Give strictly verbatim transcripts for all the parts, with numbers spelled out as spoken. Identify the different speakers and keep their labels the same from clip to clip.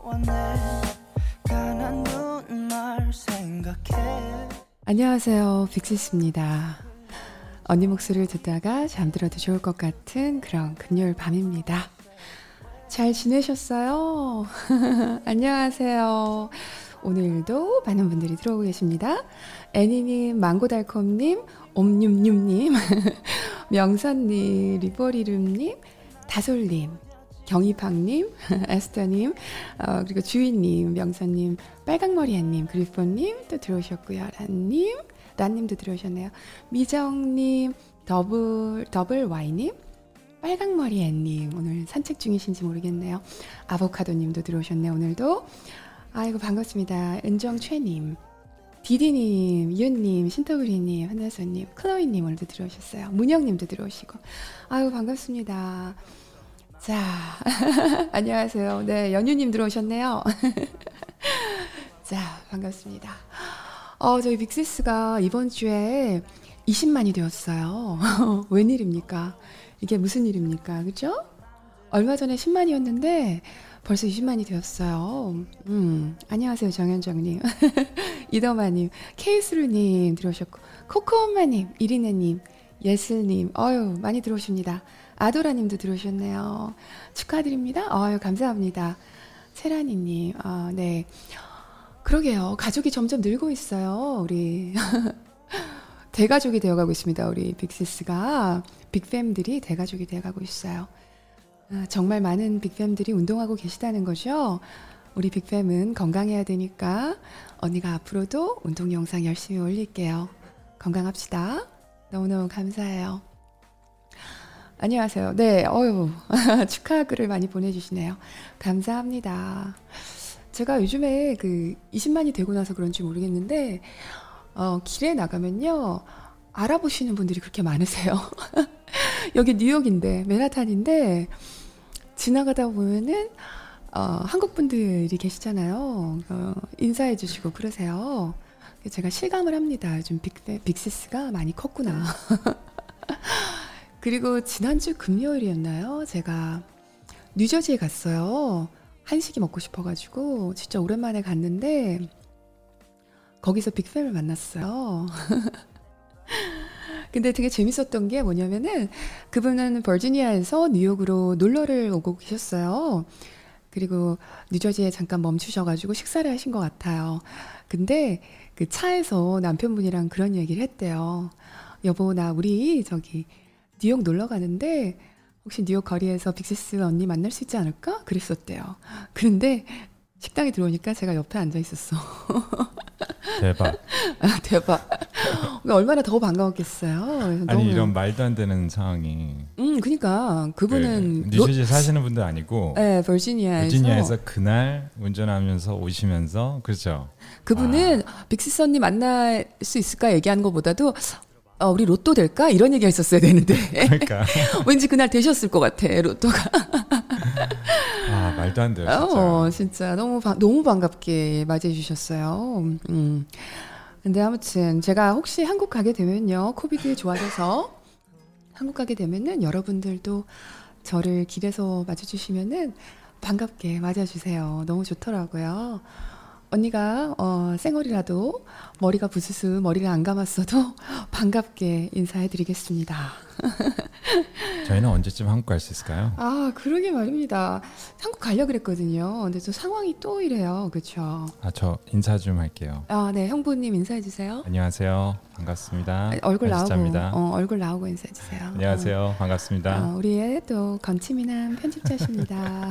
Speaker 1: 안녕하세요, 빅시스입니다. 언니 목소리를 듣다가 잠들어도 좋을 것 같은 그런 금요일 밤입니다. 잘 지내셨어요? 안녕하세요. 오늘도 많은 분들이 들어오고 계십니다. 애니님, 망고달콤님, 옴뇸뇸님, 명선님, 리버리름님, 다솔님, 경희팡님, 에스터님, 어, 그리고 주인님, 명선님, 빨강머리애님, 그리포님 또 들어오셨고요. 란님, 란님도 들어오셨네요. 미정님, 더블, 더블 Y님, 빨강머리애님, 오늘 산책 중이신지 모르겠네요. 아보카도님도 들어오셨네요. 오늘도. 아이고, 반갑습니다. 은정최님, 디디님, 이은님, 신터그리님, 한나선님, 클로이님 오늘도 들어오셨어요. 문영님도 들어오시고. 아이고, 반갑습니다. 자, 안녕하세요. 네, 연유님 들어오셨네요. 자, 반갑습니다. 어, 저희 빅시스가 이번 주에 이십만이 되었어요. 웬일입니까? 이게 무슨 일입니까? 그죠? 얼마 전에 십만이었는데 벌써 이십만이 되었어요. 음, 안녕하세요, 정현정님. 이더마님, 케이스루님 들어오셨고, 코코엄마님, 이리네님, 예슬님, 어유 많이 들어오십니다. 아도라님도 들어오셨네요. 축하드립니다. 어유 감사합니다. 세라니님, 아, 네. 그러게요. 가족이 점점 늘고 있어요. 우리 대가족이 되어가고 있습니다. 우리 빅시스가 빅팸들이 대가족이 되어가고 있어요. 아, 정말 많은 빅팸들이 운동하고 계시다는 거죠. 우리 빅팸은 건강해야 되니까 언니가 앞으로도 운동 영상 열심히 올릴게요. 건강합시다. 너무너무 감사해요. 안녕하세요. 네, 어유 축하 글을 많이 보내주시네요. 감사합니다. 제가 요즘에 그 이십만이 되고 나서 그런지 모르겠는데 어, 길에 나가면요 알아보시는 분들이 그렇게 많으세요. 여기 뉴욕인데 맨하탄인데 지나가다 보면은 어, 한국 분들이 계시잖아요. 어, 인사해 주시고 그러세요. 제가 실감을 합니다. 요즘 빅, 빅시스가 많이 컸구나. 그리고 지난주 금요일이었나요? 제가 뉴저지에 갔어요. 한식이 먹고 싶어가지고 진짜 오랜만에 갔는데 거기서 빅팸을 만났어요. 근데 되게 재밌었던 게 뭐냐면은 그분은 버지니아에서 뉴욕으로 놀러를 오고 계셨어요. 그리고 뉴저지에 잠깐 멈추셔가지고 식사를 하신 것 같아요. 근데 그 차에서 남편분이랑 그런 얘기를 했대요. 여보, 나 우리 저기 뉴욕 놀러 가는데 혹시 뉴욕 거리에서 빅시스 언니 만날 수 있지 않을까? 그랬었대요. 그런데 식당에 들어오니까 제가 옆에 앉아 있었어.
Speaker 2: 대박.
Speaker 1: 아, 대박. 얼마나 더 반가웠겠어요.
Speaker 2: 아니
Speaker 1: 너무...
Speaker 2: 이런 말도 안 되는 상황이.
Speaker 1: 음, 그러니까 그분은
Speaker 2: 그, 뉴저지에 로... 사시는 분도 아니고.
Speaker 1: 네, 버지니아에서.
Speaker 2: 버지니아에서 그날 운전하면서 오시면서 그렇죠.
Speaker 1: 그분은 아. 빅시스 언니 만날 수 있을까 얘기하는 것보다도. 어, 우리 로또 될까? 이런 얘기 했었어야 되는데.
Speaker 2: 그러니까.
Speaker 1: 왠지 그날 되셨을 것 같아, 로또가.
Speaker 2: 아, 말도 안 돼요, 진짜.
Speaker 1: 어, 진짜. 너무, 바, 너무 반갑게 맞이해주셨어요. 음. 근데 아무튼, 제가 혹시 한국 가게 되면요, 코비드 좋아져서 한국 가게 되면은 여러분들도 저를 길에서 맞아주시면은 반갑게 맞아주세요. 너무 좋더라고요. 언니가 어, 쌩얼이라도 머리가 부스스 머리를 안 감았어도 반갑게 인사해드리겠습니다.
Speaker 2: 저희는 언제쯤 한국 갈 수 있을까요?
Speaker 1: 아, 그러게 말입니다. 한국 가려고 그랬거든요. 근데 또 상황이 또 이래요. 그렇죠?
Speaker 2: 아, 저 인사 좀 할게요.
Speaker 1: 아, 네. 형부님 인사해주세요.
Speaker 2: 안녕하세요. 반갑습니다.
Speaker 1: 아, 얼굴 나오고 어, 얼굴 나오고 인사해주세요.
Speaker 2: 안녕하세요.
Speaker 1: 어.
Speaker 2: 반갑습니다.
Speaker 1: 어, 우리의 또 건치미남 편집자십니다.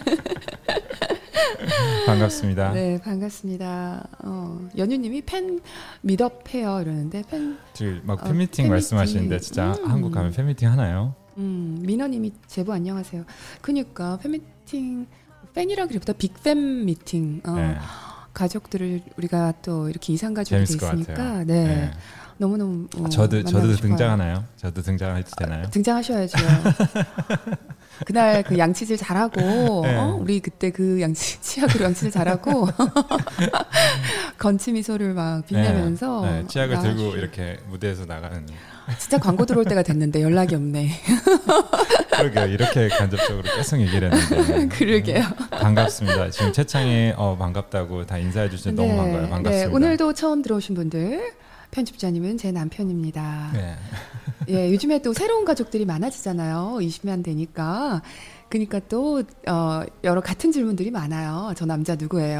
Speaker 2: 반갑습니다.
Speaker 1: 네, 반갑습니다. 어, 연유님이 팬 미덥해요 이러는데 팬.
Speaker 2: 지금 막 팬미팅 어, 말씀하시는데 진짜 음. 한국 가면 팬미팅 하나요?
Speaker 1: 음, 민호님이 제보 안녕하세요. 그러니까 팬미팅 팬이라 그래보다 빅팬 미팅. 어, 네. 가족들을 우리가 또 이렇게 이상 가족이 돼 있으니까, 네. 네. 너무너무 어,
Speaker 2: 저도 저도 싶어요. 등장하나요? 저도 등장해도 되나요?
Speaker 1: 아, 등장하셔야죠. 그날 그 양치질 잘하고 네. 어? 우리 그때 그 양치 치약으로 양치질 잘하고 건치 미소를 막 빛내면서
Speaker 2: 네, 네, 치약을
Speaker 1: 나와주...
Speaker 2: 들고 이렇게 무대에서 나가는.
Speaker 1: 진짜 광고 들어올 때가 됐는데 연락이 없네.
Speaker 2: 그러게요. 이렇게 간접적으로 계속 얘기를 했는데.
Speaker 1: 그러게요.
Speaker 2: 반갑습니다. 지금 채창에 어, 반갑다고 다 인사해 주셔서 네, 너무 반가워요. 반갑습니다.
Speaker 1: 네, 오늘도 처음 들어오신 분들, 편집자님은 제 남편입니다. 네. 예, 요즘에 또 새로운 가족들이 많아지잖아요. 이십만 되니까. 그러니까 또 어, 여러 같은 질문들이 많아요. 저 남자 누구예요?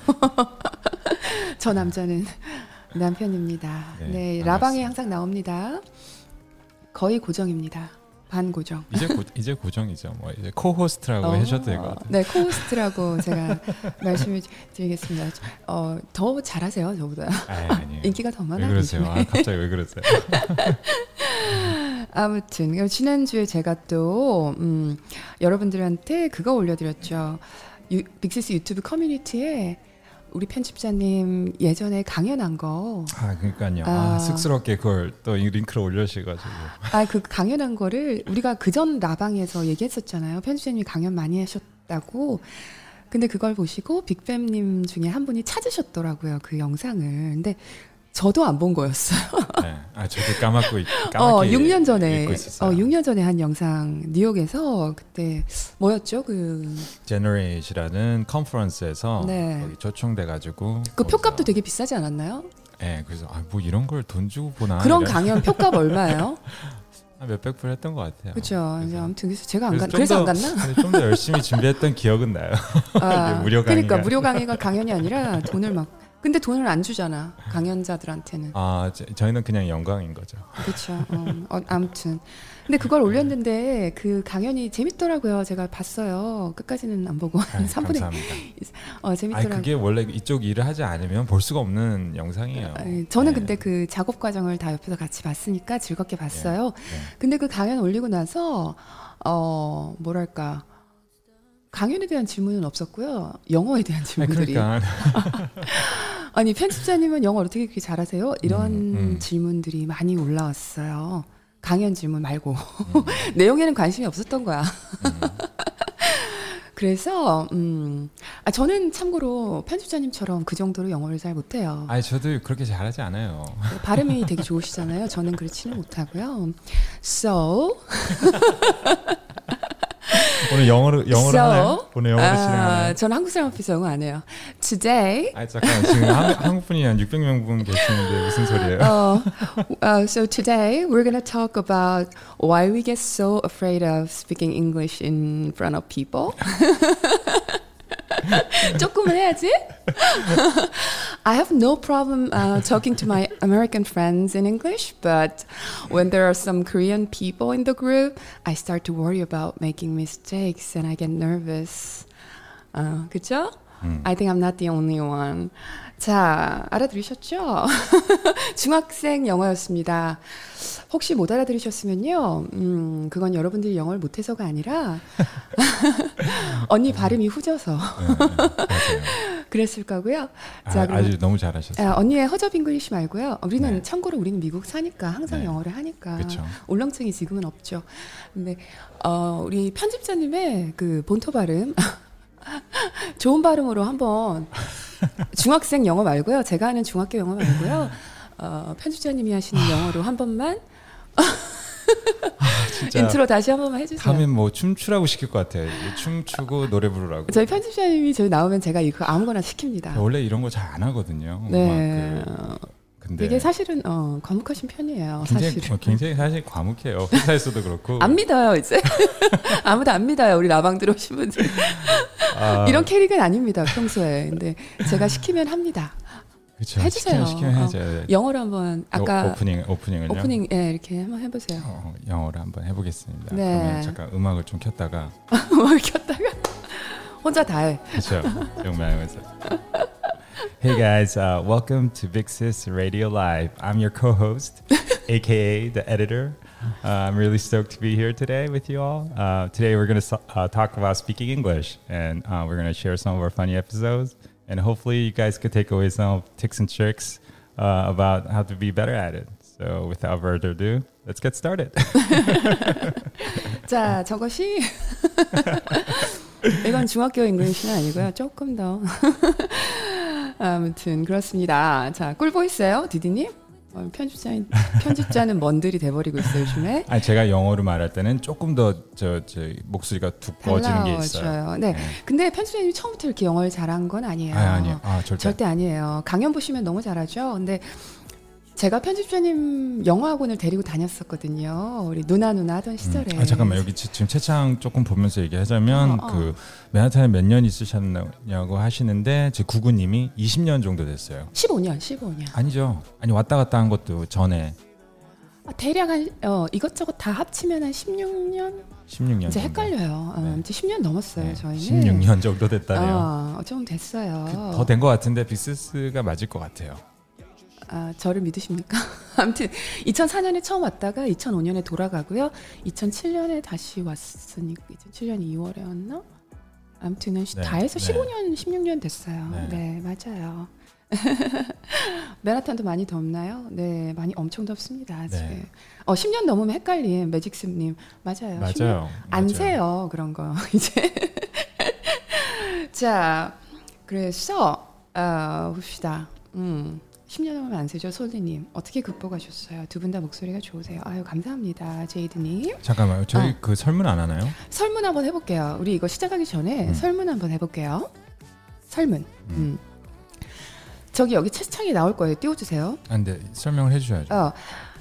Speaker 1: 저 남자는 남편입니다. 네, 네 라방에 항상 나옵니다. 거의 고정입니다. 반고정.
Speaker 2: 이제 고, 이제 고정이죠. 뭐 이제 코호스트라고 어, 하셔도 될 것 같아요.
Speaker 1: 네, 코호스트라고 제가 말씀을 드리겠습니다. 어, 더 잘하세요, 저보다.
Speaker 2: 아니에요.
Speaker 1: 인기가 더 많아요.
Speaker 2: 왜 그러세요? 아, 갑자기 왜 그러세요?
Speaker 1: 아무튼 지난주에 제가 또 음, 여러분들한테 그거 올려드렸죠. 유, 빅시스 유튜브 커뮤니티에 우리 편집자님 예전에 강연한 거.
Speaker 2: 아, 그러니까요. 아, 아, 쑥스럽게 그걸 또 링크를 올려주셔가지고.
Speaker 1: 아, 그 강연한 거를 우리가 그전 라방에서 얘기했었잖아요. 편집자님이 강연 많이 하셨다고. 근데 그걸 보시고 빅뱀님 중에 한 분이 찾으셨더라고요. 그 영상을. 근데 저도 안 본 거였어요.
Speaker 2: 네. 아, 저도 까먹고 까먹기
Speaker 1: 어, 육 년 전에 어, 육 년 전에 한 영상 뉴욕에서 그때 뭐였죠? 그
Speaker 2: 제너레이시라는 컨퍼런스에서
Speaker 1: 네.
Speaker 2: 거기 초청돼 가지고
Speaker 1: 그 표값도 되게 비싸지 않았나요?
Speaker 2: 네, 그래서 아, 뭐 이런 걸 돈 주고 보나.
Speaker 1: 그런 이런. 강연 표값 얼마예요?
Speaker 2: 몇백 불 했던 것 같아요.
Speaker 1: 그렇죠. 아무튼 그래서 제가 안 간, 그래서 안 갔나?
Speaker 2: 좀 더 열심히 준비했던 기억은 나요.
Speaker 1: 아,
Speaker 2: 무료 강의가.
Speaker 1: 그러니까 무료 강의가 강연이 아니라 돈을 막. 근데 돈을 안 주잖아, 강연자들한테는.
Speaker 2: 아, 저, 저희는 그냥 영광인 거죠.
Speaker 1: 그렇죠. 어, 어, 아무튼. 근데 그걸 올렸는데 그 강연이 재밌더라고요. 제가 봤어요. 끝까지는 안 보고 한 삼 분에.
Speaker 2: 감사합니다.
Speaker 1: 어, 재밌더라고요.
Speaker 2: 아니, 그게 원래 이쪽 일을 하지 않으면 볼 수가 없는 영상이에요.
Speaker 1: 아니, 저는
Speaker 2: 네.
Speaker 1: 근데 그 작업 과정을 다 옆에서 같이 봤으니까 즐겁게 봤어요.
Speaker 2: 네. 네.
Speaker 1: 근데 그 강연 올리고 나서 어, 뭐랄까. 강연에 대한 질문은 없었고요. 영어에 대한 질문들이.
Speaker 2: 그러니까.
Speaker 1: 아니 편집자님은 영어 어떻게 그렇게 잘하세요? 이런
Speaker 2: 음, 음.
Speaker 1: 질문들이 많이 올라왔어요. 강연 질문 말고. 음. 내용에는 관심이 없었던 거야. 음. 그래서 음, 아, 저는 참고로 편집자님처럼 그 정도로 영어를 잘 못해요.
Speaker 2: 아니 저도 그렇게 잘하지 않아요.
Speaker 1: 발음이 되게 좋으시잖아요. 저는 그렇지는 못하고요. So
Speaker 2: 오늘 영어로 영어로
Speaker 1: so,
Speaker 2: 하나요? 오늘 영어로 진행하나요?
Speaker 1: 아, 저는 한국 사람 앞에서 영어 안 해요. Today.
Speaker 2: 아 잠깐 지금 한국, 한국 분이 한 육백 명분 계시는데 무슨 소리예요?
Speaker 1: uh, uh, so today we're gonna talk about why we get so afraid of speaking English in front of people. 조금은 해야지. I have no problem uh, talking to my American friends in English, but when there are some Korean people in the group, I start to worry about making mistakes and I get nervous. Uh, 그쵸? 음. I think I'm not the only one. 자, 알아들으셨죠? 중학생 영어였습니다. 혹시 못 알아들으셨으면요, 음, 그건 여러분들이 영어를 못해서가 아니라 언니 발음이 후져서
Speaker 2: 네, 네, 맞아요.
Speaker 1: 그랬을 거고요.
Speaker 2: 아,
Speaker 1: 자, 그럼,
Speaker 2: 아주 너무 잘하셨어요.
Speaker 1: 아, 언니의 허접 잉글리시 말고요. 우리는
Speaker 2: 네.
Speaker 1: 참고로 우리는 미국 사니까 항상
Speaker 2: 네.
Speaker 1: 영어를 하니까
Speaker 2: 그쵸.
Speaker 1: 울렁증이 지금은 없죠. 근데 어, 우리 편집자님의 그 본토 발음 좋은 발음으로 한번 중학생 영어 말고요. 제가 하는 중학교 영어 말고요. 어, 편집자님이 하시는 영어로 한 번만 아, 인트로 다시 한 번만 해주세요.
Speaker 2: 다음엔 뭐 춤추라고 시킬 것 같아요. 춤추고 노래 부르라고.
Speaker 1: 저희 편집자님이 저희 나오면 제가 이거 아무거나 시킵니다.
Speaker 2: 원래 이런 거 잘 안 하거든요.
Speaker 1: 네.
Speaker 2: 그, 근데
Speaker 1: 되게 사실은 어, 과묵하신 편이에요.
Speaker 2: 굉장히,
Speaker 1: 사실은.
Speaker 2: 굉장히 사실 과묵해요. 회사에서도 그렇고.
Speaker 1: 안 믿어요 이제. 아무도 안 믿어요. 우리 라방 들어오신 분들. 아... 이런 캐릭은 아닙니다. 평소에. 근데 제가 시키면 합니다.
Speaker 2: 그쵸,
Speaker 1: 해주세요.
Speaker 2: 시키면, 시키면 해야죠. 어,
Speaker 1: 영어로 한번 아까
Speaker 2: 오, 오프닝 오프닝을요.
Speaker 1: 오프닝 예 이렇게 한번 해보세요.
Speaker 2: 어, 영어로 한번 해보겠습니다.
Speaker 1: 네.
Speaker 2: 그러면 잠깐 음악을 좀 켰다가
Speaker 1: 음악을 켰다가 혼자 다 해.
Speaker 2: 그렇죠. 영매하면서. Hey guys, uh, welcome to Big Sis Radio Live. I'm your co-host, aka the editor. Uh, I'm really stoked to be here today with you all. Uh, today we're going to uh, talk about speaking English, and uh, we're going to share some of our funny episodes. And hopefully you guys could take away some tips and tricks uh, about how to be better at it. So without further ado, let's get started.
Speaker 1: 자, 저것이 이건 중학교 잉글리시는 아니고요. 조금 더 아무튼 그렇습니다. 자, 꿀보이스예요, 디디님? 어, 편집자 편집자는 먼들이 돼버리고 있어요 요즘에.
Speaker 2: 아니 제가 영어로 말할 때는 조금 더 저 저 목소리가 두꺼워지는 게 있어요.
Speaker 1: 네.
Speaker 2: 네.
Speaker 1: 근데 편집자님이 처음부터 이렇게 영어를 잘한 건 아니에요.
Speaker 2: 아, 아니에요. 아, 절대.
Speaker 1: 절대 아니에요. 강연 보시면 너무 잘하죠. 근데 제가 편집자님 영어학원을 데리고 다녔었거든요. 우리 누나 누나 하던 시절에.
Speaker 2: 음. 아 잠깐만 여기 지금 채창 조금 보면서 얘기하자면
Speaker 1: 어, 어.
Speaker 2: 그 맨하탄에 몇 년 있으셨냐고 하시는데 제 구구님이 이십 년 정도 됐어요.
Speaker 1: 십오 년, 십오 년.
Speaker 2: 아니죠. 아니 왔다 갔다 한 것도 전에.
Speaker 1: 아, 대략 한 어, 이것저것 다 합치면 한 십육 년.
Speaker 2: 십육 년.
Speaker 1: 이제
Speaker 2: 정도.
Speaker 1: 헷갈려요. 어,
Speaker 2: 네.
Speaker 1: 이제 십 년 넘었어요.
Speaker 2: 네.
Speaker 1: 저희는.
Speaker 2: 십육 년 정도 됐다네요.
Speaker 1: 어, 좀 됐어요.
Speaker 2: 그, 더 된 것 같은데 빅시스가 맞을 것 같아요.
Speaker 1: 아, 저를 믿으십니까? 아무튼 이천사 년에 처음 왔다가 이천오 년에 돌아가고요. 이천칠 년에 다시 왔으니까 이천칠 년 이월에였나? 아무튼
Speaker 2: 네,
Speaker 1: 다 해서
Speaker 2: 네.
Speaker 1: 십오 년, 십육 년 됐어요.
Speaker 2: 네,
Speaker 1: 네, 맞아요. 맨하탄도 많이 덥나요? 네, 많이 엄청 덥습니다. 아직.
Speaker 2: 네.
Speaker 1: 어, 십 년 넘으면 헷갈림. 매직스님 맞아요. 십 년
Speaker 2: 맞아요.
Speaker 1: 안
Speaker 2: 맞아요.
Speaker 1: 세요 그런 거 이제. 자, 그래서 어, 봅시다. 음. 십 년 넘으면 안 세죠, 솔리님. 어떻게 극복하셨어요? 두 분 다 목소리가 좋으세요. 아유, 감사합니다, 제이드님.
Speaker 2: 잠깐만요. 저희
Speaker 1: 어.
Speaker 2: 그 설문 안 하나요?
Speaker 1: 설문 한번 해볼게요. 우리 이거 시작하기 전에
Speaker 2: 음.
Speaker 1: 설문 한번 해볼게요. 설문.
Speaker 2: 음.
Speaker 1: 음. 저기 여기 채팅창에 나올 거예요. 띄워주세요.
Speaker 2: 아, 근데 설명을 해주셔야죠.
Speaker 1: 어,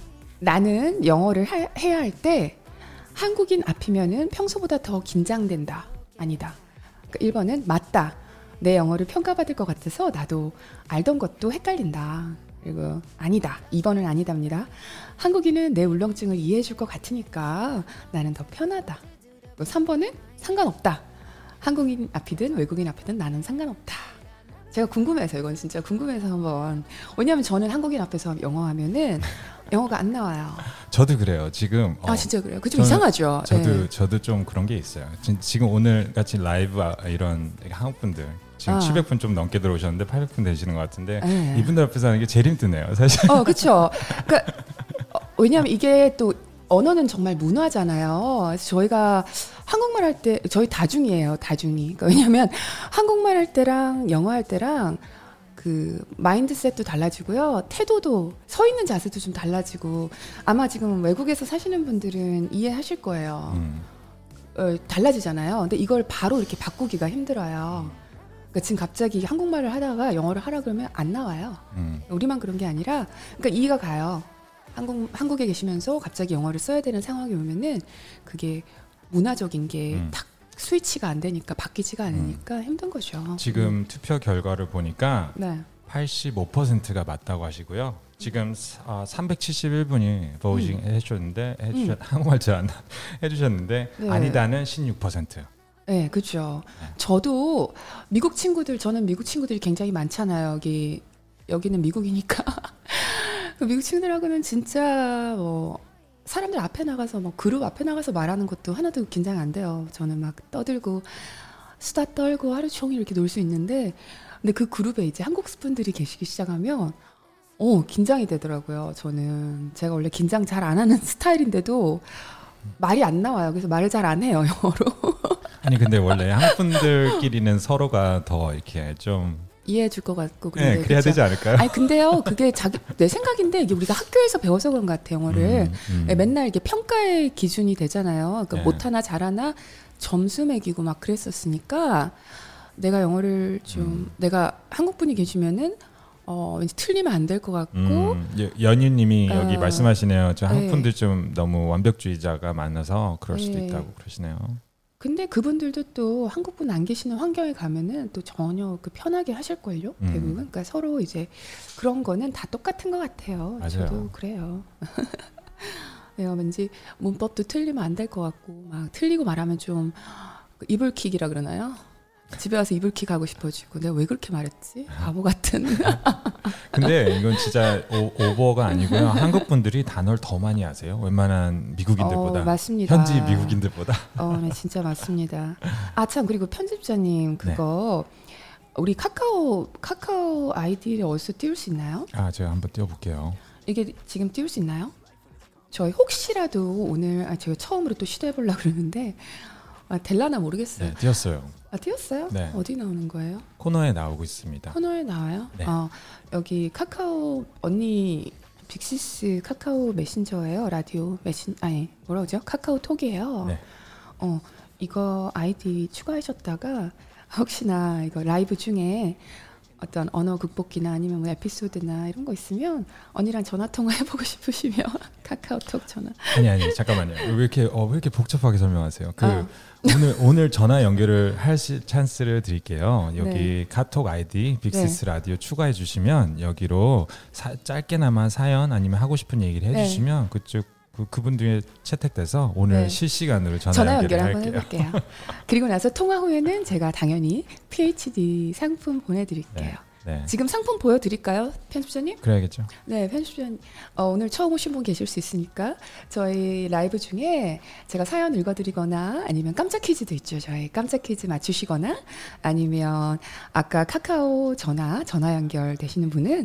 Speaker 1: 나는 영어를 하, 해야 할 때 한국인 앞이면은 평소보다 더 긴장된다. 아니다. 그러니까 일 번은 맞다. 내 영어를 평가받을 것 같아서 나도 알던 것도 헷갈린다. 그리고 아니다. 이 번은 아니답니다. 한국인은 내 울렁증을 이해해 줄 것 같으니까 나는 더 편하다. 삼 번은 상관없다. 한국인 앞이든 외국인 앞이든 나는 상관없다. 제가 궁금해서 이건 진짜 궁금해서 한번. 왜냐하면 저는 한국인 앞에서 영어 하면은 영어가 안 나와요.
Speaker 2: 저도 그래요. 지금
Speaker 1: 아
Speaker 2: 어,
Speaker 1: 진짜 그래요. 그 좀
Speaker 2: 저는-
Speaker 1: 이상하죠.
Speaker 2: 저도
Speaker 1: 네.
Speaker 2: 저도 좀 그런 게 있어요. 지, 지금 오늘 같이 라이브 아, 이런 한국 분들 지금
Speaker 1: 아.
Speaker 2: 칠백 분 좀 넘게 들어오셨는데 팔백 분 되시는 것 같은데
Speaker 1: 네.
Speaker 2: 이분들 앞에서 하는 게 제일 힘드네요. 사실.
Speaker 1: 어, 그렇죠. 그러니까 어, 왜냐하면 이게 또 언어는 정말 문화잖아요. 그래서 저희가 한국말 할 때 저희 다중이에요. 다중이. 그러니까 왜냐하면 한국말 할 때랑 영어 할 때랑 그 마인드셋도 달라지고요. 태도도 서 있는 자세도 좀 달라지고 아마 지금 외국에서 사시는 분들은 이해하실 거예요.
Speaker 2: 음.
Speaker 1: 어, 달라지잖아요. 근데 이걸 바로 이렇게 바꾸기가 힘들어요. 그러니까 지금 갑자기 한국말을 하다가 영어를 하라 그러면 안 나와요.
Speaker 2: 음.
Speaker 1: 우리만 그런 게 아니라 그러니까 이해가 가요. 한국 한국에 계시면서 갑자기 영어를 써야 되는 상황이 오면은 그게 문화적인 게
Speaker 2: 음.
Speaker 1: 탁 스위치가 안 되니까 바뀌지가 않으니까 힘든 거죠.
Speaker 2: 지금 투표 결과를 보니까
Speaker 1: 네.
Speaker 2: 팔십오 퍼센트가 맞다고 하시고요. 지금 아, 삼백칠십일 분이 보징
Speaker 1: 음.
Speaker 2: 해주셨는데 해주셨, 한국말 잘 안 해주셨는데
Speaker 1: 네.
Speaker 2: 아니다는 십육 퍼센트.
Speaker 1: 네, 그렇죠.
Speaker 2: 네.
Speaker 1: 저도 미국 친구들 저는 미국 친구들이 굉장히 많잖아요. 여기 여기는 미국이니까 그 미국 친구들하고는 진짜 뭐 사람들 앞에 나가서 뭐 그룹 앞에 나가서 말하는 것도 하나도 긴장 안 돼요. 저는 막 떠들고 수다 떨고 하루 종일 이렇게 놀 수 있는데 근데 그 그룹에 이제 한국 분들이 계시기 시작하면 어 긴장이 되더라고요. 저는 제가 원래 긴장 잘 안 하는 스타일인데도 말이 안 나와요. 그래서 말을 잘 안 해요 영어로.
Speaker 2: 아니 근데 원래 한국 분들끼리는 서로가 더 이렇게 좀
Speaker 1: 이해해 줄 것 같고 그런데
Speaker 2: 네, 그래야
Speaker 1: 그쵸?
Speaker 2: 되지 않을까요?
Speaker 1: 아니 근데요 그게 자기 내 생각인데 이게 우리가 학교에서 배워서 그런 것 같아요 영어를.
Speaker 2: 음, 음.
Speaker 1: 네, 맨날 이게 평가의 기준이 되잖아요. 그러니까
Speaker 2: 네.
Speaker 1: 못하나 잘하나 점수 매기고 막 그랬었으니까 내가 영어를 좀
Speaker 2: 음.
Speaker 1: 내가 한국 분이 계시면은 어 왠지 틀리면 안 될 것 같고
Speaker 2: 음, 예, 연유님이
Speaker 1: 어,
Speaker 2: 여기 말씀하시네요. 저 한국
Speaker 1: 네.
Speaker 2: 분들 좀 너무 완벽주의자가 많아서 그럴 수도
Speaker 1: 네.
Speaker 2: 있다고 그러시네요.
Speaker 1: 근데 그분들도 또 한국 분 안 계시는 환경에 가면은 또 전혀 그 편하게 하실걸요
Speaker 2: 음.
Speaker 1: 대부분. 그러니까 서로 이제 그런 거는 다 똑같은 것 같아요.
Speaker 2: 맞아요.
Speaker 1: 저도 그래요. 내가 왠지 문법도 틀리면 안 될 것 같고 막 틀리고 말하면 좀 이불킥이라 그러나요? 집에 와서 이불킥 하고 싶어지고 내가 왜 그렇게 말했지? 바보 같은.
Speaker 2: 근데 이건 진짜 오, 오버가 아니고요. 한국 분들이 단어를 더 많이 아세요. 웬만한 미국인들보다.
Speaker 1: 어, 맞습니다.
Speaker 2: 현지 미국인들보다.
Speaker 1: 어, 네, 진짜 맞습니다. 아, 참, 그리고 편집자님, 그거, 우리 카카오, 카카오 아이디를 어디서 띄울 수 있나요?
Speaker 2: 아, 제가 한번 띄워볼게요.
Speaker 1: 이게 지금 띄울 수 있나요? 저희 혹시라도 오늘, 아, 제가 처음으로 또 시도해보려고 그러는데, 아, 될라나 모르겠어요.
Speaker 2: 네, 띄웠어요.
Speaker 1: 아, 띄었어요?
Speaker 2: 네.
Speaker 1: 어디 나오는 거예요?
Speaker 2: 코너에 나오고 있습니다.
Speaker 1: 코너에 나와요?
Speaker 2: 네.
Speaker 1: 어, 여기 카카오 언니 빅시스 카카오 메신저예요. 라디오 메신 아니 뭐라 그러죠? 카카오톡이에요.
Speaker 2: 네.
Speaker 1: 어, 이거 아이디 추가하셨다가 혹시나 이거 라이브 중에 어떤 언어 극복기나 아니면 뭐 에피소드나 이런 거 있으면 언니랑 전화 통화 해보고 싶으시면 카카오톡 전화.
Speaker 2: 아니 아니 잠깐만요. 왜 이렇게 어, 왜 이렇게 복잡하게 설명하세요? 그
Speaker 1: 어.
Speaker 2: 오늘 오늘 전화 연결을 할 시, 찬스를 드릴게요. 여기
Speaker 1: 네.
Speaker 2: 카톡 아이디 빅시스 네. 라디오 추가해 주시면 여기로 사, 짧게나마 사연 아니면 하고 싶은 얘기를 해주시면 네. 그쪽 그, 그분 중에 채택돼서 오늘 네. 실시간으로 전화,
Speaker 1: 전화 연결
Speaker 2: 연결을
Speaker 1: 한번
Speaker 2: 할게요.
Speaker 1: 해볼게요. 그리고 나서 통화 후에는 제가 당연히 피에이치디 상품 보내드릴게요.
Speaker 2: 네. 네.
Speaker 1: 지금 상품 보여드릴까요, 편집자님?
Speaker 2: 그래야겠죠.
Speaker 1: 네, 편집자님 어, 오늘 처음 오신 분 계실 수 있으니까 저희 라이브 중에 제가 사연 읽어드리거나 아니면 깜짝 퀴즈도 있죠. 저희 깜짝 퀴즈 맞추시거나 아니면 아까 카카오 전화 전화 연결 되시는 분은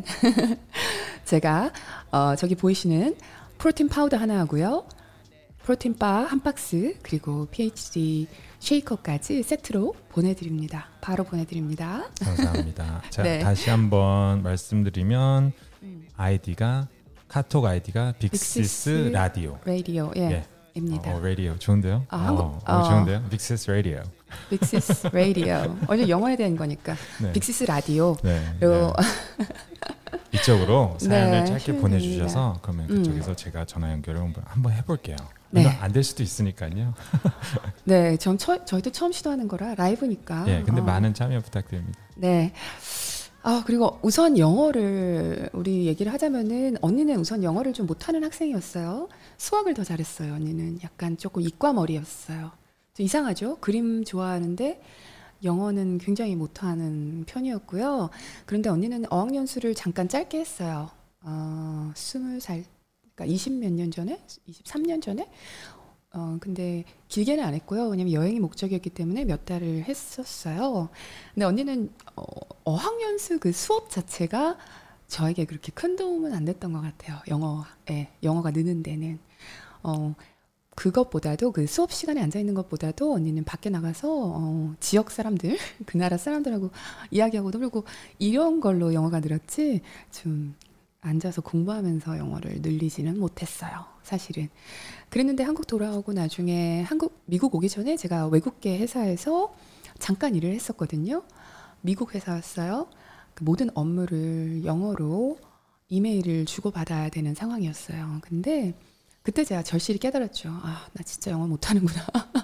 Speaker 1: 제가 어, 저기 보이시는 프로틴 파우더 하나 하고요. 프로틴 바 한 박스 그리고 피에이치디 쉐이커까지 세트로 보내드립니다. 바로 보내드립니다.
Speaker 2: 감사합니다. 자,
Speaker 1: 네.
Speaker 2: 다시 한번 말씀드리면 음. 아이디가 카톡 아이디가 빅시스 라디오.
Speaker 1: 라디오 예. 예. 입니다.
Speaker 2: 어, 라디오 좋은데요?
Speaker 1: 아, 한국,
Speaker 2: 어, 어, 좋은데요? 빅시스 라디오.
Speaker 1: 빅시스 라디오. 어제 영어에 대한 거니까. 네. 빅시스 라디오.
Speaker 2: 네.
Speaker 1: 그리고
Speaker 2: 네. 이쪽으로 사연을
Speaker 1: 네,
Speaker 2: 짧게 보내주셔서 그러면 그쪽에서 음. 제가 전화 연결을 한번 해볼게요. 네. 안 될 수도 있으니까요.
Speaker 1: 네, 전 처, 저희도 처음 시도하는 거라 라이브니까.
Speaker 2: 예, 근데
Speaker 1: 어.
Speaker 2: 많은 참여 부탁드립니다.
Speaker 1: 네. 아, 그리고 우선 영어를 우리 얘기를 하자면은 언니는 우선 영어를 좀 못하는 학생이었어요. 수학을 더 잘했어요. 언니는 약간 조금 이과머리였어요. 좀 이상하죠? 그림 좋아하는데 영어는 굉장히 못하는 편이었고요. 그런데 언니는 어학연수를 잠깐 짧게 했어요. 어, 스물 살, 그러니까 이십 몇 년 전에, 이십삼 년 전에. 어, 근데 길게는 안 했고요. 왜냐면 여행이 목적이었기 때문에 몇 달을 했었어요. 근데 언니는 어, 어학연수 그 수업 자체가 저에게 그렇게 큰 도움은 안 됐던 것 같아요. 영어에, 영어가 느는 데는. 어, 그것보다도 그 수업 시간에 앉아 있는 것보다도 언니는 밖에 나가서 어, 지역 사람들, 그 나라 사람들하고 이야기하고 놀고 이런 걸로 영어가 늘었지 좀 앉아서 공부하면서 영어를 늘리지는 못했어요. 사실은. 그랬는데 한국 돌아오고 나중에 한국 미국 오기 전에 제가 외국계 회사에서 잠깐 일을 했었거든요. 미국 회사였어요. 그 모든 업무를 영어로 이메일을 주고받아야 되는 상황이었어요. 근데 그때 제가 절실히 깨달았죠. 아, 나 진짜 영어 못하는구나.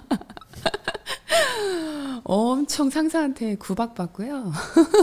Speaker 1: 엄청 상사한테 구박받고요.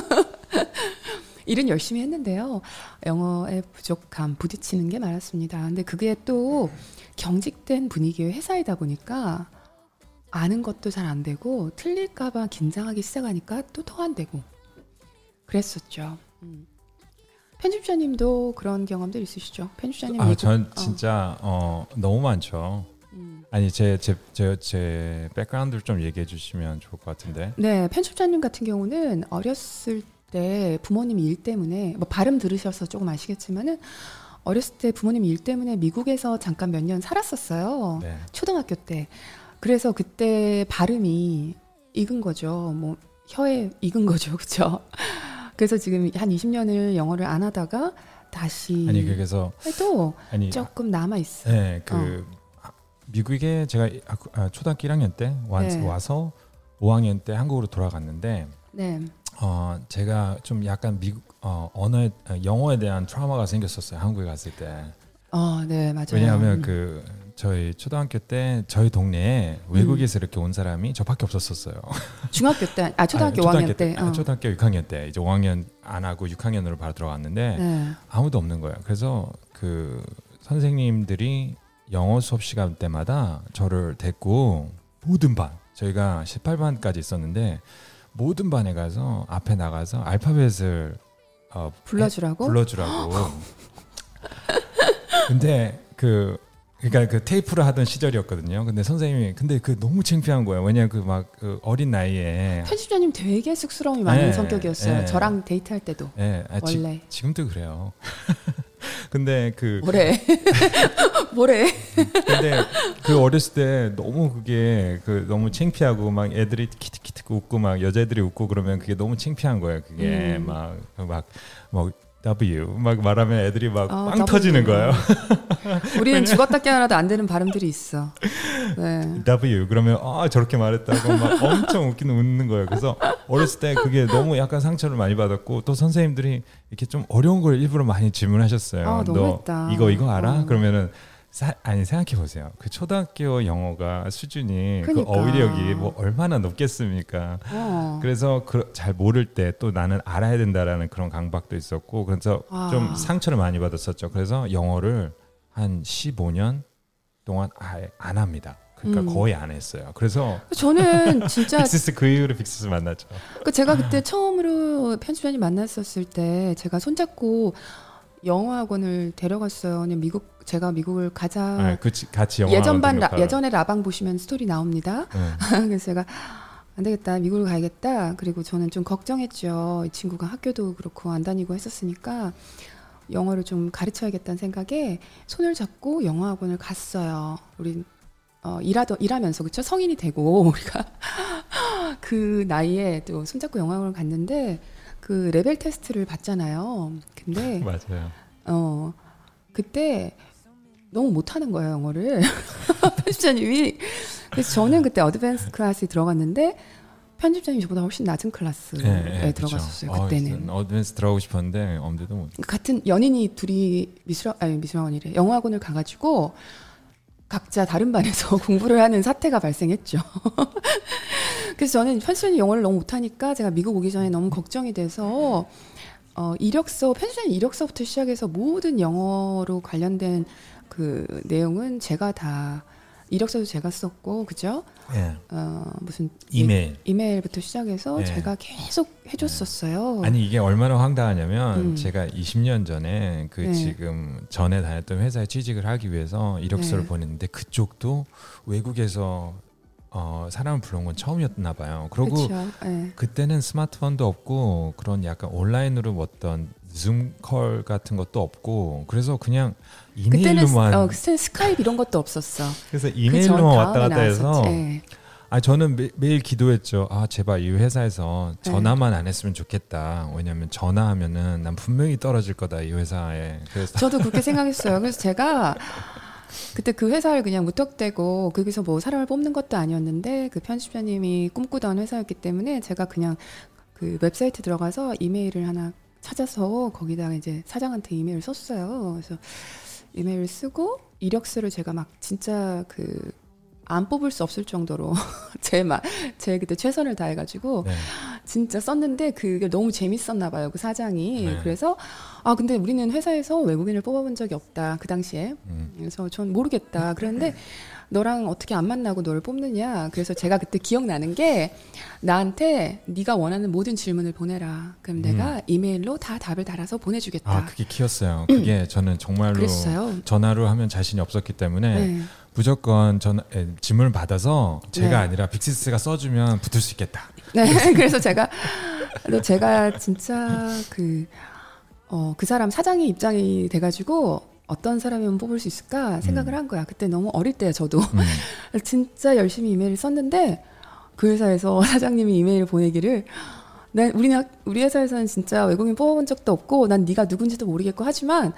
Speaker 1: 일은 열심히 했는데요. 영어의 부족함, 부딪히는 게 많았습니다. 근데 그게 또 경직된 분위기의 회사이다 보니까 아는 것도 잘 안 되고 틀릴까봐 긴장하기 시작하니까 또 더 안 되고 그랬었죠. 음. 편집자님도 그런 경험들 있으시죠? 편집자님.
Speaker 2: 아, 전 진짜 어. 어, 너무 많죠. 음. 아니 제 제 제 제 백그라운드를 좀 얘기해 주시면 좋을 것 같은데.
Speaker 1: 네, 편집자님 같은 경우는 어렸을 때 부모님 일 때문에 뭐 발음 들으셔서 조금 아시겠지만은 어렸을 때 부모님 일 때문에 미국에서 잠깐 몇 년 살았었어요. 네. 초등학교 때. 그래서 그때 발음이 익은 거죠. 뭐 혀에 익은 거죠, 그렇죠? 그래서 지금 한 이십 년을 영어를 안 하다가 다시
Speaker 2: 아니 그래서
Speaker 1: 해도 아니, 조금 남아 있어요.
Speaker 2: 네, 그 어. 미국에 제가 초등학교 일 학년 때 와, 네. 와서 오 학년 때 한국으로 돌아갔는데, 네. 어 제가 좀 약간 미국 어, 언어에 영어에 대한 트라우마가 생겼었어요. 한국에 갔을 때.
Speaker 1: 어, 네, 맞아요.
Speaker 2: 왜냐하면 그 저희 초등학교 때 저희 동네에 외국에서 음. 이렇게 온 사람이 저밖에 없었었어요. 중학교
Speaker 1: 때, 아 초등학교, 아니, 초등학교 오 학년 때,
Speaker 2: 때 어. 초등학교 육 학년 때 이제 오 학년 안 하고 육 학년으로 바로 들어갔는데 네. 아무도 없는 거예요. 그래서 그 선생님들이 영어 수업 시간 때마다 저를 데리고 모든 반, 저희가 십팔 반까지 있었는데 모든 반에 가서 앞에 나가서 알파벳을 어,
Speaker 1: 불러주라고?
Speaker 2: 해, 불러주라고. 근데 그 그러니까 그 테이프를 하던 시절이었거든요. 근데 선생님이 근데 그 너무 창피한 거예요. 왜냐면 그 막 그 어린 나이에
Speaker 1: 편집자님 되게 쑥스러움이 많은 네, 성격이었어요. 네. 저랑 데이트할 때도 네. 아, 원래
Speaker 2: 지, 지금도 그래요. 근데 그
Speaker 1: 뭐래? 뭐래?
Speaker 2: 근데 그 어렸을 때 너무 그게 그 너무 창피하고 막 애들이 키득키득 웃고 막 여자애들이 웃고 그러면 그게 너무 창피한 거예요. 그게
Speaker 1: 음.
Speaker 2: 막 막 뭐 W 막 말하면 애들이 막 빵
Speaker 1: 어, W.
Speaker 2: 터지는 거예요.
Speaker 1: 우리는 죽었다 깨어나도 안 되는 발음들이 있어. 네.
Speaker 2: W 그러면 아 저렇게 말했다고 막 엄청 웃기는 웃는 거예요. 그래서 어렸을 때 그게 너무 약간 상처를 많이 받았고 또 선생님들이 이렇게 좀 어려운 걸 일부러 많이 질문하셨어요.
Speaker 1: 아,
Speaker 2: 너
Speaker 1: 너무했다.
Speaker 2: 이거 이거 알아?
Speaker 1: 어.
Speaker 2: 그러면은 사, 아니 생각해 보세요. 그 초등학교 영어가 수준이
Speaker 1: 그러니까.
Speaker 2: 그 어휘력이 뭐 얼마나 높겠습니까?
Speaker 1: 어.
Speaker 2: 그래서 그, 잘 모를 때 또 나는 알아야 된다라는 그런 강박도 있었고 그래서
Speaker 1: 아.
Speaker 2: 좀 상처를 많이 받았었죠. 그래서 영어를 한 십오 년 동안 아예 안 합니다. 그러니까
Speaker 1: 음.
Speaker 2: 거의 안 했어요. 그래서
Speaker 1: 저는 진짜
Speaker 2: 빅시스 그 이후로 빅시스 만났죠.
Speaker 1: 그 제가 그때 처음으로 편집자님 만났었을 때 제가 손잡고 영어 학원을 데려갔어요. 그냥 미국 제가 미국을 가자.
Speaker 2: 아, 그치, 같이 영어
Speaker 1: 예전반 라,
Speaker 2: 등록하러.
Speaker 1: 예전에 라방 보시면 스토리 나옵니다.
Speaker 2: 네.
Speaker 1: 그래서 제가 안 되겠다. 미국을 가야겠다. 그리고 저는 좀 걱정했죠. 이 친구가 학교도 그렇고 안 다니고 했었으니까 영어를 좀 가르쳐야겠다는 생각에 손을 잡고 영어 학원을 갔어요. 우리 어, 일하더 일하면서 그렇죠. 성인이 되고 우리가 그 나이에 또 손잡고 영어 학원을 갔는데 그 레벨 테스트를 받잖아요. 근데
Speaker 2: 맞아요.
Speaker 1: 어 그때 너무 못하는 거예요 영어를. 편집자님이. 그래서 저는 그때 어드밴스 클래스에 들어갔는데 편집자님이 저보다 훨씬 낮은 클래스에
Speaker 2: 네, 네,
Speaker 1: 들어갔었어요.
Speaker 2: 그쵸.
Speaker 1: 그때는.
Speaker 2: 어, 어드밴스 들어가고 싶었는데 엄두도 못.
Speaker 1: 같은 연인이 둘이 미술 아니 미술학원이래 영어 학원을 가가지고 각자 다른 반에서 공부를 하는 사태가 발생했죠. 그래서 저는 편집자님 영어를 너무 못하니까 제가 미국 오기 전에 너무 걱정이 돼서 어, 이력서 편집자님 이력서부터 시작해서 모든 영어로 관련된 그 내용은 제가 다 이력서도 제가 썼고 그죠?
Speaker 2: 예.
Speaker 1: 어, 무슨
Speaker 2: 이메일.
Speaker 1: 이, 이메일부터 시작해서
Speaker 2: 예.
Speaker 1: 제가 계속 해줬었어요.
Speaker 2: 아니 이게 얼마나 황당하냐면
Speaker 1: 음.
Speaker 2: 제가 이십 년 전에 그
Speaker 1: 네.
Speaker 2: 지금 전에 다녔던 회사에 취직을 하기 위해서 이력서를
Speaker 1: 네.
Speaker 2: 보냈는데 그쪽도 외국에서 어, 사람을 불러온 건 처음이었나 봐요. 그리고
Speaker 1: 그쵸? 네.
Speaker 2: 그때는 스마트폰도 없고 그런 약간 온라인으로 어떤 줌콜 같은 것도 없고 그래서 그냥
Speaker 1: 그때는
Speaker 2: 이메일로만
Speaker 1: 어, 그때는 스카이프 이런 것도 없었어.
Speaker 2: 그래서
Speaker 1: 그 전
Speaker 2: 이메일로만 왔다
Speaker 1: 다음에
Speaker 2: 갔다 해서
Speaker 1: 나왔었지. 네.
Speaker 2: 아 저는 매, 매일 기도했죠. 아 제발 이 회사에서
Speaker 1: 네.
Speaker 2: 전화만 안 했으면 좋겠다. 왜냐하면 전화하면은 난 분명히 떨어질 거다 이 회사에. 그래서
Speaker 1: 저도 그렇게 생각했어요. 그래서 제가 그때 그 회사를 그냥 무턱대고 거기서 뭐 사람을 뽑는 것도 아니었는데 그 편집자님이 꿈꾸던 회사였기 때문에 제가 그냥 그 웹사이트 들어가서 이메일을 하나 찾아서 거기다가 이제 사장한테 이메일을 썼어요. 그래서 이메일을 쓰고 이력서를 제가 막 진짜 그 안 뽑을 수 없을 정도로 제 막 제 그때 최선을 다해가지고
Speaker 2: 네.
Speaker 1: 진짜 썼는데 그게 너무 재밌었나 봐요 그 사장이.
Speaker 2: 네.
Speaker 1: 그래서 아 근데 우리는 회사에서 외국인을 뽑아본 적이 없다 그 당시에.
Speaker 2: 음.
Speaker 1: 그래서 전 모르겠다. 그런데 너랑 어떻게 안 만나고 너를 뽑느냐. 그래서 제가 그때 기억나는 게 나한테 네가 원하는 모든 질문을 보내라. 그럼
Speaker 2: 음.
Speaker 1: 내가 이메일로 다 답을 달아서 보내주겠다.
Speaker 2: 아 그게 키였어요. 그게 저는 정말로
Speaker 1: 그랬어요.
Speaker 2: 전화로 하면 자신이 없었기 때문에
Speaker 1: 네.
Speaker 2: 무조건 전화 에, 질문을 받아서 제가
Speaker 1: 네.
Speaker 2: 아니라 빅시스가 써주면 붙을 수 있겠다.
Speaker 1: 네, 그래서 제가, 근데 제가 진짜 그, 어, 그 사람 사장의 입장이 돼가지고 어떤 사람이면 뽑을 수 있을까 생각을
Speaker 2: 음.
Speaker 1: 한 거야. 그때 너무 어릴 때야, 저도.
Speaker 2: 음.
Speaker 1: 진짜 열심히 이메일을 썼는데 그 회사에서 사장님이 이메일을 보내기를 난 우리, 우리 회사에서는 진짜 외국인 뽑아본 적도 없고 난 네가 누군지도 모르겠고 하지만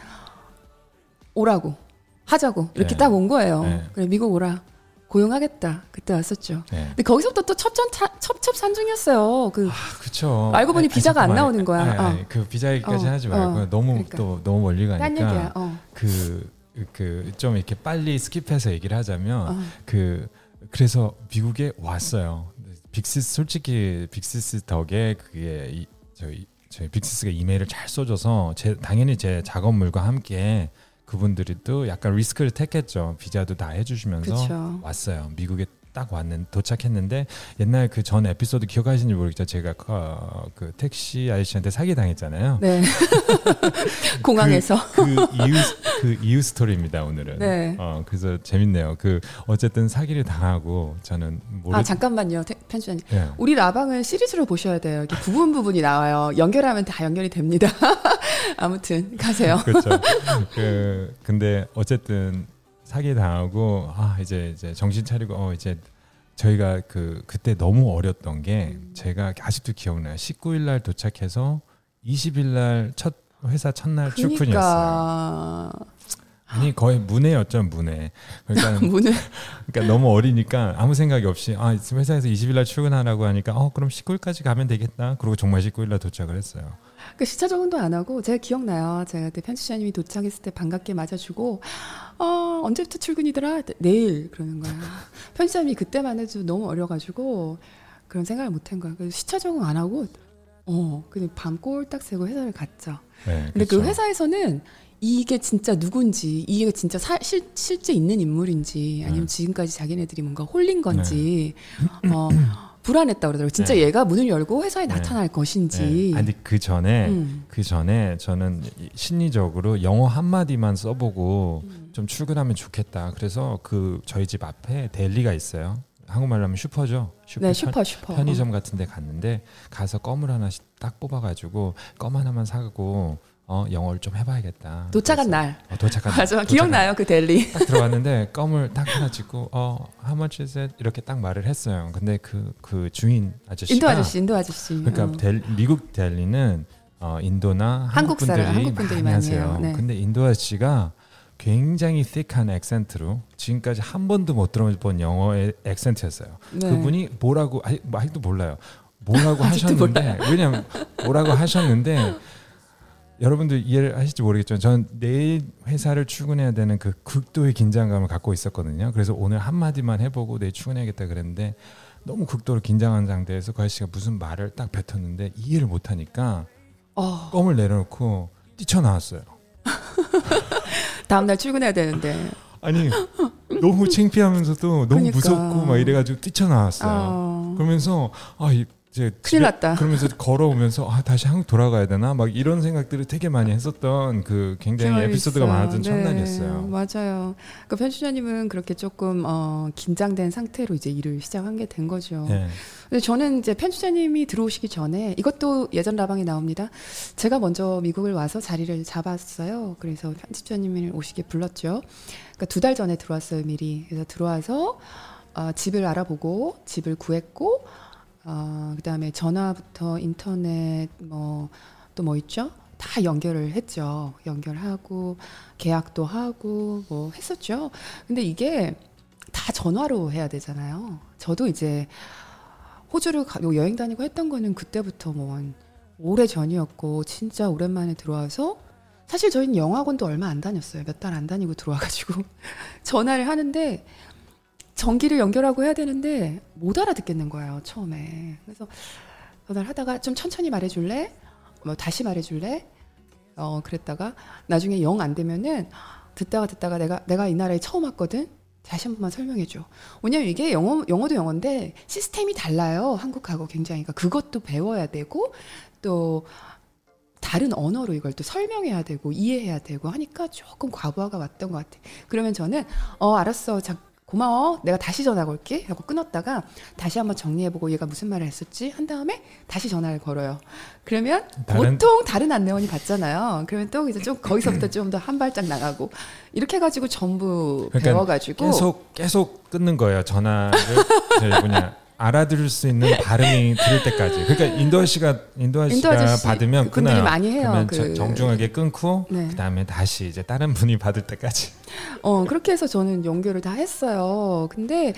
Speaker 1: 오라고. 하자고. 이렇게
Speaker 2: 네.
Speaker 1: 딱 온 거예요.
Speaker 2: 네.
Speaker 1: 그래, 미국 오라. 고용하겠다. 그때 왔었죠.
Speaker 2: 네.
Speaker 1: 근데 거기서부터 또 첩전 첩첩산중이었어요. 그
Speaker 2: 아, 그렇죠.
Speaker 1: 알고 보니 비자가 안 나오는 거야.
Speaker 2: 아니, 아니,
Speaker 1: 어.
Speaker 2: 그 비자 얘기까지
Speaker 1: 어,
Speaker 2: 하지 말고
Speaker 1: 어.
Speaker 2: 너무
Speaker 1: 그러니까.
Speaker 2: 또 너무 멀리
Speaker 1: 딴
Speaker 2: 가니까
Speaker 1: 얘기야. 어.
Speaker 2: 그 그 좀 이렇게 빨리 스킵해서 얘기를 하자면
Speaker 1: 어.
Speaker 2: 그 그래서 미국에 왔어요. 빅시스 솔직히 빅시스 덕에 그게 이, 저희 저희 빅시스가 이메일을 잘 써줘서 제 당연히 제 작업물과 함께 그분들이 또 약간 리스크를 택했죠. 비자도 다 해주시면서
Speaker 1: 그쵸.
Speaker 2: 왔어요. 미국에 딱 왔는 도착했는데 옛날 그 전 에피소드 기억하시는지 모르겠죠. 제가 그, 그 택시 아저씨한테 사기 당했잖아요.
Speaker 1: 네. 공항에서
Speaker 2: 그, 그 이유 그 이유 스토리입니다 오늘은.
Speaker 1: 네.
Speaker 2: 어 그래서 재밌네요. 그 어쨌든 사기를 당하고 저는 모르.
Speaker 1: 아 잠깐만요, 편집자님.
Speaker 2: 네.
Speaker 1: 우리 라방을 시리즈로 보셔야 돼요. 이렇게 부분 부분이 나와요. 연결하면 다 연결이 됩니다. 아무튼 가세요.
Speaker 2: 그렇죠. 그 근데 어쨌든 사기 당하고 아 이제 이제 정신 차리고 어 이제 저희가 그 그때 너무 어렸던 게 음. 제가 아직도 기억나요. 십구 일 날 도착해서 이십 일 날 첫 회사 첫날
Speaker 1: 그러니까.
Speaker 2: 출근이었어요. 아니 거의 문해였죠 문해. 그러니까
Speaker 1: 문해.
Speaker 2: 그러니까 너무 어리니까 아무 생각이 없이 아 회사에서 이십 일 날 출근하라고 하니까 어 그럼 십구 일까지 가면 되겠다. 그리고 정말 십구 일 날 도착을 했어요.
Speaker 1: 그 시차 적응도 안 하고 제가 기억나요. 제가 그때 편집자님이 도착했을 때 반갑게 맞아주고 어, 언제부터 출근이더라? 내일 그러는 거예요. 편집자님이 그때만 해도 너무 어려가지고 그런 생각을 못한 거예요. 그래서 시차 적응 안 하고 어 그냥 밤 꼴딱 새고 회사를 갔죠.
Speaker 2: 네,
Speaker 1: 근데
Speaker 2: 그렇죠.
Speaker 1: 그 회사에서는 이게 진짜 누군지 이게 진짜 사, 실, 실제 있는 인물인지 아니면 네. 지금까지 자기네들이 뭔가 홀린 건지 네. 어, 불안했다 그러더라고요. 진짜 네. 얘가 문을 열고 회사에 네. 나타날 것인지.
Speaker 2: 네. 아니 그 전에 음. 그 전에 저는 심리적으로 영어 한 마디만 써보고 음. 좀 출근하면 좋겠다. 그래서 그 저희 집 앞에 델리가 있어요. 한국말로 하면 슈퍼죠. 슈퍼,
Speaker 1: 네, 슈퍼, 슈퍼.
Speaker 2: 편의점 같은 데 갔는데 가서 껌을 하나씩 딱 뽑아가지고 껌 하나만 사고 어, 영어를 좀 해봐야겠다.
Speaker 1: 도착한 그래서, 날.
Speaker 2: 어, 도착한
Speaker 1: 맞아,
Speaker 2: 날.
Speaker 1: 기억나요 그 델리.
Speaker 2: 딱 들어왔는데 껌을 딱 하나 찍고 어, how much is it? 이렇게 딱 말을 했어요. 근데 그, 그 주인 아저씨가
Speaker 1: 인도 아저씨, 인도 아저씨.
Speaker 2: 그러니까
Speaker 1: 어.
Speaker 2: 델, 미국 델리는 어, 인도나 한국 분들이,
Speaker 1: 한국 분들이 많이 하세요.
Speaker 2: 네. 근데 인도 아저씨가 굉장히 thick한 액센트로 지금까지 한 번도 못 들어본 영어의 액센트였어요. 네. 그분이 뭐라고 아직도 몰라요. 뭐라고 하셨는데 왜냐면 뭐라고 하셨는데 여러분들 이해를 하실지 모르겠지만 저는 내일 회사를 출근해야 되는 그 극도의 긴장감을 갖고 있었거든요. 그래서 오늘 한마디만 해보고 내일 출근해야겠다 그랬는데 너무 극도로 긴장한 상태에서 그 아저씨가 무슨 말을 딱 뱉었는데 이해를 못하니까 어. 껌을 내려놓고 뛰쳐나왔어요.
Speaker 1: 다음날 출근해야 되는데.
Speaker 2: 아니 너무 창피하면서도 너무 그러니까. 무섭고 막 이래가지고 뛰쳐나왔어요. 어. 그러면서 아 이제
Speaker 1: 큰일 났다.
Speaker 2: 그러면서 걸어오면서 아 다시 한국 돌아가야 되나 막 이런 생각들을 되게 많이 했었던 그 굉장히 에피소드가 있어요. 많았던 네. 첫날이었어요.
Speaker 1: 맞아요. 그 편집자님은 그렇게 조금 어, 긴장된 상태로 이제 일을 시작한 게 된 거죠. 네. 근데 저는 이제 편집자님이 들어오시기 전에 이것도 예전 라방에 나옵니다. 제가 먼저 미국을 와서 자리를 잡았어요. 그래서 편집자님을 오시게 불렀죠. 그러니까 두 달 전에 들어왔어요 미리. 그래서 들어와서 어, 집을 알아보고 집을 구했고. 어, 그다음에 전화부터 인터넷 뭐 또 뭐 있죠? 다 연결을 했죠. 연결하고 계약도 하고 뭐 했었죠. 근데 이게 다 전화로 해야 되잖아요. 저도 이제 호주를 가, 여행 다니고 했던 거는 그때부터 뭐 한 오래 전이었고 진짜 오랜만에 들어와서 사실 저희는 영어학원도 얼마 안 다녔어요. 몇 달 안 다니고 들어와가지고 전화를 하는데 전기를 연결하고 해야 되는데 못 알아듣겠는 거예요 처음에. 그래서 전화를 하다가 좀 천천히 말해줄래? 뭐 다시 말해줄래? 어 그랬다가 나중에 영 안 되면은 듣다가 듣다가 내가 내가 이 나라에 처음 왔거든. 다시 한 번만 설명해줘. 왜냐면 이게 영어 영어도 영어인데 시스템이 달라요 한국하고 굉장히. 그러니까 그것도 배워야 되고 또 다른 언어로 이걸 또 설명해야 되고 이해해야 되고 하니까 조금 과부하가 왔던 것 같아. 그러면 저는 어 알았어. 자, 고마워. 내가 다시 전화 걸게. 하고 끊었다가 다시 한번 정리해보고 얘가 무슨 말을 했었지? 한 다음에 다시 전화를 걸어요. 그러면 다른... 보통 다른 안내원이 받잖아요. 그러면 또 이제 좀 거기서부터 좀 더 한 발짝 나가고 이렇게 해가지고 전부
Speaker 2: 그러니까
Speaker 1: 배워가지고
Speaker 2: 계속 계속 끊는 거예요. 전화를 뭐냐 알아들을 수 있는 발음이 들을 때까지. 그러니까 인도 아저씨가 인도 아저씨가 인도 아저씨, 받으면
Speaker 1: 그분들이
Speaker 2: 끊어요.
Speaker 1: 많이 해요.
Speaker 2: 그러면
Speaker 1: 그...
Speaker 2: 정중하게 끊고 네. 그다음에 다시 이제 다른 분이 받을 때까지.
Speaker 1: 어 그렇게 해서 저는 연결을 다 했어요. 근데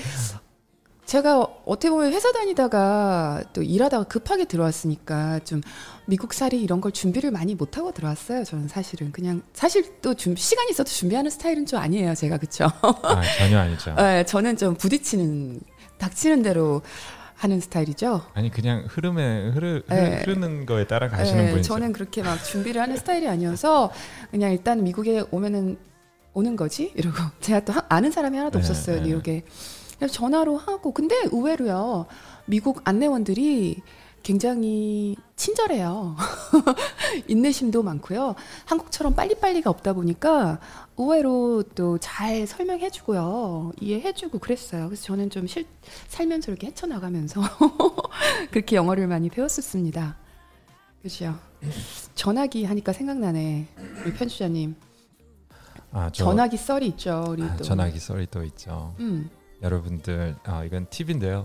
Speaker 1: 제가 어떻게 보면 회사 다니다가 또 일하다가 급하게 들어왔으니까 좀 미국살이 이런 걸 준비를 많이 못 하고 들어왔어요. 저는 사실은 그냥 사실 또 준비, 시간이 있어도 준비하는 스타일은 좀 아니에요. 제가 그렇죠?
Speaker 2: 아, 전혀 아니죠.
Speaker 1: 네, 저는 좀 부딪히는 닥치는 대로 하는 스타일이죠.
Speaker 2: 아니 그냥 흐름에 흐르, 네. 흐르는 거에 따라 가시는 네, 분이죠.
Speaker 1: 저는 그렇게 막 준비를 하는 스타일이 아니어서 그냥 일단 미국에 오면은 오는 거지 이러고 제가 또 아는 사람이 하나도 네, 없었어요. 네. 뉴욕에. 그래서 전화로 하고 근데 의외로요. 미국 안내원들이 굉장히 친절해요. 인내심도 많고요. 한국처럼 빨리빨리가 없다 보니까 의외로 또 잘 설명해주고요. 이해해주고 그랬어요. 그래서 저는 좀 실, 살면서 이렇게 헤쳐나가면서 그렇게 영어를 많이 배웠었습니다. 그죠? 전화기 하니까 생각나네. 우리 편집자님.
Speaker 2: 아, 저,
Speaker 1: 전화기 썰이 있죠. 우리
Speaker 2: 아,
Speaker 1: 또.
Speaker 2: 전화기 썰이 또 있죠.
Speaker 1: 음.
Speaker 2: 여러분들, 아, 이건 팁인데요.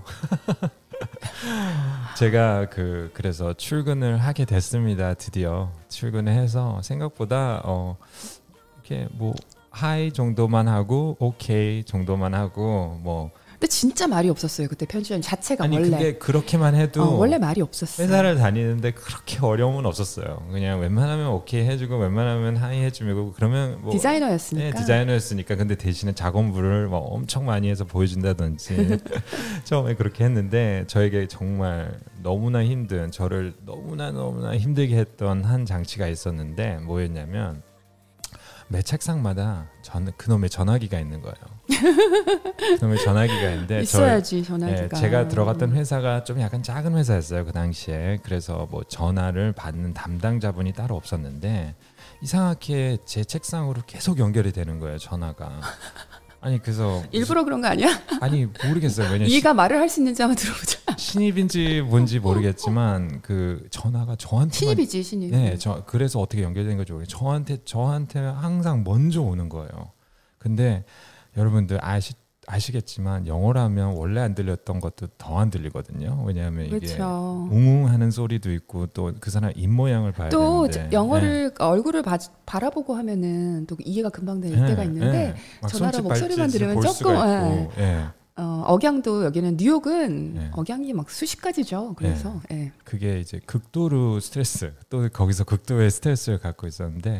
Speaker 2: 제가 그 그래서 출근을 하게 됐습니다. 드디어 출근을 해서 생각보다 어 이렇게 뭐 하이 정도만 하고 오케이 정도만 하고 뭐
Speaker 1: 근데 진짜 말이 없었어요. 그때 편집자님 자체가
Speaker 2: 아니
Speaker 1: 원래.
Speaker 2: 그게 그렇게만 해도
Speaker 1: 어, 원래 말이 없었어요.
Speaker 2: 회사를 다니는데 그렇게 어려움은 없었어요. 그냥 웬만하면 오케이 해주고 웬만하면 하이 해주고 그러면 뭐
Speaker 1: 디자이너였으니까.
Speaker 2: 네, 디자이너였으니까. 근데 대신에 작업물을 막 엄청 많이 해서 보여준다든지 처음에 그렇게 했는데 저에게 정말 너무나 힘든 저를 너무나 너무나 힘들게 했던 한 장치가 있었는데 뭐였냐면 매 책상마다 전, 그놈의 전화기가 있는 거예요. 그놈의 전화기가 있는데
Speaker 1: 있어야지
Speaker 2: 저희,
Speaker 1: 전화기가.
Speaker 2: 네, 제가 들어갔던 회사가 좀 약간 작은 회사였어요. 그 당시에. 그래서 뭐 전화를 받는 담당자분이 따로 없었는데 이상하게 제 책상으로 계속 연결이 되는 거예요. 전화가. 아니 그래서
Speaker 1: 일부러 그런 거 아니야?
Speaker 2: 아니 모르겠어요. 왜냐면
Speaker 1: 이가 말을 할 수 있는지 한번 들어보자.
Speaker 2: 신입인지 뭔지 모르겠지만 그 전화가 저한테
Speaker 1: 신입이지 신입.
Speaker 2: 네, 저 그래서 어떻게 연결된 건지 모르겠어요. 저한테 저한테 항상 먼저 오는 거예요. 근데 여러분들 아시 아시겠지만 영어라면 원래 안 들렸던 것도 더 안 들리거든요. 왜냐하면 이게
Speaker 1: 그렇죠.
Speaker 2: 웅웅하는 소리도 있고 또 그 사람 입 모양을 봐야
Speaker 1: 또
Speaker 2: 되는데
Speaker 1: 영어를 네. 얼굴을 봐, 바라보고 하면은 또 이해가 금방 될
Speaker 2: 네,
Speaker 1: 때가 있는데
Speaker 2: 네.
Speaker 1: 전화로 목소리만 들으면 조금 예.
Speaker 2: 예.
Speaker 1: 어, 억양도 여기는 뉴욕은
Speaker 2: 네.
Speaker 1: 억양이 막 수십 가지죠. 그래서
Speaker 2: 네.
Speaker 1: 예.
Speaker 2: 그게 이제 극도로 스트레스 또 거기서 극도의 스트레스를 갖고 있었는데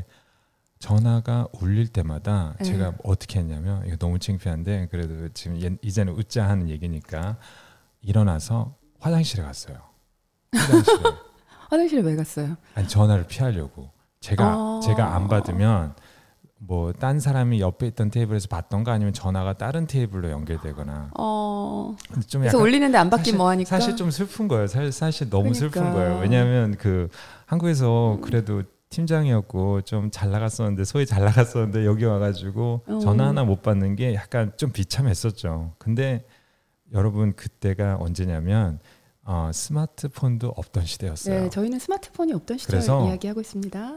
Speaker 2: 전화가 울릴 때마다 네. 제가 어떻게 했냐면 이거 너무 창피한데 그래도 지금 예, 이제는 웃자 하는 얘기니까 일어나서 화장실에 갔어요. 화장실에.
Speaker 1: 화장실에 왜 갔어요?
Speaker 2: 아니 전화를 피하려고. 제가 아~ 제가 안 받으면 뭐 딴 사람이 옆에 있던 테이블에서 받던가 아니면 전화가 다른 테이블로 연결되거나.
Speaker 1: 어.
Speaker 2: 좀
Speaker 1: 그래서 울리는데 안 받긴
Speaker 2: 사실,
Speaker 1: 뭐 하니까.
Speaker 2: 사실 좀 슬픈 거예요. 사실, 사실 너무
Speaker 1: 그러니까.
Speaker 2: 슬픈 거예요. 왜냐하면 그 한국에서 그래도 팀장이었고 좀 잘 나갔었는데 소위 잘 나갔었는데 여기 와가지고 어. 전화 하나 못 받는 게 약간 좀 비참했었죠. 근데 여러분 그때가 언제냐면 어, 스마트폰도 없던 시대였어요.
Speaker 1: 네, 저희는 스마트폰이 없던 시절 이야기하고 있습니다.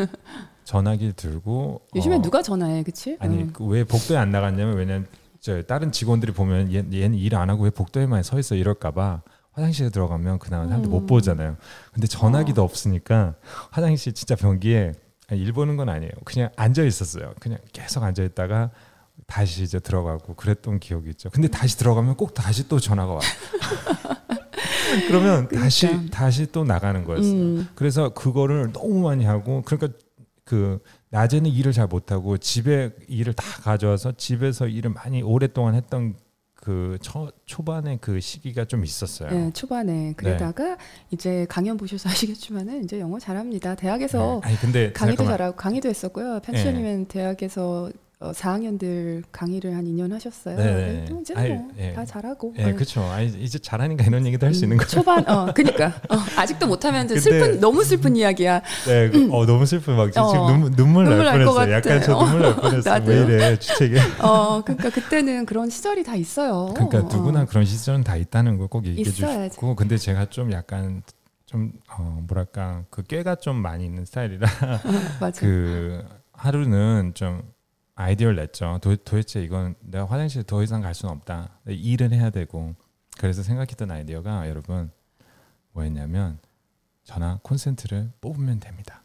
Speaker 2: 전화기를 들고
Speaker 1: 요즘에
Speaker 2: 어,
Speaker 1: 누가 전화해, 그치?
Speaker 2: 아니
Speaker 1: 응.
Speaker 2: 그 왜 복도에 안 나갔냐면 왜냐면 저 다른 직원들이 보면 얘, 얘는 일 안 하고 왜 복도에만 서 있어 이럴까봐 화장실에 들어가면 그나마 사람들 음. 못 보잖아요. 근데 전화기도 어. 없으니까 화장실 진짜 변기에 일 보는 건 아니에요. 그냥 앉아 있었어요. 그냥 계속 앉아 있다가 다시 이제 들어가고 그랬던 기억이 있죠. 근데 다시 들어가면 꼭 다시 또 전화가 와요. 그러면 그러니까. 다시 다시 또 나가는 거였어요. 음. 그래서 그거를 너무 많이 하고 그러니까 그 낮에는 일을 잘 못하고 집에 일을 다 가져와서 집에서 일을 많이 오랫동안 했던 그 초, 초반에 그 시기가 좀 있었어요.
Speaker 1: 네, 초반에 그러다가 네. 이제 강연 보셔서 아시겠지만은 이제 영어 잘합니다. 대학에서
Speaker 2: 네. 아니, 근데
Speaker 1: 강의도
Speaker 2: 잠깐만.
Speaker 1: 잘하고 강의도 했었고요. 편집자님은 네. 대학에서 어, 사 학년들 강의를 한 이 년 하셨어요. 네. 또 이제 뭐 다 잘하고.
Speaker 2: 네, 네. 그렇죠. 이제 잘하니까 이런 얘기도 할 수 음, 있는 거죠.
Speaker 1: 초반, 어, 그니까 어, 아직도 못하면 근데, 슬픈 너무 슬픈 이야기야.
Speaker 2: 네, 음. 어 너무 슬픈 막 지금 어, 눈물, 눈물 날 뻔했어요. 약간 저 눈물 날 뻔했어요. 왜 이래 주책에.
Speaker 1: 어, 그러니까 그때는 그런 시절이 다 있어요.
Speaker 2: 그러니까 누구나 어. 그런 시절은 다 있다는 걸 꼭 얘기해 주시고, 근데 제가 좀 약간 좀 어, 뭐랄까 그 꾀가 좀 많이 있는 스타일이라
Speaker 1: 맞아.
Speaker 2: 그 하루는 좀 아이디어를 냈죠. 도, 도대체 이건 내가 화장실에 더 이상 갈 수는 없다. 일은 해야 되고. 그래서 생각했던 아이디어가 여러분 뭐였냐면 전화 콘센트를 뽑으면 됩니다.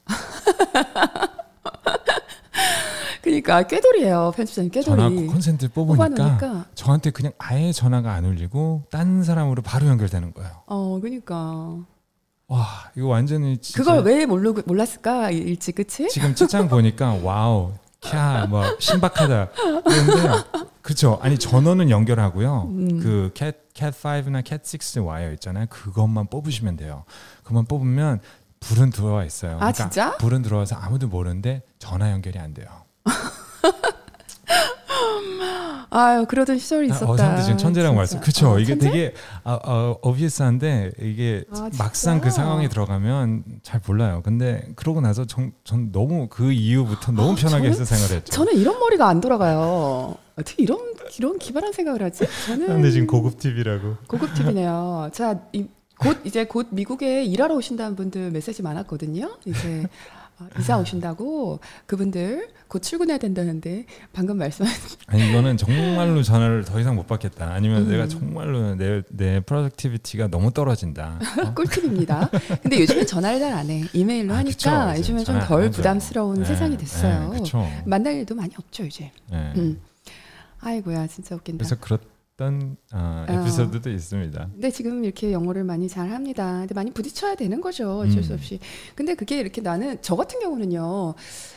Speaker 1: 그러니까 꾀돌이에요. 편집자님 꾀돌이.
Speaker 2: 전화 콘센트를 뽑으니까 뽑아놓으니까. 저한테 그냥 아예 전화가 안 울리고 딴 사람으로 바로 연결되는 거예요.
Speaker 1: 어, 그러니까.
Speaker 2: 와, 이거 완전히 진짜
Speaker 1: 그걸 왜 모르, 몰랐을까 일찍 그치?
Speaker 2: 지금 책장 보니까 와우. 캬, 뭐 신박하다. 그런데 그렇죠. 아니 전원은 연결하고요. 음. 그 cat cat 오나 cat 육 와이어 있잖아요. 그것만 뽑으시면 돼요. 그것만 뽑으면 불은 들어와 있어요.
Speaker 1: 아, 그러니까 진짜?
Speaker 2: 불은 들어와서 아무도 모르는데 전화 연결이 안 돼요.
Speaker 1: 아유 그러던 시절이 있었다.
Speaker 2: 어, 사람들 지금 천재라고 말씀. 그렇죠.
Speaker 1: 어,
Speaker 2: 이게
Speaker 1: 천재?
Speaker 2: 되게 어, 어, obvious한데 이게
Speaker 1: 아,
Speaker 2: 막상 그 상황에 들어가면 잘 몰라요. 근데 그러고 나서 전, 전 너무 그 이후부터 너무
Speaker 1: 아,
Speaker 2: 편하게
Speaker 1: 저는,
Speaker 2: 해서 생활했죠.
Speaker 1: 저는 이런 머리가 안 돌아가요. 어떻게 이런 이런 기발한 생각을 하지? 저는
Speaker 2: 근데 지금 고급 팁이라고.
Speaker 1: 고급 팁이네요. 자, 이, 곧 이제 곧 미국에 일하러 오신다는 분들 메시지 많았거든요. 이제 어, 이사 오신다고 그분들 곧 출근해야 된다는데 방금 말씀하신
Speaker 2: 아니 이거는 정말로 전화를 더 이상 못 받겠다. 아니면
Speaker 1: 음.
Speaker 2: 내가 정말로 내, 내 프로덕티비티가 너무 떨어진다. 어?
Speaker 1: 꿀팁입니다. 근데 요즘엔 전화를 잘 안 해. 이메일로
Speaker 2: 아,
Speaker 1: 하니까
Speaker 2: 그쵸,
Speaker 1: 요즘엔 좀
Speaker 2: 전화
Speaker 1: 덜
Speaker 2: 안 하죠.
Speaker 1: 부담스러운
Speaker 2: 네,
Speaker 1: 세상이 됐어요.
Speaker 2: 네, 그쵸.
Speaker 1: 만날 일도 많이 없죠 이제.
Speaker 2: 네.
Speaker 1: 음. 아이고야 진짜 웃긴다.
Speaker 2: 그래서 그랬던 어, 에피소드도 어. 있습니다.
Speaker 1: 근데 지금 이렇게 영어를 많이 잘 합니다. 근데 많이 부딪혀야 되는 거죠. 어쩔 수 없이. 근데 그게 이렇게 나는 저 같은 경우는요.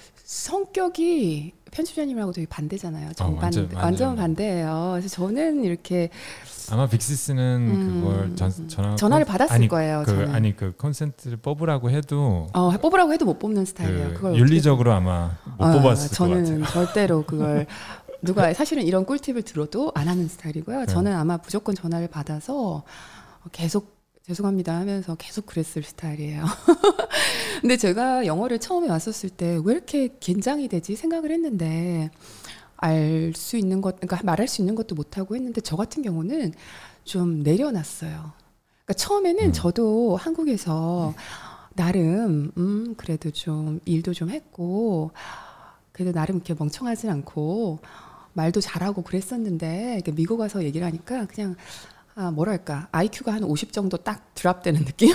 Speaker 1: 성격이 편집자님하고 되게 반대잖아요. 정반
Speaker 2: 어, 완전,
Speaker 1: 완전,
Speaker 2: 완전
Speaker 1: 반대예요. 그래서 저는 이렇게
Speaker 2: 아마 빅시스는
Speaker 1: 음,
Speaker 2: 그걸 전, 전화
Speaker 1: 전화를 받았을
Speaker 2: 아니,
Speaker 1: 거예요.
Speaker 2: 그,
Speaker 1: 저는.
Speaker 2: 아니 그 컨센트를 뽑으라고 해도
Speaker 1: 어, 뽑으라고 해도 못 뽑는 스타일이에요.
Speaker 2: 그
Speaker 1: 그걸
Speaker 2: 윤리적으로 아마 못
Speaker 1: 어,
Speaker 2: 뽑았을
Speaker 1: 저는
Speaker 2: 것 같아요.
Speaker 1: 절대로 그걸 누가 사실은 이런 꿀팁을 들어도 안 하는 스타일이고요.
Speaker 2: 네.
Speaker 1: 저는 아마 무조건 전화를 받아서 계속 죄송합니다 하면서 계속 그랬을 스타일이에요. 근데 제가 영어를 처음에 왔었을 때 왜 이렇게 긴장이 되지 생각을 했는데 알 수 있는 것, 그러니까 말할 수 있는 것도 못하고 했는데 저 같은 경우는 좀 내려놨어요. 그러니까 처음에는
Speaker 2: 음.
Speaker 1: 저도 한국에서 나름 음 그래도 좀 일도 좀 했고 그래도 나름 이렇게 멍청하진 않고 말도 잘하고 그랬었는데 미국 와서 얘기를 하니까 그냥 아 뭐랄까 아이큐가 한 오십 정도 딱 드랍되는 느낌?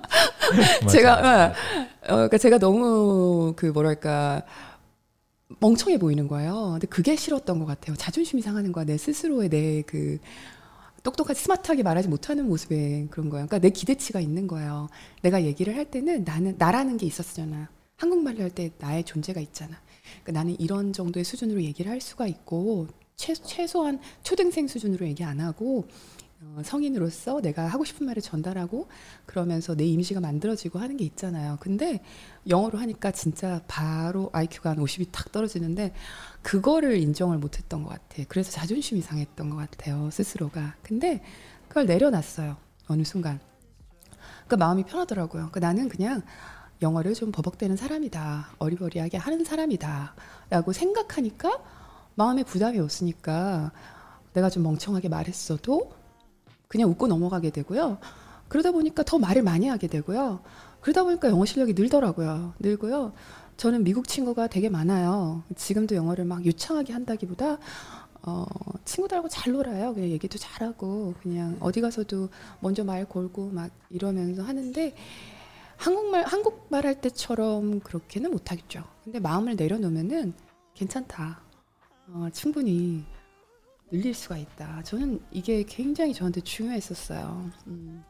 Speaker 1: 제가 어, 그러니까 제가 너무 그 뭐랄까 멍청해 보이는 거예요. 근데 그게 싫었던 것 같아요. 자존심이 상하는 거야. 내 스스로의 내 그 똑똑하게 스마트하게 말하지 못하는 모습에 그런 거예요. 그러니까 내 기대치가 있는 거예요. 내가 얘기를 할 때는 나는 나라는 게 있었잖아. 한국말을 할 때 나의 존재가 있잖아. 그러니까 나는 이런 정도의 수준으로 얘기를 할 수가 있고 최, 최소한 초등생 수준으로 얘기 안 하고 어, 성인으로서 내가 하고 싶은 말을 전달하고 그러면서 내 이미지가 만들어지고 하는 게 있잖아요. 근데 영어로 하니까 진짜 바로 아이큐가 한 오십이 탁 떨어지는데 그거를 인정을 못했던 것 같아. 그래서 자존심이 상했던 것 같아요. 스스로가. 근데 그걸 내려놨어요. 어느 순간. 그러니까 마음이 편하더라고요. 그러니까 나는 그냥 영어를 좀 버벅대는 사람이다. 어리버리하게 하는 사람이다. 라고 생각하니까 마음에 부담이 없으니까 내가 좀 멍청하게 말했어도 그냥 웃고 넘어가게 되고요. 그러다 보니까 더 말을 많이 하게 되고요. 그러다 보니까 영어 실력이 늘더라고요. 늘고요. 저는 미국 친구가 되게 많아요. 지금도 영어를 막 유창하게 한다기보다 어, 친구들하고 잘 놀아요. 그냥 얘기도 잘하고 그냥 어디 가서도 먼저 말 걸고 막 이러면서 하는데 한국말 한국말 할 때처럼 그렇게는 못하겠죠. 근데 마음을 내려놓으면은 괜찮다. 어, 충분히 늘릴 수가 있다. 저는 이게 굉장히 저한테 중요했었어요. 음.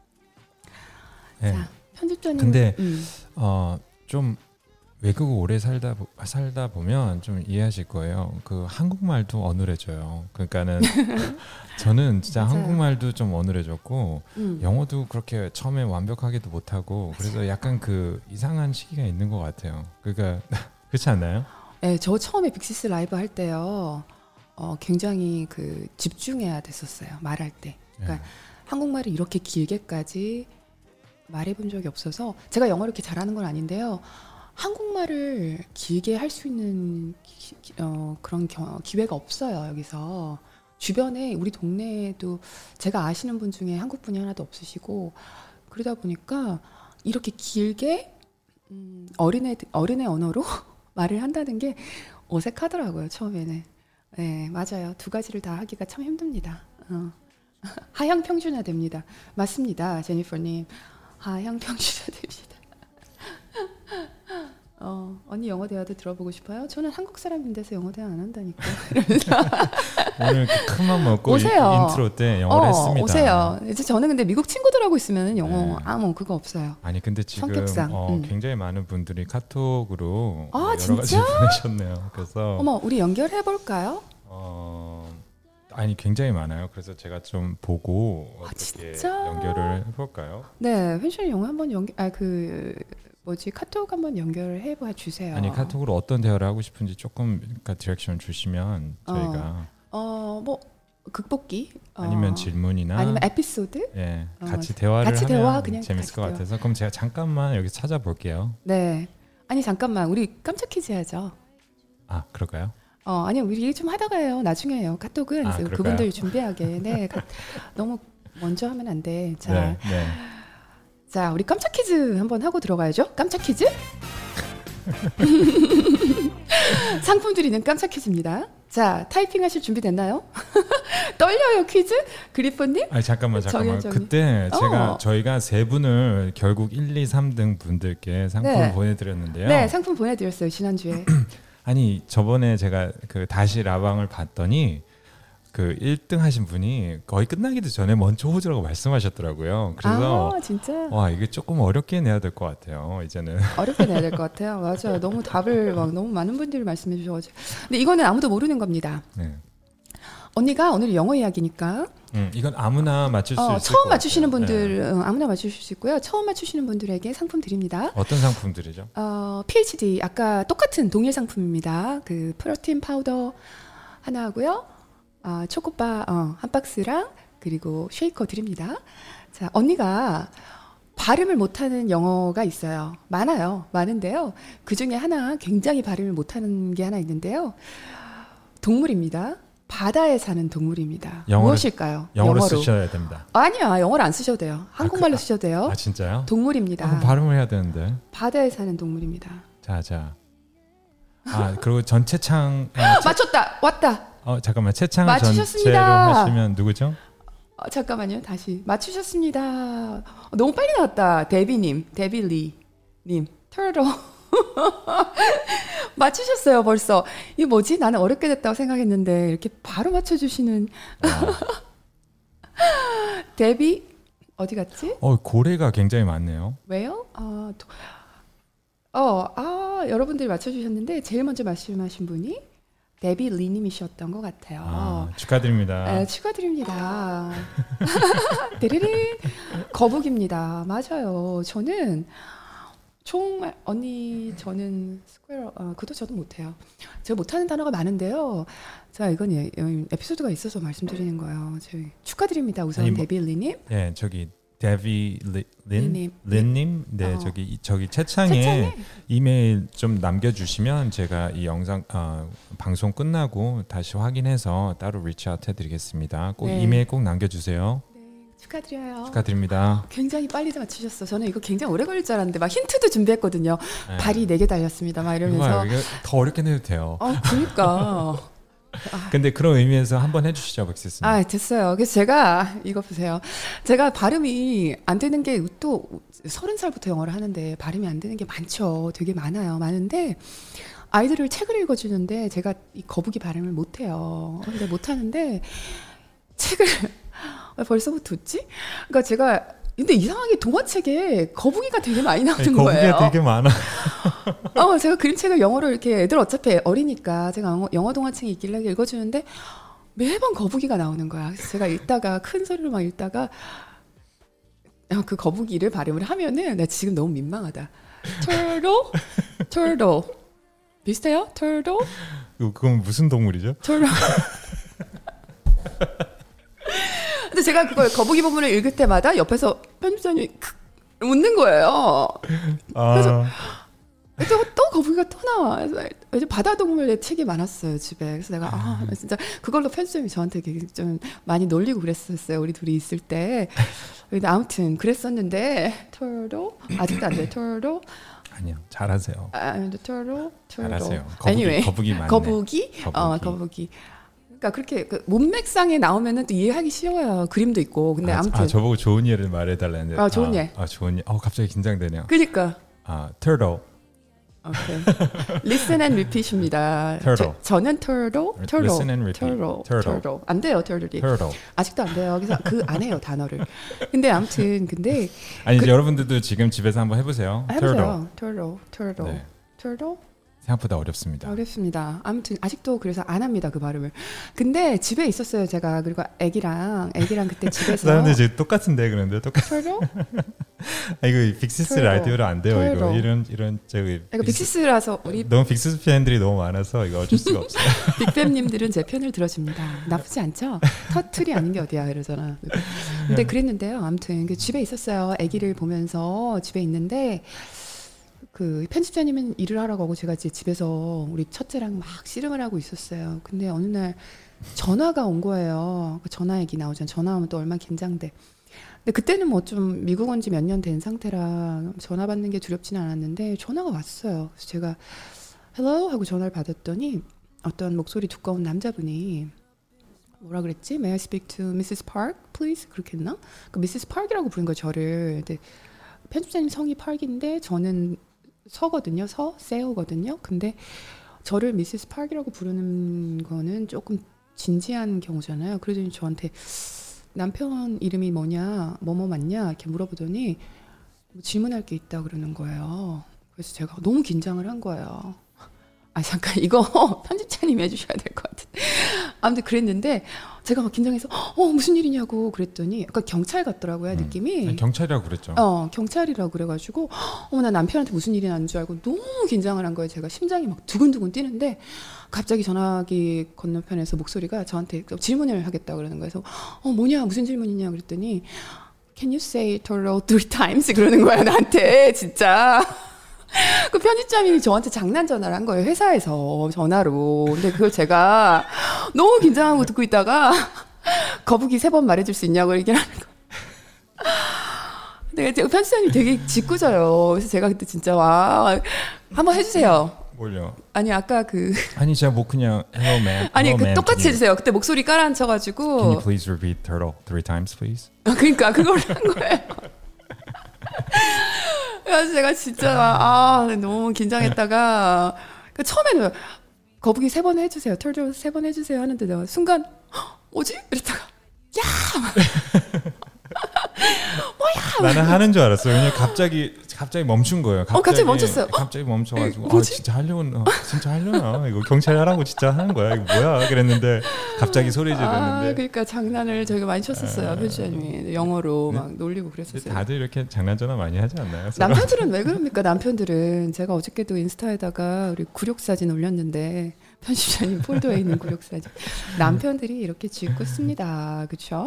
Speaker 2: 네.
Speaker 1: 자, 편집자님.
Speaker 2: 근데
Speaker 1: 음.
Speaker 2: 어, 좀 외국에 오래 살다 살다 보면 좀 이해하실 거예요. 그 한국말도 어눌해져요. 그러니까는 저는 진짜
Speaker 1: 맞아요.
Speaker 2: 한국말도 좀 어눌해졌고
Speaker 1: 음.
Speaker 2: 영어도 그렇게 처음에 완벽하게도 못하고 그래서 약간 그 이상한 시기가 있는 것 같아요. 그러니까 그렇지 않나요?
Speaker 1: 네, 저 처음에 빅시스 라이브 할 때요. 어, 굉장히 그 집중해야 됐었어요. 말할 때. 그러니까
Speaker 2: 네.
Speaker 1: 한국말을 이렇게 길게까지 말해본 적이 없어서 제가 영어를 이렇게 잘하는 건 아닌데요. 한국말을 길게 할 수 있는 기, 어, 그런 겨, 기회가 없어요. 여기서. 주변에 우리 동네에도 제가 아시는 분 중에 한국 분이 하나도 없으시고 그러다 보니까 이렇게 길게 음, 어린애 어린애 언어로 말을 한다는 게 어색하더라고요. 처음에는. 네, 맞아요. 두 가지를 다 하기가 참 힘듭니다. 어. 하향 평준화 됩니다. 맞습니다, 제니퍼님. 하향 평준화 됩니다. 어, 언니 영어 대화도 들어보고 싶어요? 저는 한국 사람인데서 영어 대화 안 한다니까.
Speaker 2: 오늘 큰맘 먹고
Speaker 1: 오세요.
Speaker 2: 이, 인트로 때 영어를
Speaker 1: 어,
Speaker 2: 했습니다.
Speaker 1: 오세요. 이제 저는 근데 미국 친구들하고 있으면 영어
Speaker 2: 네.
Speaker 1: 아무 그거 없어요.
Speaker 2: 아니 근데 지금
Speaker 1: 성격상,
Speaker 2: 어,
Speaker 1: 음.
Speaker 2: 굉장히 많은 분들이 카톡으로
Speaker 1: 아,
Speaker 2: 여러
Speaker 1: 진짜?
Speaker 2: 가지 보내셨네요. 그래서
Speaker 1: 어머, 우리 연결해 볼까요?
Speaker 2: 어, 아니 굉장히 많아요. 그래서 제가 좀 보고
Speaker 1: 아,
Speaker 2: 어떻게
Speaker 1: 진짜?
Speaker 2: 연결을 해볼까요?
Speaker 1: 네, 펜션이 영어 한번 연결, 아 그 뭐지 카톡 한번 연결해 봐 주세요.
Speaker 2: 아니 카톡으로 어떤 대화를 하고 싶은지 조금 그러니까 디렉션 주시면 저희가
Speaker 1: 어. 어, 뭐 극복기
Speaker 2: 아니면
Speaker 1: 어,
Speaker 2: 질문이나
Speaker 1: 아니면 에피소드
Speaker 2: 예,
Speaker 1: 어,
Speaker 2: 같이 대화를
Speaker 1: 같이
Speaker 2: 하면
Speaker 1: 대화, 그냥
Speaker 2: 재밌을
Speaker 1: 같이
Speaker 2: 것
Speaker 1: 대화.
Speaker 2: 같아서 그럼 제가 잠깐만 여기 찾아볼게요.
Speaker 1: 네. 아니 잠깐만 우리 깜짝 퀴즈 해야죠.
Speaker 2: 아 그럴까요?
Speaker 1: 어 아니 우리 얘기 좀 하다가 해요. 나중에 해요. 카톡은
Speaker 2: 아,
Speaker 1: 그분들 준비하게. 네. 가, 너무 먼저 하면 안 돼. 자,
Speaker 2: 네, 네.
Speaker 1: 자 우리 깜짝 퀴즈 한번 하고 들어가야죠. 깜짝 퀴즈. 상품 드리는 깜짝 퀴즈입니다. 자 타이핑 하실 준비 됐나요? 떨려요 퀴즈? 그리포님?
Speaker 2: 아니 잠깐만 잠깐만
Speaker 1: 정현정이.
Speaker 2: 그때 제가
Speaker 1: 어.
Speaker 2: 저희가 세 분을 결국 일, 이, 삼 등 분들께 상품을
Speaker 1: 네.
Speaker 2: 보내드렸는데요.
Speaker 1: 네 상품 보내드렸어요 지난주에.
Speaker 2: 아니 저번에 제가 그 다시 라방을 봤더니 그 일 등 하신 분이 거의 끝나기도 전에 먼저 호주라고 말씀하셨더라고요. 그래서
Speaker 1: 아 진짜
Speaker 2: 와 이게 조금 어렵게 내야 될 것 같아요. 이제는
Speaker 1: 어렵게 내야 될 것 같아요. 맞아요. 너무 답을 막 너무 많은 분들이 말씀해 주셔가지고. 근데 이거는 아무도 모르는 겁니다.
Speaker 2: 네.
Speaker 1: 언니가 오늘 영어 이야기니까
Speaker 2: 음, 이건 아무나 맞출 수
Speaker 1: 어,
Speaker 2: 있을
Speaker 1: 처음
Speaker 2: 것
Speaker 1: 맞추시는
Speaker 2: 같아요.
Speaker 1: 분들
Speaker 2: 네.
Speaker 1: 어, 아무나 맞추실 수 있고요. 처음 맞추시는 분들에게 상품 드립니다.
Speaker 2: 어떤 상품들이죠?
Speaker 1: 어, 피에이치디 아까 똑같은 동일 상품입니다. 그 프로틴 파우더 하나 하고요. 어, 초코바 어, 한 박스랑 그리고 쉐이커 드립니다. 자 언니가 발음을 못하는 영어가 있어요. 많아요. 많은데요. 그 중에 하나 굉장히 발음을 못하는 게 하나 있는데요. 동물입니다. 바다에 사는 동물입니다.
Speaker 2: 영어를-
Speaker 1: 무엇일까요?
Speaker 2: 영어로,
Speaker 1: 영어로.
Speaker 2: 쓰셔야 됩니다.
Speaker 1: 아니야. 영어를 안 쓰셔도 돼요. 한국말로
Speaker 2: 아, 그, 아,
Speaker 1: 쓰셔도 돼요.
Speaker 2: 아 진짜요?
Speaker 1: 동물입니다.
Speaker 2: 아, 그럼 발음을 해야 되는데.
Speaker 1: 바다에 사는 동물입니다.
Speaker 2: 자, 자. 아 그리고 전체 창. 아, 채,
Speaker 1: 맞췄다. 왔다.
Speaker 2: 어 잠깐만 채창을
Speaker 1: 맞추셨습니다.
Speaker 2: 전체로 하시면 누구죠?
Speaker 1: 어, 잠깐만요. 다시 맞추셨습니다. 어, 너무 빨리 나왔다. 데비님, 데빌리님, 털더 맞추셨어요. 벌써 이게 뭐지? 나는 어렵게 됐다고 생각했는데 이렇게 바로 맞춰주시는 데비 어디 갔지?
Speaker 2: 어 고래가 굉장히 많네요.
Speaker 1: 왜요? 아, 도- 어, 아 여러분들이 맞춰주셨는데 제일 먼저 말씀하신 분이 데비 리님이셨던 것 같아요.
Speaker 2: 아, 축하드립니다.
Speaker 1: 네, 축하드립니다. 데리린 거북입니다. 맞아요. 저는 정말 언니 저는 스퀘어 어, 그도 저도 못해요. 제가 못하는 단어가 많은데요. 자 이건 예, 예, 에피소드가 있어서 말씀드리는 거예요. 저희 축하드립니다. 우선
Speaker 2: 아니, 뭐-
Speaker 1: 데빌리님.
Speaker 2: 예, 저기 데비 리- 린
Speaker 1: 린님.
Speaker 2: 린님, 네
Speaker 1: 어.
Speaker 2: 저기 이- 저기 채창에,
Speaker 1: 채창에?
Speaker 2: 이메일 좀 남겨주시면 제가 이 영상 어, 방송 끝나고 다시 확인해서 따로 리치아웃 해드리겠습니다. 꼭
Speaker 1: 네.
Speaker 2: 이메일 꼭 남겨주세요.
Speaker 1: 네, 축하드려요.
Speaker 2: 축하드립니다.
Speaker 1: 굉장히 빨리 맞추셨어. 저는 이거 굉장히 오래 걸릴 줄 알았는데 막 힌트도 준비했거든요.
Speaker 2: 네.
Speaker 1: 발이 네 개 달렸습니다. 막 이러면서.
Speaker 2: 이거 이게 더 어렵게 내도 돼요.
Speaker 1: 어, 그러니까.
Speaker 2: 근데 그런 의미에서 한번 해주시죠, 백시스님.
Speaker 1: 아, 됐어요. 그래서 제가 이거 보세요. 제가 발음이 안 되는 게 또 서른 살부터 영어를 하는데 발음이 안 되는 게 많죠. 되게 많아요. 많은데 아이들을 책을 읽어주는데 제가 이 거북이 발음을 못해요. 근데 못하는데 책을 벌써부터 웃지? 그러니까 제가 근데 이상하게 동화책에 거북이가 되게 많이 나오는
Speaker 2: 아니,
Speaker 1: 거예요.
Speaker 2: 거북이가 되게 많아.
Speaker 1: 어, 제가 그림책을 영어로 이렇게 애들 어차피 어리니까 제가 영어, 영어 동화책이 있길래 읽어주는데 매번 거북이가 나오는 거야. 그래서 제가 읽다가 큰 소리로 막 읽다가 어, 그 거북이를 발음을 하면은 나 지금 너무 민망하다. turtle, turtle 비슷해요? turtle,
Speaker 2: 그건 무슨 동물이죠?
Speaker 1: turtle. 근데 제가 그걸 거북이 부분을 읽을 때마다 옆에서 편집자님이 크- 웃는 거예요.
Speaker 2: 아,
Speaker 1: 또, 또 거북이가 또 나와. 그래서 요즘 바다동물 책이 많았어요 집에. 그래서 내가 아 진짜 그걸로 편집점이 저한테 되게 좀 많이 놀리고 그랬었어요. 우리 둘이 있을 때. 근데 아무튼 그랬었는데 turtle 아직도 안 돼. turtle
Speaker 2: 아니요, 잘하세요.
Speaker 1: 아 turtle turtle.
Speaker 2: 잘하세요. 거북이,
Speaker 1: anyway
Speaker 2: 거북이 많네.
Speaker 1: 거북이
Speaker 2: 거북이.
Speaker 1: 어 거북이. 그러니까 그렇게 그 문맥상에 나오면은 또 이해하기 쉬워요. 그림도 있고. 근데
Speaker 2: 아,
Speaker 1: 아무튼
Speaker 2: 아, 저보고 좋은 예를 말해달라는데.
Speaker 1: 아, 좋은 예.
Speaker 2: 아, 좋은 예. 어, 갑자기 긴장되네요.
Speaker 1: 그러니까.
Speaker 2: 아, turtle.
Speaker 1: 오케이. Listen and repeat입니다.
Speaker 2: Turtle.
Speaker 1: 저, 저는 turtle, turtle,
Speaker 2: Listen and repeat.
Speaker 1: turtle,
Speaker 2: Turtle.
Speaker 1: turtle. 안 돼요, turtle이.
Speaker 2: turtle.
Speaker 1: 아직도 안 돼요. 그래서 그 안 해요 단어를. 근데 아무튼 근데
Speaker 2: 아니
Speaker 1: 그-
Speaker 2: 여러분들도 지금 집에서 한번 해보세요. turtle.
Speaker 1: 해보세요. turtle, turtle,
Speaker 2: 네.
Speaker 1: turtle,
Speaker 2: 생각보다 어렵습니다.
Speaker 1: 어렵습니다. 아무튼 아직도 그래서 안 합니다 그 발음을. 근데 집에 있었어요 제가. 그리고 애기랑 애기랑 그때 집에서.
Speaker 2: 사람들 지금 똑같은데 그런데 똑같.
Speaker 1: 토요?
Speaker 2: 아 이거 빅시스 라디오로 안 돼요. 토요. 이거 이런 이런 저기.
Speaker 1: 이거 빅시스라서 우리
Speaker 2: 너무 빅시스 팬들이 너무 많아서 이거 어쩔 수가 없어요.
Speaker 1: 빅뱀님들은 제 편을 들어줍니다. 나쁘지 않죠? 터틀이 아닌 게 어디야 이러잖아. 근데 그랬는데요. 아무튼 집에 있었어요. 애기를 보면서 집에 있는데. 그 편집자님은 일을 하러 가고 제가 이제 집에서 우리 첫째랑 막 씨름을 하고 있었어요. 근데 어느 날 전화가 온 거예요. 그 전화 얘기 나오잖아요. 전화하면 또 얼마나 긴장돼. 근데 그때는 뭐 좀 미국 온 지 몇 년 된 상태라 전화 받는 게 두렵지는 않았는데 전화가 왔어요. 그래서 제가 hello 하고 전화를 받았더니 어떤 목소리 두꺼운 남자분이 뭐라 그랬지? May I speak to 미세스 Park, please? 그렇게 했나? 그 미세스 Park이라고 부른 거예요, 저를. 근데 편집자님 성이 Park인데 저는 서거든요. 서, 세어거든요. 근데 저를 미세스 파크이라고 부르는 거는 조금 진지한 경우잖아요. 그러더니 저한테 남편 이름이 뭐냐, 뭐뭐 맞냐 이렇게 물어보더니 뭐 질문할 게 있다 그러는 거예요. 그래서 제가 너무 긴장을 한 거예요. 아 잠깐 이거 편집자님이 해주셔야 될 것 같은데. 아무튼 그랬는데 제가 막 긴장해서 어 무슨 일이냐고 그랬더니 약간 경찰 같더라고요. 음, 느낌이.
Speaker 2: 아니, 경찰이라고 그랬죠.
Speaker 1: 어 경찰이라고 그래가지고 어머 나 남편한테 무슨 일이 나는 줄 알고 너무 긴장을 한 거예요. 제가 심장이 막 두근두근 뛰는데 갑자기 전화기 건너편에서 목소리가 저한테 질문을 하겠다 그러는 거예요. 그래서 어 뭐냐 무슨 질문이냐 그랬더니 Can you say it three times 그러는 거야 나한테 진짜. 그 편집자님이 저한테 장난 전화를 한 거예요. 회사에서 전화로. 근데 그걸 제가 너무 긴장하고 듣고 있다가 거북이 세 번 말해줄 수 있냐고 얘기를 하는 거예요. 근데 편집자님이 되게 짓궂어요. 그래서 제가 그때 진짜 와 한번 해주세요.
Speaker 2: 뭘요?
Speaker 1: 아니 아까 그
Speaker 2: 아니 제가 뭐 그냥 hello man.
Speaker 1: 아니
Speaker 2: hello,
Speaker 1: 그
Speaker 2: man,
Speaker 1: 똑같이
Speaker 2: you,
Speaker 1: 해주세요. 그때 목소리 깔아앉혀가지고.
Speaker 2: Can you please repeat turtle three times, please?
Speaker 1: 그러니까 그걸 한 거예요. 그래서 제가 진짜 아 너무 긴장했다가 그 처음에는 거북이 세 번 해주세요, 털들 세 번 해주세요 하는데 내가 순간 뭐지? 이랬다가 야 뭐야?
Speaker 2: 나는 하는 줄 알았어요. 그냥 갑자기 갑자기 멈춘 거예요. 갑자기,
Speaker 1: 어 갑자기 멈췄어요.
Speaker 2: 갑자기 멈춰가지고
Speaker 1: 어,
Speaker 2: 아 진짜 하려나 진짜 하려나 이거 경찰 하라고 진짜 하는 거야 이거 뭐야? 그랬는데 갑자기 소리 지르는데.
Speaker 1: 아 그러니까 장난을 저희가 많이 쳤었어요. 편집자님이 영어로 네? 막 놀리고 그랬었어요.
Speaker 2: 다들 이렇게 장난전화 많이 하지 않나요? 서로?
Speaker 1: 남편들은 왜 그럽니까? 남편들은 제가 어저께도 인스타에다가 우리 구력 사진 올렸는데. 편집자님 폴더에 있는 구력 사진. 남편들이 이렇게 짓궂습니다. 그렇죠?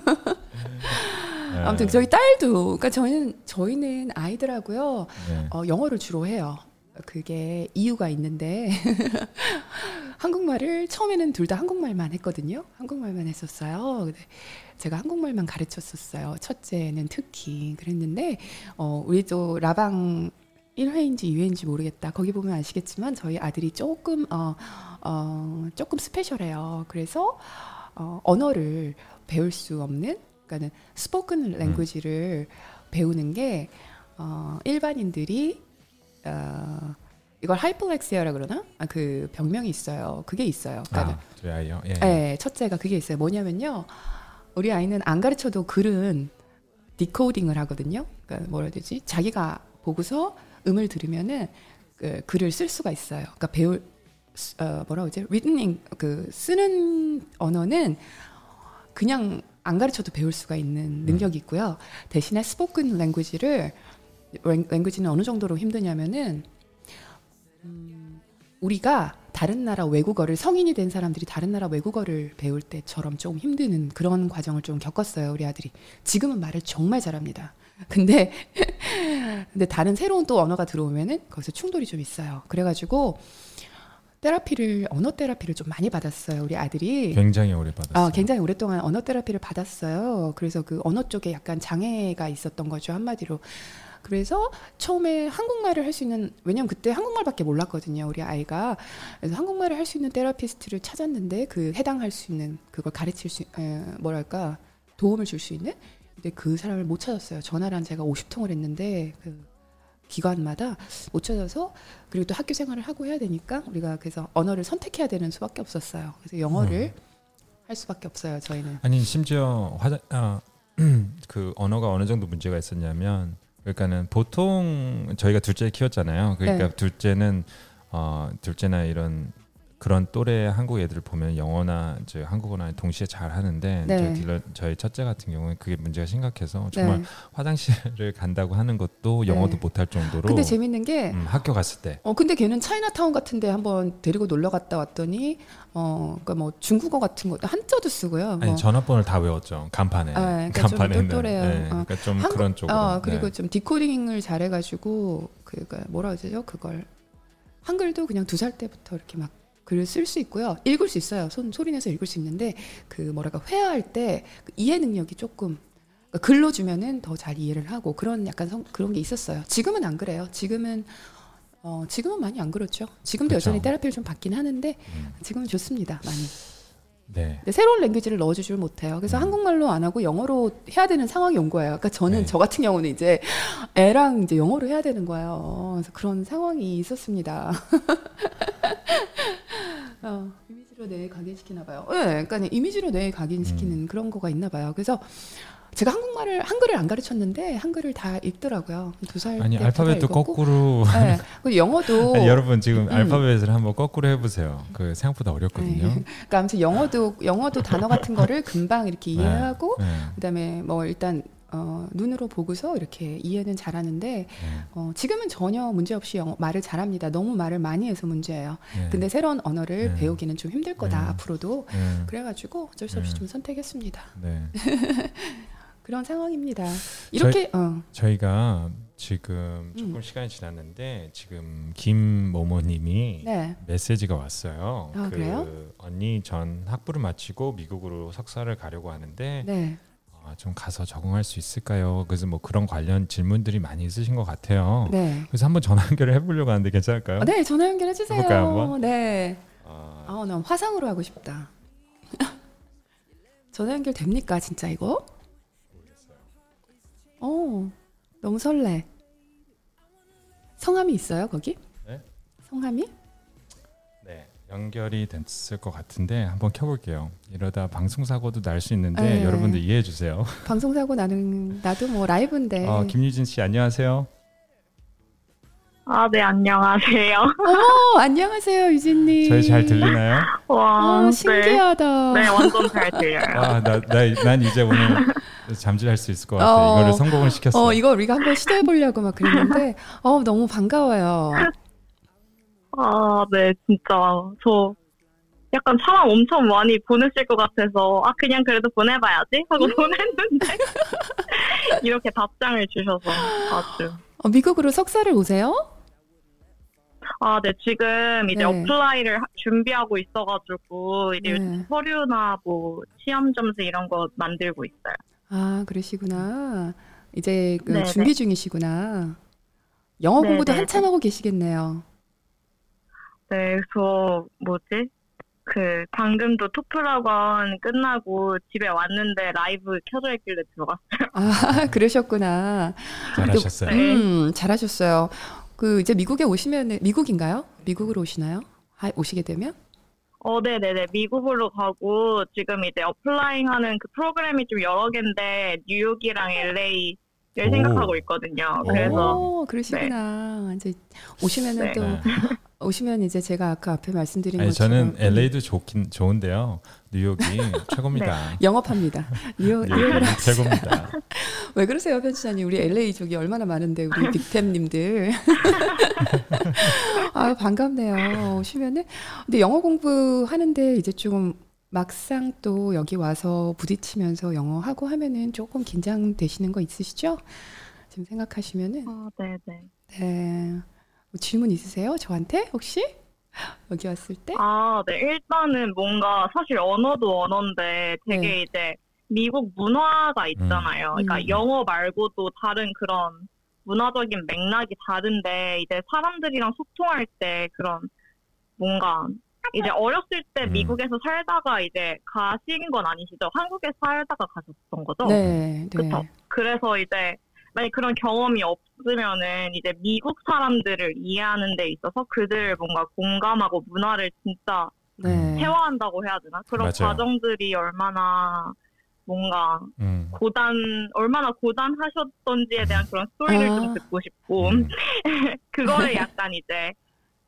Speaker 1: 아무튼 저희 딸도, 그러니까 저희는 저희는 아이들하고요 네. 어, 영어를 주로 해요. 그게 이유가 있는데 한국말을 처음에는 둘 다 한국말만 했거든요. 한국말만 했었어요. 근데 제가 한국말만 가르쳤었어요. 첫째는 특히 그랬는데 어, 우리 또 라방 일 회인지 이 회인지 모르겠다. 거기 보면 아시겠지만 저희 아들이 조금 어, 어, 조금 스페셜해요. 그래서 어, 언어를 배울 수 없는, 그러니까는 스포큰 랭귀지를 음. 배우는 게 어, 일반인들이 어, 이걸 하이플렉시아라 그러나? 아, 그 병명이 있어요. 그게 있어요. 그러니까
Speaker 2: 아, 저희 아이요. 예.
Speaker 1: 네, 첫째가 그게 있어요. 뭐냐면요, 우리 아이는 안 가르쳐도 글은 디코딩을 하거든요. 그러니까 뭐라 해야 되지? 자기가 보고서 음을 들으면은 그 글을 쓸 수가 있어요. 그러니까 배울 어, 뭐라고 하지? 리드닝 그 쓰는 언어는 그냥 안 가르쳐도 배울 수가 있는 능력이 있고요. 대신에 스포큰 랭귀지를 랭귀지는 어느 정도로 힘드냐면은 음, 우리가 다른 나라 외국어를 성인이 된 사람들이 다른 나라 외국어를 배울 때처럼 좀 힘드는 그런 과정을 좀 겪었어요. 우리 아들이. 지금은 말을 정말 잘합니다. 근데 근데 다른 새로운 또 언어가 들어오면은 거기서 충돌이 좀 있어요. 그래가지고 테라피를 언어 테라피를 좀 많이 받았어요. 우리 아들이
Speaker 2: 굉장히 오래 받았어요.
Speaker 1: 아, 굉장히 오랫동안 언어 테라피를 받았어요. 그래서 그 언어 쪽에 약간 장애가 있었던 거죠, 한마디로. 그래서 처음에 한국말을 할 수 있는, 왜냐면 그때 한국말밖에 몰랐거든요, 우리 아이가. 그래서 한국말을 할 수 있는 테라피스트를 찾았는데 그 해당할 수 있는 그걸 가르칠 수 에, 뭐랄까 도움을 줄 수 있는. 근데 그 사람을 못 찾았어요. 전화를 한 제가 오십 통을 했는데 그 기관마다 못 찾아서, 그리고 또 학교 생활을 하고 해야 되니까 우리가 그래서 언어를 선택해야 되는 수밖에 없었어요. 그래서 영어를 음. 할 수밖에 없어요, 저희는.
Speaker 2: 아니 심지어 화자, 아, 그 언어가 어느 정도 문제가 있었냐면, 그러니까는 보통 저희가 둘째 키웠잖아요. 그러니까 네. 둘째는 어, 둘째나 이런 그런 또래 한국 애들 보면 영어나 이제 한국어나 동시에 잘 하는데
Speaker 1: 네.
Speaker 2: 저희 딜러 저희 첫째 같은 경우는 그게 문제가 심각해서 정말
Speaker 1: 네.
Speaker 2: 화장실을 간다고 하는 것도 영어도
Speaker 1: 네.
Speaker 2: 못할 정도로.
Speaker 1: 근데 재밌는 게
Speaker 2: 음, 학교 갔을 때.
Speaker 1: 어 근데 걔는 차이나타운 같은데 한번 데리고 놀러 갔다 왔더니 어 그러니까 뭐 중국어 같은 거 한자도 쓰고요.
Speaker 2: 아니
Speaker 1: 뭐.
Speaker 2: 전화번호를 다 외웠죠. 간판에.
Speaker 1: 아, 그러니까
Speaker 2: 간판에는.
Speaker 1: 좀 똘똘해요.
Speaker 2: 네,
Speaker 1: 어.
Speaker 2: 그러니까 좀
Speaker 1: 한국,
Speaker 2: 그런 쪽으로.
Speaker 1: 어, 그리고
Speaker 2: 네.
Speaker 1: 좀 디코딩을 잘해가지고 그니까 뭐라 그러죠? 그걸 한글도 그냥 두 살 때부터 이렇게 막 글을 쓸 수 있고요. 읽을 수 있어요. 손 소리 내서 읽을 수 있는데 그 뭐랄까 회화할 때 그 이해 능력이 조금 그러니까 글로 주면은 더 잘 이해를 하고 그런 약간 성, 그런 게 있었어요. 지금은 안 그래요. 지금은 어, 지금은 많이 안 그렇죠. 지금도
Speaker 2: 그렇죠.
Speaker 1: 여전히 테라피를 좀 받긴 하는데
Speaker 2: 음.
Speaker 1: 지금은 좋습니다. 많이.
Speaker 2: 네.
Speaker 1: 근데 새로운 랭귀지를 넣어주질 못해요. 그래서
Speaker 2: 음.
Speaker 1: 한국말로 안 하고 영어로 해야 되는 상황이 온 거예요. 그러니까 저는
Speaker 2: 네.
Speaker 1: 저 같은 경우는 이제 애랑 이제 영어로 해야 되는 거예요. 그래서 그런 상황이 있었습니다. 어, 이미지로 뇌에 각인시키나 봐요. 네, 그러니까 이미지로 뇌에 각인시키는
Speaker 2: 음.
Speaker 1: 그런 거가 있나 봐요. 그래서 제가 한국말을 한글을 안 가르쳤는데 한글을 다 읽더라고요. 두 살
Speaker 2: 아니
Speaker 1: 때부터 다
Speaker 2: 알파벳도
Speaker 1: 읽었고.
Speaker 2: 거꾸로.
Speaker 1: 네, 그리고 영어도
Speaker 2: 아니, 여러분 지금
Speaker 1: 음.
Speaker 2: 알파벳을 한번 거꾸로 해보세요. 그 생각보다 어렵거든요.
Speaker 1: 네. 그러니까 아무튼 영어도 영어도 단어 같은 거를 금방 이렇게 이해하고
Speaker 2: 네.
Speaker 1: 그다음에 뭐 일단 어, 눈으로 보고서 이렇게 이해는 잘하는데
Speaker 2: 네.
Speaker 1: 어, 지금은 전혀 문제 없이 영어, 말을 잘합니다. 너무 말을 많이 해서 문제예요.
Speaker 2: 네.
Speaker 1: 근데 새로운 언어를
Speaker 2: 네.
Speaker 1: 배우기는 좀 힘들 거다
Speaker 2: 네.
Speaker 1: 앞으로도.
Speaker 2: 네.
Speaker 1: 그래가지고 어쩔 수 없이
Speaker 2: 네.
Speaker 1: 좀 선택했습니다.
Speaker 2: 네.
Speaker 1: 그런 상황입니다. 이렇게 어.
Speaker 2: 저희가 지금 조금
Speaker 1: 음.
Speaker 2: 시간이 지났는데 지금 김모모님이
Speaker 1: 네.
Speaker 2: 메시지가 왔어요.
Speaker 1: 아,
Speaker 2: 그
Speaker 1: 그래요?
Speaker 2: 언니 전 학부를 마치고 미국으로 석사를 가려고 하는데
Speaker 1: 네.
Speaker 2: 어, 좀 가서 적응할 수 있을까요? 그래서 뭐 그런 관련 질문들이 많이 있으신 것 같아요.
Speaker 1: 네.
Speaker 2: 그래서 한번 전화 연결을 해보려고 하는데 괜찮을까요?
Speaker 1: 어, 네, 전화 연결해 주세요.
Speaker 2: 해볼까요, 한번?
Speaker 1: 네.
Speaker 2: 어,
Speaker 1: 아, 난 화상으로 하고 싶다. 전화 연결 됩니까, 진짜 이거? 어, 너무 설레. 성함이 있어요, 거기?
Speaker 2: 네?
Speaker 1: 성함이?
Speaker 2: 네, 연결이 됐을 것 같은데 한번 켜볼게요. 이러다 방송 사고도 날 수 있는데
Speaker 1: 네.
Speaker 2: 여러분들 이해해 주세요.
Speaker 1: 방송사고 나는 나도 뭐 라이브인데.
Speaker 2: 어, 김유진 씨 안녕하세요.
Speaker 3: 아, 네, 안녕하세요.
Speaker 1: 어머, 안녕하세요, 유진님.
Speaker 2: 저희 잘 들리나요?
Speaker 3: 와,
Speaker 1: 어, 신기하다.
Speaker 3: 네. 네, 완전 잘 들려요.
Speaker 2: 아, 나, 나, 난 이제 오늘 잠질할 수 있을 것 같아.
Speaker 1: 어.
Speaker 2: 이거를 성공을 시켰어.
Speaker 1: 어, 이거 우리가 한번 시도해 보려고 막 그랬는데, 어, 너무 반가워요.
Speaker 3: 아, 네, 진짜. 저 약간 사람 엄청 많이 보내실 것 같아서, 아, 그냥 그래도 보내봐야지? 하고 보냈는데, 이렇게 답장을 주셔서 아주.
Speaker 1: 어, 미국으로 석사를 오세요?
Speaker 3: 아, 네, 지금 이제
Speaker 1: 네.
Speaker 3: 어플라이를 하- 준비하고 있어가지고, 이제
Speaker 1: 네.
Speaker 3: 서류나 뭐, 시험 점수 이런 거 만들고 있어요.
Speaker 1: 아, 그러시구나. 이제 그
Speaker 3: 네네.
Speaker 1: 준비 중이시구나. 영어
Speaker 3: 네네.
Speaker 1: 공부도 한참 하고 계시겠네요.
Speaker 3: 네, 저 뭐지? 그 방금도 토플 학원 끝나고 집에 왔는데 라이브 켜져 있길래 들어갔어요.
Speaker 1: 아, 그러셨구나.
Speaker 2: 잘하셨어요.
Speaker 3: 네.
Speaker 1: 음, 잘하셨어요. 그 이제 미국에 오시면 미국인가요? 미국으로 오시나요? 아, 오시게 되면?
Speaker 3: 어, 네네네. 미국으로 가고 지금 이제 어플라잉 하는 그 프로그램이 좀 여러 개인데 뉴욕이랑 엘에이를
Speaker 2: 오.
Speaker 3: 생각하고 있거든요.
Speaker 2: 오.
Speaker 3: 그래서
Speaker 1: 오, 그러시구나. 이제 오시면은
Speaker 3: 네.
Speaker 1: 또
Speaker 2: 네.
Speaker 1: 오시면 이제 제가 아까 앞에 말씀드린
Speaker 2: 아니,
Speaker 1: 것처럼
Speaker 2: 저는 엘에이도 좋긴 좋은데요. 뉴욕이 최고입니다.
Speaker 1: 영업합니다. 뉴욕, 뉴욕을
Speaker 2: 뉴욕이
Speaker 1: 하시죠.
Speaker 2: 최고입니다.
Speaker 1: 왜 그러세요, 편집자님? 우리 엘에이 쪽이 얼마나 많은데 우리 빅템님들. 아, 반갑네요. 오시면은. 근데 영어 공부하는데 이제 좀 막상 또 여기 와서 부딪히면서 영어 하고 하면은 조금 긴장되시는 거 있으시죠? 지금 생각하시면은.
Speaker 3: 어, 네네.
Speaker 1: 네. 뭐 질문 있으세요? 저한테 혹시? 여기 왔을 때?
Speaker 3: 아, 네. 일단은 뭔가 사실 언어도 언어인데 되게
Speaker 1: 네.
Speaker 3: 이제 미국 문화가 있잖아요. 그러니까
Speaker 1: 음.
Speaker 3: 영어 말고도 다른 그런 문화적인 맥락이 다른데 이제 사람들이랑 소통할 때 그런 뭔가 이제 어렸을 때
Speaker 2: 음.
Speaker 3: 미국에서 살다가 이제 가신 건 아니시죠? 한국에 살다가 가셨던 거죠?
Speaker 1: 네, 네.
Speaker 3: 그쵸? 그래서 이제 만약 그런 경험이 없으면은 이제 미국 사람들을 이해하는 데 있어서 그들 뭔가 공감하고 문화를 진짜
Speaker 1: 네.
Speaker 3: 태화한다고 해야 되나? 그런
Speaker 2: 맞아요.
Speaker 3: 과정들이 얼마나 뭔가
Speaker 2: 음.
Speaker 3: 고단, 얼마나 고단하셨던지에 대한 그런 스토리를
Speaker 1: 아.
Speaker 3: 좀 듣고 싶고,
Speaker 2: 음.
Speaker 3: 그거를 약간 이제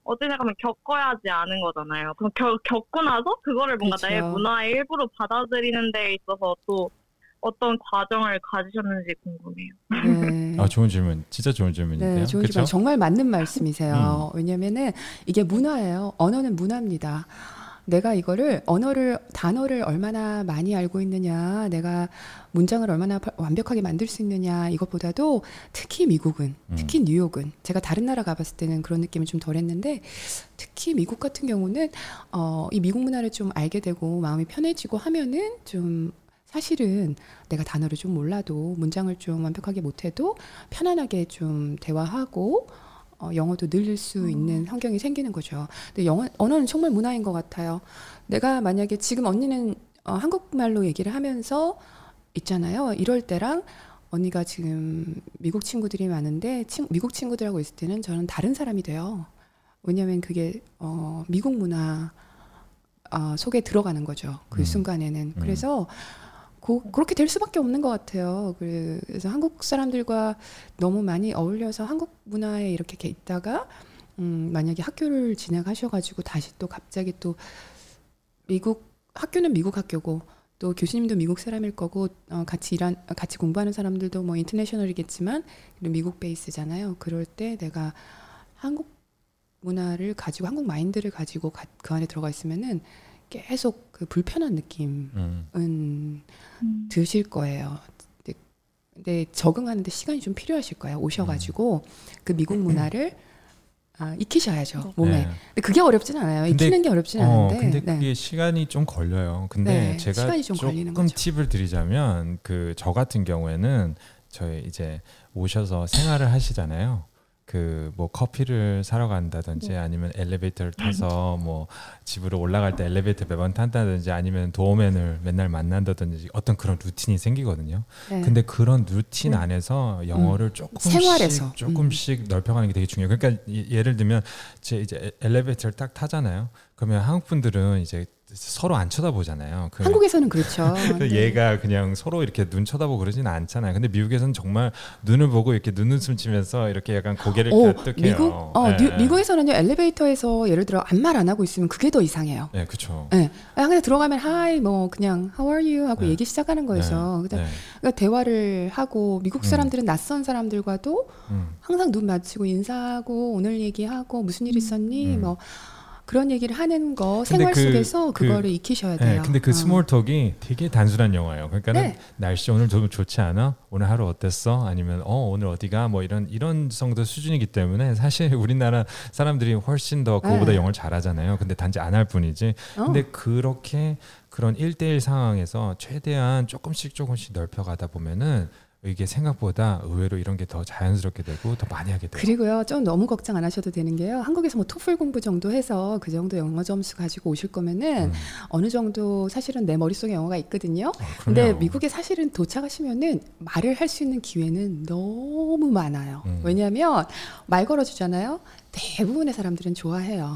Speaker 3: 어찌 생각하면 겪어야지 아는 거잖아요. 그럼 겨, 겪고 나서 그거를 뭔가
Speaker 1: 그렇죠.
Speaker 3: 나의 문화의 일부로 받아들이는 데 있어서 또 어떤 과정을 가지셨는지 궁금해요.
Speaker 1: 네.
Speaker 2: 아, 좋은 질문. 진짜 좋은 질문인데요.
Speaker 1: 네, 좋은
Speaker 2: 그쵸?
Speaker 1: 질문. 정말 맞는 말씀이세요. 왜냐면은 이게 문화예요. 언어는 문화입니다. 내가 이거를 언어를 단어를 얼마나 많이 알고 있느냐, 내가 문장을 얼마나 파- 완벽하게 만들 수 있느냐 이것보다도 특히 미국은,
Speaker 2: 음.
Speaker 1: 특히 뉴욕은 제가 다른 나라 가봤을 때는 그런 느낌이 좀 덜했는데 특히 미국 같은 경우는 어, 이 미국 문화를 좀 알게 되고 마음이 편해지고 하면은 좀 사실은 내가 단어를 좀 몰라도 문장을 좀 완벽하게 못해도 편안하게 좀 대화하고 어, 영어도 늘 수 있는 환경이 생기는 거죠. 근데 영어, 언어는 정말 문화인 것 같아요. 내가 만약에 지금 언니는 어, 한국말로 얘기를 하면서 있잖아요. 이럴 때랑 언니가 지금 미국 친구들이 많은데 친, 미국 친구들하고 있을 때는 저는 다른 사람이 돼요. 왜냐하면 그게 어, 미국 문화 어, 속에 들어가는 거죠. 그
Speaker 2: 음.
Speaker 1: 순간에는.
Speaker 2: 음.
Speaker 1: 그래서 고, 그렇게 될 수밖에 없는 것 같아요. 그래- 그래서 한국 사람들과 너무 많이 어울려서 한국 문화에 이렇게 이렇게 있다가 음, 만약에 학교를 진학하셔가지고 다시 또 갑자기 또 미국 학교는 미국 학교고 또 교수님도 미국 사람일 거고 어, 같이 일한 같이 공부하는 사람들도 뭐 인터내셔널이겠지만 미국 베이스잖아요. 그럴 때 내가 한국 문화를 가지고 한국 마인드를 가지고 가, 그 안에 들어가 있으면은 계속 그 불편한 느낌은
Speaker 2: 음.
Speaker 3: 음.
Speaker 1: 드실 거예요. 근데, 근데 적응하는데 시간이 좀 필요하실 거예요. 오셔가지고 그 미국 문화를 아, 익히셔야죠 몸에.
Speaker 2: 네.
Speaker 1: 근데 그게 어렵진 않아요.
Speaker 2: 근데-
Speaker 1: 익히는 게 어렵진
Speaker 2: 어,
Speaker 1: 않은데.
Speaker 2: 근데
Speaker 1: 네.
Speaker 2: 그게 시간이 좀 걸려요. 근데
Speaker 1: 네,
Speaker 2: 제가
Speaker 1: 시간이 좀 걸리는
Speaker 2: 조금
Speaker 1: 거죠.
Speaker 2: 팁을 드리자면 그 저 같은 경우에는 저희 이제 오셔서 생활을 하시잖아요. 그 뭐 커피를 사러 간다든지 아니면 엘리베이터를 타서 뭐 집으로 올라갈 때 엘리베이터 매번 탄다든지 아니면 도어맨을 맨날 만난다든지 어떤 그런 루틴이 생기거든요.
Speaker 1: 네.
Speaker 2: 근데 그런 루틴 안에서 영어를 조금씩
Speaker 1: 생활에서.
Speaker 2: 조금씩 넓혀가는 게 되게 중요해요. 그러니까 이- 예를 들면 제 이제 에- 엘리베이터를 딱 타잖아요. 그러면 한국 분들은 이제 서로 안 쳐다보잖아요. 그
Speaker 1: 한국에서는 그렇죠.
Speaker 2: 그
Speaker 1: 네.
Speaker 2: 얘가 그냥 서로 이렇게 눈 쳐다보고 그러지는 않잖아요. 근데 미국에서는 정말 눈을 보고 이렇게 눈웃음 치면서 이렇게 약간 고개를
Speaker 1: 오,
Speaker 2: 갸뜩해요.
Speaker 1: 미국 어,
Speaker 2: 네,
Speaker 1: 뉴-
Speaker 2: 네.
Speaker 1: 미국에서는요 엘리베이터에서 예를 들어 아무 말 안 하고 있으면 그게 더 이상해요.
Speaker 2: 네, 그렇죠.
Speaker 1: 네. 그냥 들어가면 하이 뭐 그냥 how are you 하고
Speaker 2: 네.
Speaker 1: 얘기 시작하는 거죠.
Speaker 2: 네,
Speaker 1: 그다음-
Speaker 2: 네.
Speaker 1: 그러니까 대화를 하고 미국
Speaker 2: 음.
Speaker 1: 사람들은 낯선 사람들과도
Speaker 2: 음,
Speaker 1: 항상 눈 맞추고 인사하고 오늘 얘기하고 무슨 일 있었니
Speaker 2: 음.
Speaker 1: 뭐 그런 얘기를 하는 거
Speaker 2: 근데
Speaker 1: 생활
Speaker 2: 그-
Speaker 1: 속에서
Speaker 2: 그-
Speaker 1: 그거를 익히셔야
Speaker 2: 네,
Speaker 1: 돼요.
Speaker 2: 근데 그
Speaker 1: 어.
Speaker 2: 스몰톡이 되게 단순한 영화예요. 그러니까는
Speaker 1: 네.
Speaker 2: 날씨 오늘 좀 좋지 않아? 오늘 하루 어땠어? 아니면 어 오늘 어디가? 뭐 이런 이런 정도 수준이기 때문에 사실 우리나라 사람들이 훨씬 더 그거보다
Speaker 1: 네.
Speaker 2: 영어를 잘하잖아요. 근데 단지 안 할 뿐이지.
Speaker 1: 어.
Speaker 2: 근데 그렇게 그런 일대일 상황에서 최대한 조금씩 조금씩 넓혀가다 보면은 이게 생각보다 의외로 이런 게 더 자연스럽게 되고 더 많이 하게 돼요.
Speaker 1: 그리고요, 좀 너무 걱정 안 하셔도 되는 게요. 한국에서 뭐 토플 공부 정도 해서 그 정도 영어 점수 가지고 오실 거면은
Speaker 2: 음.
Speaker 1: 어느 정도 사실은 내 머릿속에 영어가 있거든요.
Speaker 2: 어,
Speaker 1: 근데
Speaker 2: 그럼요.
Speaker 1: 미국에 사실은 도착하시면은 말을 할 수 있는 기회는 너무 많아요.
Speaker 2: 음.
Speaker 1: 왜냐하면 말 걸어주잖아요. 대부분의 사람들은 좋아해요.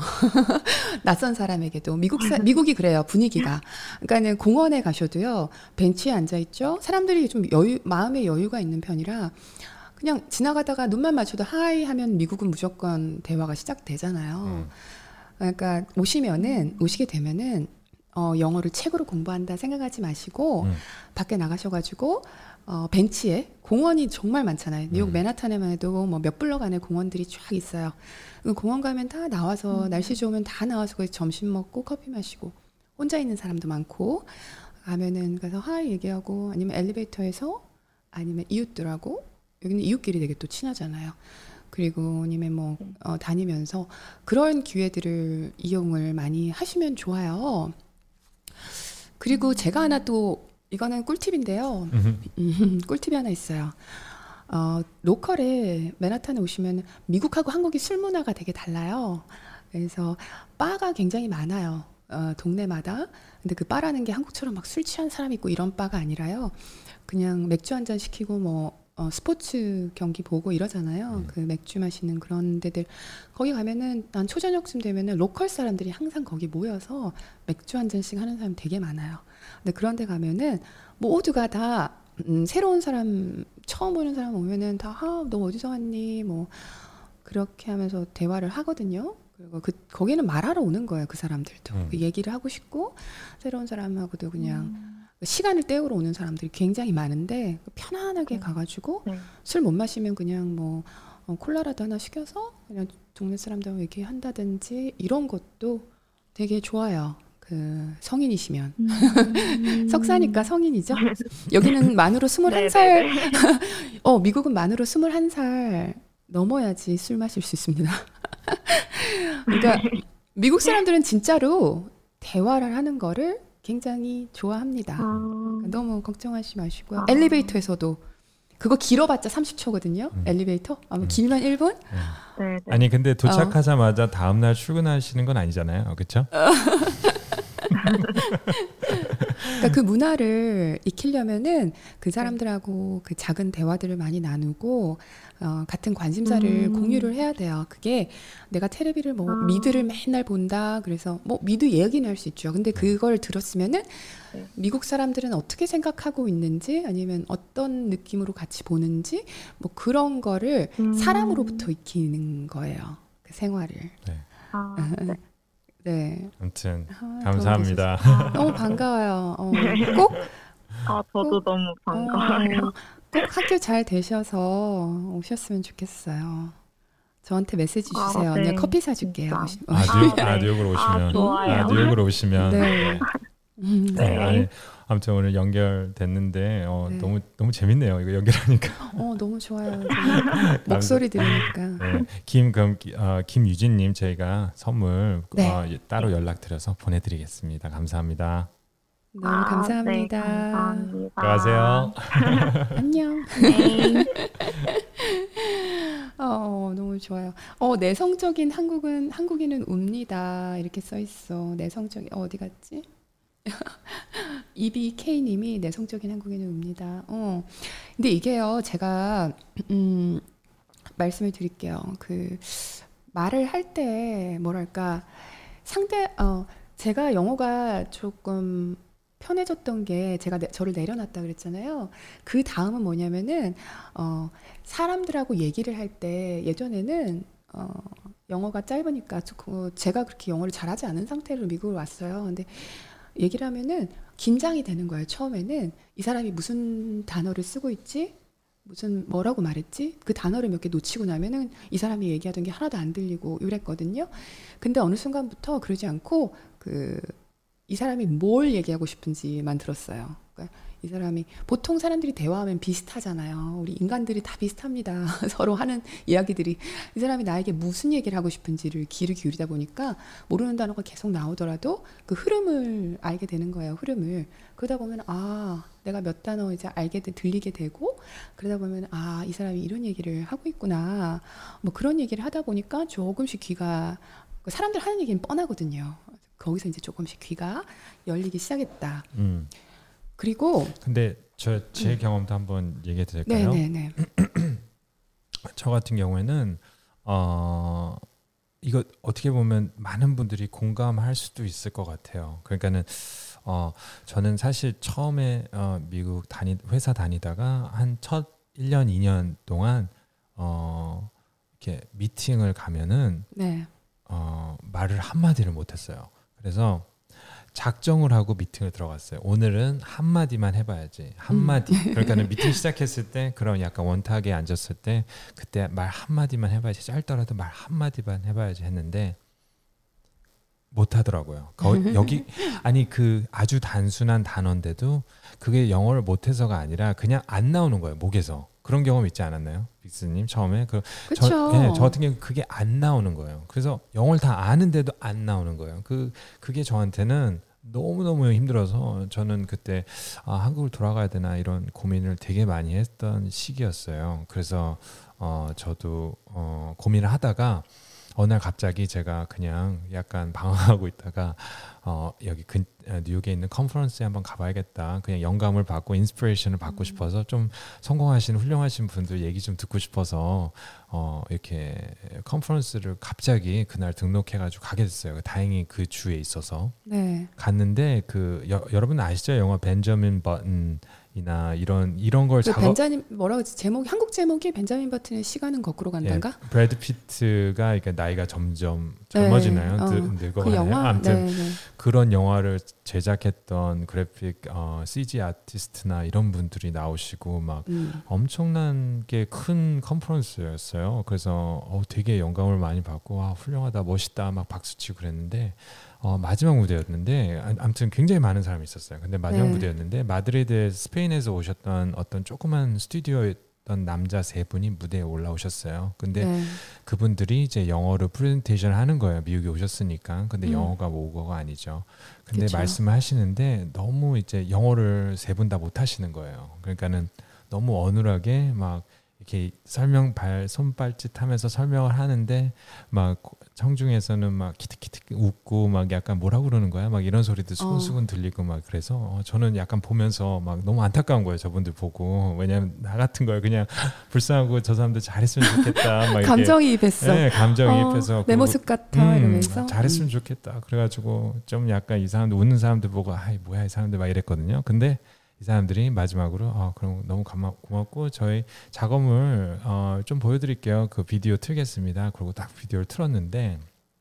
Speaker 1: 낯선 사람에게도. 미국 사, 미국이 그래요. 분위기가. 그러니까는 공원에 가셔도요. 벤치에 앉아 있죠. 사람들이 좀 여유, 마음의 여유가 있는 편이라 그냥 지나가다가 눈만 맞춰도 하이 하면 미국은 무조건 대화가 시작되잖아요.
Speaker 2: 음.
Speaker 1: 그러니까 오시면은 오시게 되면은 어, 영어를 책으로 공부한다 생각하지 마시고
Speaker 2: 음.
Speaker 1: 밖에 나가셔가지고 어, 벤치에 공원이 정말 많잖아요. 뉴욕
Speaker 2: 음.
Speaker 1: 맨하탄에만 해도 뭐 몇 블럭 안에 공원들이 쫙 있어요. 그 공원 가면 다 나와서 날씨 좋으면 다 나와서 거기 점심 먹고 커피 마시고 혼자 있는 사람도 많고 가면은 가서 하이 얘기하고 아니면 엘리베이터에서 아니면 이웃들하고 여기는 이웃끼리 되게 또 친하잖아요. 그리고 아니면 뭐 어, 다니면서 그런 기회들을 이용을 많이 하시면 좋아요. 그리고 제가 하나 또 이거는 꿀팁인데요.
Speaker 2: 음.
Speaker 1: 음, 꿀팁이 하나 있어요. 어, 로컬에 맨하탄에 오시면 미국하고 한국이 술 문화가 되게 달라요. 그래서 바가 굉장히 많아요. 어, 동네마다. 근데 그 바라는 게 한국처럼 막 술 취한 사람 있고 이런 바가 아니라요. 그냥 맥주 한 잔 시키고 뭐 어, 스포츠 경기 보고 이러잖아요.
Speaker 2: 음.
Speaker 1: 그 맥주 마시는 그런 데들. 거기 가면은 난 초저녁쯤 되면은 로컬 사람들이 항상 거기 모여서 맥주 한 잔씩 하는 사람 되게 많아요. 근데 그런 데 가면은 모두가 다 음, 새로운 사람 처음 보는 사람 오면은 다 아, 너 어디서 왔니? 뭐 그렇게 하면서 대화를 하거든요. 그리고 그 거기는 말하러 오는 거예요. 그 사람들도
Speaker 2: 음.
Speaker 1: 그 얘기를 하고 싶고 새로운 사람하고도 그냥
Speaker 3: 음.
Speaker 1: 시간을 때우러 오는 사람들이 굉장히 많은데 편안하게
Speaker 3: 네.
Speaker 1: 가가지고
Speaker 3: 네.
Speaker 1: 술 못 마시면 그냥 뭐 어, 콜라라도 하나 시켜서 그냥 동네 사람들하고 얘기한다든지 이런 것도 되게 좋아요. 그 성인이시면
Speaker 3: 음.
Speaker 1: 석사니까 성인이죠. 여기는 만으로 스물한 살,
Speaker 3: 네네네.
Speaker 1: 어 미국은 만으로 스물한 살 넘어야지 술 마실 수 있습니다. 그러니까 미국 사람들은 진짜로 대화를 하는 거를 굉장히 좋아합니다.
Speaker 3: 아,
Speaker 1: 그러니까 너무 걱정하지 마시고요.
Speaker 3: 아.
Speaker 1: 엘리베이터에서도 그거 길어봤자 삼십 초거든요.
Speaker 2: 음.
Speaker 1: 엘리베이터? 아마
Speaker 2: 음.
Speaker 1: 길면 일 분?
Speaker 2: 네.
Speaker 3: 네네.
Speaker 2: 아니 근데 도착하자마자 다음날 출근하시는 건 아니잖아요. 그렇죠?
Speaker 1: 그러니까 그 문화를 익히려면은 그 사람들하고 그 작은 대화들을 많이 나누고 어, 같은 관심사를
Speaker 3: 음.
Speaker 1: 공유를 해야 돼요. 그게 내가 테레비를 뭐
Speaker 3: 아.
Speaker 1: 미드를 맨날 본다. 그래서 뭐 미드 얘기는 할 수 있죠. 근데 그걸 들었으면은
Speaker 3: 네.
Speaker 1: 미국 사람들은 어떻게 생각하고 있는지 아니면 어떤 느낌으로 같이 보는지 뭐 그런 거를
Speaker 3: 음.
Speaker 1: 사람으로부터 익히는 거예요. 그 생활을.
Speaker 3: 아, 네.
Speaker 1: 네.
Speaker 2: 아무튼
Speaker 1: 아,
Speaker 2: 감사합니다.
Speaker 3: 아,
Speaker 1: 너무 반가워요. 어, 꼭
Speaker 3: 아, 저도 너무 반가워요.
Speaker 1: 어, 꼭 학교 잘 되셔서 오셨으면 좋겠어요. 저한테 메시지
Speaker 3: 아,
Speaker 1: 주세요.
Speaker 3: 네.
Speaker 1: 내가 커피 사줄게요.
Speaker 3: 진짜.
Speaker 1: 오시-
Speaker 2: 아, 뉴욕,
Speaker 3: 아,
Speaker 2: 아,
Speaker 3: 네.
Speaker 2: 뉴욕으로
Speaker 3: 아,
Speaker 2: 오시면
Speaker 3: 좋아요.
Speaker 2: 아, 뉴욕으로 오시면
Speaker 1: 네.
Speaker 2: 네.
Speaker 1: 음,
Speaker 2: 네.
Speaker 3: 네.
Speaker 2: 아니, 아무튼 오늘 연결됐는데 어,
Speaker 1: 네.
Speaker 2: 너무 너무 재밌네요. 이거 연결하니까.
Speaker 1: 어, 너무 좋아요. 정말. 목소리 들으니까.
Speaker 2: 네. 김 그럼 어, 김유진님 저희가 선물
Speaker 1: 네.
Speaker 2: 어, 예, 따로 연락드려서 보내드리겠습니다. 감사합니다.
Speaker 1: 너무
Speaker 3: 아,
Speaker 1: 감사합니다.
Speaker 3: 네, 감사합니다.
Speaker 2: 들어가세요.
Speaker 1: 안녕.
Speaker 3: 네.
Speaker 1: 어, 너무 좋아요. 어, 내성적인 한국은 한국인은 웁니다. 이렇게 써 있어. 내성적인 어, 어디 갔지? 이비케이님이 내성적인 한국인은 웁니다. 어, 근데 이게요, 제가 음, 말씀을 드릴게요. 그 말을 할 때 뭐랄까 상대 어 제가 영어가 조금 편해졌던 게 제가 내- 저를 내려놨다 그랬잖아요. 그 다음은 뭐냐면은 어 사람들하고 얘기를 할 때 예전에는 어 영어가 짧으니까 조금 제가 그렇게 영어를 잘하지 않은 상태로 미국을 왔어요. 근데 얘기를 하면은 긴장이 되는 거예요. 처음에는 이 사람이 무슨 단어를 쓰고 있지? 무슨 뭐라고 말했지? 그 단어를 몇 개 놓치고 나면은 이 사람이 얘기하던 게 하나도 안 들리고 이랬거든요. 근데 어느 순간부터 그러지 않고 그 이 사람이 뭘 얘기하고 싶은지만 들었어요. 그러니까 이 사람이 보통 사람들이 대화하면 비슷하잖아요. 우리 인간들이 다 비슷합니다. 서로 하는 이야기들이 이 사람이 나에게 무슨 얘기를 하고 싶은지를 귀를 기울이다 보니까 모르는 단어가 계속 나오더라도 그 흐름을 알게 되는 거예요. 흐름을. 그러다 보면 아 내가 몇 단어 이제 알게 돼, 들리게 되고 그러다 보면 아 이 사람이 이런 얘기를 하고 있구나. 뭐 그런 얘기를 하다 보니까 조금씩 귀가 사람들 하는 얘기는 뻔하거든요. 거기서 이제 조금씩 귀가 열리기 시작했다.
Speaker 2: 음.
Speaker 1: 그리고
Speaker 2: 근데 저 제 경험도 한번 얘기해도 될까요?
Speaker 1: 네네네.
Speaker 2: 저 같은 경우에는 어 이거 어떻게 보면 많은 분들이 공감할 수도 있을 것 같아요. 그러니까는 어 저는 사실 처음에 어 미국 다니 회사 다니다가 한 첫 일 년 이 년 동안 어 이렇게 미팅을 가면은
Speaker 1: 네.
Speaker 2: 어 말을 한마디를 못 했어요. 그래서 작정을 하고 미팅을 들어갔어요. 오늘은 한마디만 해봐야지. 한마디.
Speaker 1: 음.
Speaker 2: 그러니까는 미팅 시작했을 때 그런 약간 원탁에 앉았을 때 그때 말 한마디만 해봐야지. 짧더라도 말 한마디만 해봐야지 했는데 못하더라고요. 거, 여기 아니 그 아주 단순한 단어인데도 그게 영어를 못해서가 아니라 그냥 안 나오는 거예요. 목에서. 그런 경험 있지 않았나요? 빅스님 처음에 그
Speaker 1: 그쵸.
Speaker 2: 저, 예, 저 같은 경우 그게 안 나오는 거예요. 그래서 영어를 다 아는데도 안 나오는 거예요. 그 그게 저한테는 너무 너무 힘들어서 저는 그때 아, 한국을 돌아가야 되나 이런 고민을 되게 많이 했던 시기였어요. 그래서 어, 저도 어, 고민을 하다가 어느 날 갑자기 제가 그냥 약간 방황하고 있다가 어, 여기 근, 뉴욕에 있는 컨퍼런스에 한번 가봐야겠다. 그냥 영감을 받고 인스피레이션을 받고 싶어서 좀 성공하신 훌륭하신 분들 얘기 좀 듣고 싶어서 어, 이렇게 컨퍼런스를 갑자기 그날 등록해가지고 가게 됐어요. 다행히 그 주에 있어서
Speaker 1: 네.
Speaker 2: 갔는데 그 여, 여러분 아시죠? 영화 벤저민 버튼이나 이런 이런 걸
Speaker 1: 그
Speaker 2: 작업
Speaker 1: 벤자민 뭐라고 했지? 제목 한국 제목이 벤자민 버튼의 시간은 거꾸로 간단가?
Speaker 2: 예, 브래드 피트가 그러니까 나이가 점점 젊어지나요?
Speaker 1: 네. 어,
Speaker 2: 늙어가나요?
Speaker 1: 그 영화?
Speaker 2: 아무튼
Speaker 1: 네, 네.
Speaker 2: 그런 영화를 제작했던 그래픽 어, 씨지 아티스트나 이런 분들이 나오시고 막
Speaker 1: 음.
Speaker 2: 엄청난 게 큰 컨퍼런스였어요. 그래서 어, 되게 영감을 많이 받고 아, 훌륭하다, 멋있다 막 박수치고 그랬는데 어, 마지막 무대였는데 아, 아무튼 굉장히 많은 사람이 있었어요. 근데 마지막
Speaker 1: 네.
Speaker 2: 무대였는데 마드리드 스페인에서 오셨던 어떤 조그만 스튜디오에 남자 세 분이 무대에 올라오셨어요. 근데
Speaker 1: 네.
Speaker 2: 그분들이 이제 영어로 프레젠테이션을 하는 거예요. 미국에 오셨으니까. 근데
Speaker 1: 음.
Speaker 2: 영어가 모국어가 아니죠. 근데
Speaker 1: 그쵸.
Speaker 2: 말씀을 하시는데 너무 이제 영어를 세 분 다 못 하시는 거예요. 그러니까는 너무 어눌하게 막 이렇게 설명 발 손발짓 하면서 설명을 하는데 막 청중에서는 막 키득키득 웃고 막 약간 뭐라고 그러는 거야 막 이런 소리도 수근수근 들리고 막 그래서 어, 저는 약간 보면서 막 너무 안타까운 거예요. 저분들 보고. 왜냐면 나 같은 걸 그냥 불쌍하고 저 사람들 잘했으면 좋겠다 막 이렇게
Speaker 1: 감정이입했어.
Speaker 2: 네, 감정이입해서
Speaker 1: 어, 내 모습 같아
Speaker 2: 음,
Speaker 1: 이러면서
Speaker 2: 잘했으면
Speaker 1: 음.
Speaker 2: 좋겠다. 그래가지고 좀 약간 이 사람들 웃는 사람들 보고 아이 뭐야 이 사람들 막 이랬거든요. 근데 이 사람들이 마지막으로 아 그럼 너무 고마, 고맙고 저희 작업을 어, 좀 보여드릴게요. 그 비디오 틀겠습니다. 그리고 딱 비디오를 틀었는데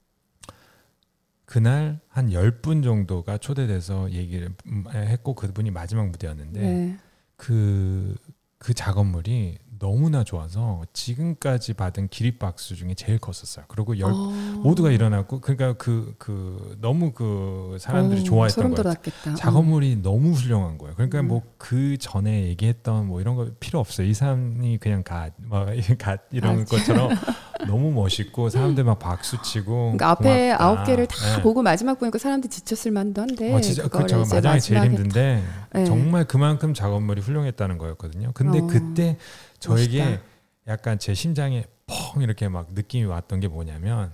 Speaker 2: 그날 한 열 분 정도가 초대돼서 얘기를 했고 그분이 마지막 무대였는데
Speaker 1: 네.
Speaker 2: 그, 그 작업물이 너무나 좋아서 지금까지 받은 기립박수 중에 제일 컸었어요. 그리고 열,
Speaker 1: 어.
Speaker 2: 모두가 일어났고 그러니까 그, 그 너무 그 사람들이
Speaker 1: 오,
Speaker 2: 좋아했던
Speaker 1: 소름
Speaker 2: 거예요.
Speaker 1: 돋았겠다.
Speaker 2: 작업물이 음. 너무 훌륭한 거예요. 그러니까
Speaker 1: 음.
Speaker 2: 뭐 그 전에 얘기했던 뭐 이런 거 필요 없어요. 이 사람이 그냥 갓, 막 갓 이런
Speaker 1: 아,
Speaker 2: 것처럼 너무 멋있고 사람들 막 박수 치고
Speaker 1: 그러니까 앞에
Speaker 2: 고맙다.
Speaker 1: 아홉 개를 다
Speaker 2: 네.
Speaker 1: 보고 마지막 보니까 사람들 지쳤을 만도 한데
Speaker 2: 어, 진짜
Speaker 1: 그거를
Speaker 2: 그쵸.
Speaker 1: 이제
Speaker 2: 마지막이 제일
Speaker 1: 마지막에
Speaker 2: 힘든데
Speaker 1: 네.
Speaker 2: 정말 그만큼 작업물이 훌륭했다는 거였거든요. 근데
Speaker 1: 어,
Speaker 2: 그때 저에게
Speaker 1: 멋있다.
Speaker 2: 약간 제 심장에 펑 이렇게 막 느낌이 왔던 게 뭐냐면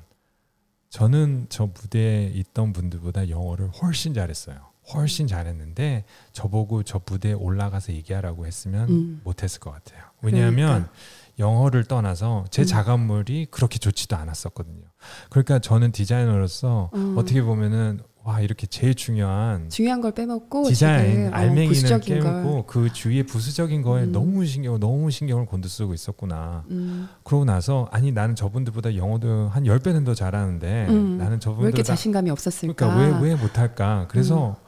Speaker 2: 저는 저 무대에 있던 분들보다 영어를 훨씬 잘했어요. 훨씬 잘했는데 저보고 저 무대에 올라가서 얘기하라고 했으면
Speaker 1: 음.
Speaker 2: 못했을 것 같아요. 왜냐하면
Speaker 1: 그러니까.
Speaker 2: 영어를 떠나서 제
Speaker 1: 음.
Speaker 2: 작업물이 그렇게 좋지도 않았었거든요. 그러니까 저는 디자이너로서
Speaker 1: 음.
Speaker 2: 어떻게 보면은 와 이렇게 제일 중요한
Speaker 1: 중요한 걸 빼먹고
Speaker 2: 디자인
Speaker 1: 지금, 어,
Speaker 2: 알맹이는
Speaker 1: 부수적인
Speaker 2: 깨고
Speaker 1: 걸.
Speaker 2: 그 주위에 부수적인 거에
Speaker 1: 음.
Speaker 2: 너무 신경 너무 신경을 곤두쓰고 있었구나.
Speaker 1: 음.
Speaker 2: 그러고 나서 아니 나는 저분들보다 영어도 한 열 배는 더 잘하는데
Speaker 1: 음.
Speaker 2: 나는
Speaker 1: 왜 이렇게
Speaker 2: 저분들보다
Speaker 1: 자신감이 없었을까?
Speaker 2: 그러니까 왜 왜 못할까? 그래서
Speaker 1: 음.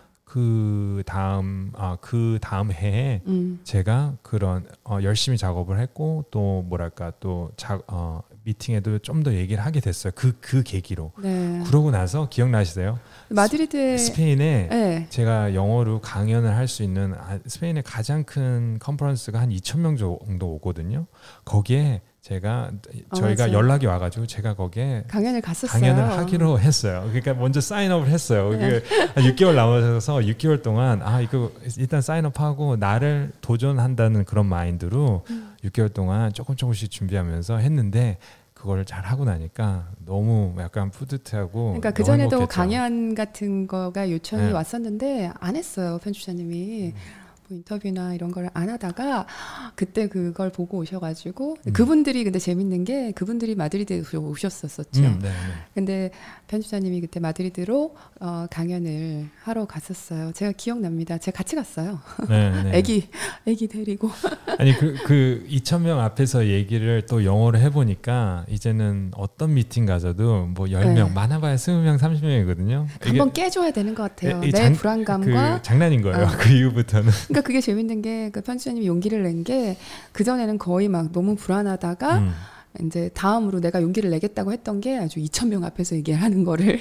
Speaker 2: 그 다음 아 그 다음 해에
Speaker 1: 음.
Speaker 2: 제가 그런 어, 열심히 작업을 했고 또 뭐랄까 또 자, 어, 미팅에도 좀 더 얘기를 하게 됐어요. 그 그 계기로.
Speaker 1: 네.
Speaker 2: 그러고 나서 기억나시세요?
Speaker 1: 마드리드에
Speaker 2: 스페인에
Speaker 1: 네.
Speaker 2: 제가 영어로 강연을 할 수 있는 아, 스페인의 가장 큰 컨퍼런스가 한 이천 명 정도 오거든요. 거기에 제가 저희가
Speaker 1: 맞아요.
Speaker 2: 연락이 와가지고 제가 거기에
Speaker 1: 강연을 갔었어요.
Speaker 2: 강연을 하기로 했어요. 그러니까 먼저 사인업을 했어요.
Speaker 1: 네.
Speaker 2: 한 육 개월 남아서 육 개월 동안 아 이거 일단 사인업하고 나를 도전한다는 그런 마인드로
Speaker 1: 음.
Speaker 2: 육 개월 동안 조금 조금씩 준비하면서 했는데 그거를 잘 하고 나니까 너무 약간 뿌듯하고
Speaker 1: 그러니까 그
Speaker 2: 너무
Speaker 1: 전에도
Speaker 2: 행복했죠.
Speaker 1: 강연 같은 거가 요청이
Speaker 2: 네.
Speaker 1: 왔었는데 안 했어요. 편집자님이.
Speaker 2: 음.
Speaker 1: 뭐 인터뷰나 이런 걸 안 하다가 그때 그걸 보고 오셔가지고
Speaker 2: 음.
Speaker 1: 그분들이 근데 재밌는 게 그분들이 마드리드에 오셨었었죠.
Speaker 2: 음, 네, 네.
Speaker 1: 근데 편집자님이 그때 마드리드로 어, 강연을 하러 갔었어요. 제가 기억납니다. 제가 같이 갔어요.
Speaker 2: 네, 네.
Speaker 1: 애기 애기 데리고.
Speaker 2: 아니 그, 그 이천 명 앞에서 얘기를 또 영어로 해보니까 이제는 어떤 미팅 가서도 뭐 열 명
Speaker 1: 네.
Speaker 2: 많아봐야 이십 명 삼십 명이거든요.
Speaker 1: 한번 깨줘야 되는 것 같아요.
Speaker 2: 이
Speaker 1: 내
Speaker 2: 장-
Speaker 1: 불안감과
Speaker 2: 그 장난인 거예요.
Speaker 1: 어.
Speaker 2: 그 이후부터는.
Speaker 1: 그러니까 그게 재밌는 게 그 편집자님이 용기를 낸 게 그전에는 거의 막 너무 불안하다가
Speaker 2: 음.
Speaker 1: 이제 다음으로 내가 용기를 내겠다고 했던 게 아주 이천 명 앞에서 얘기하는 거를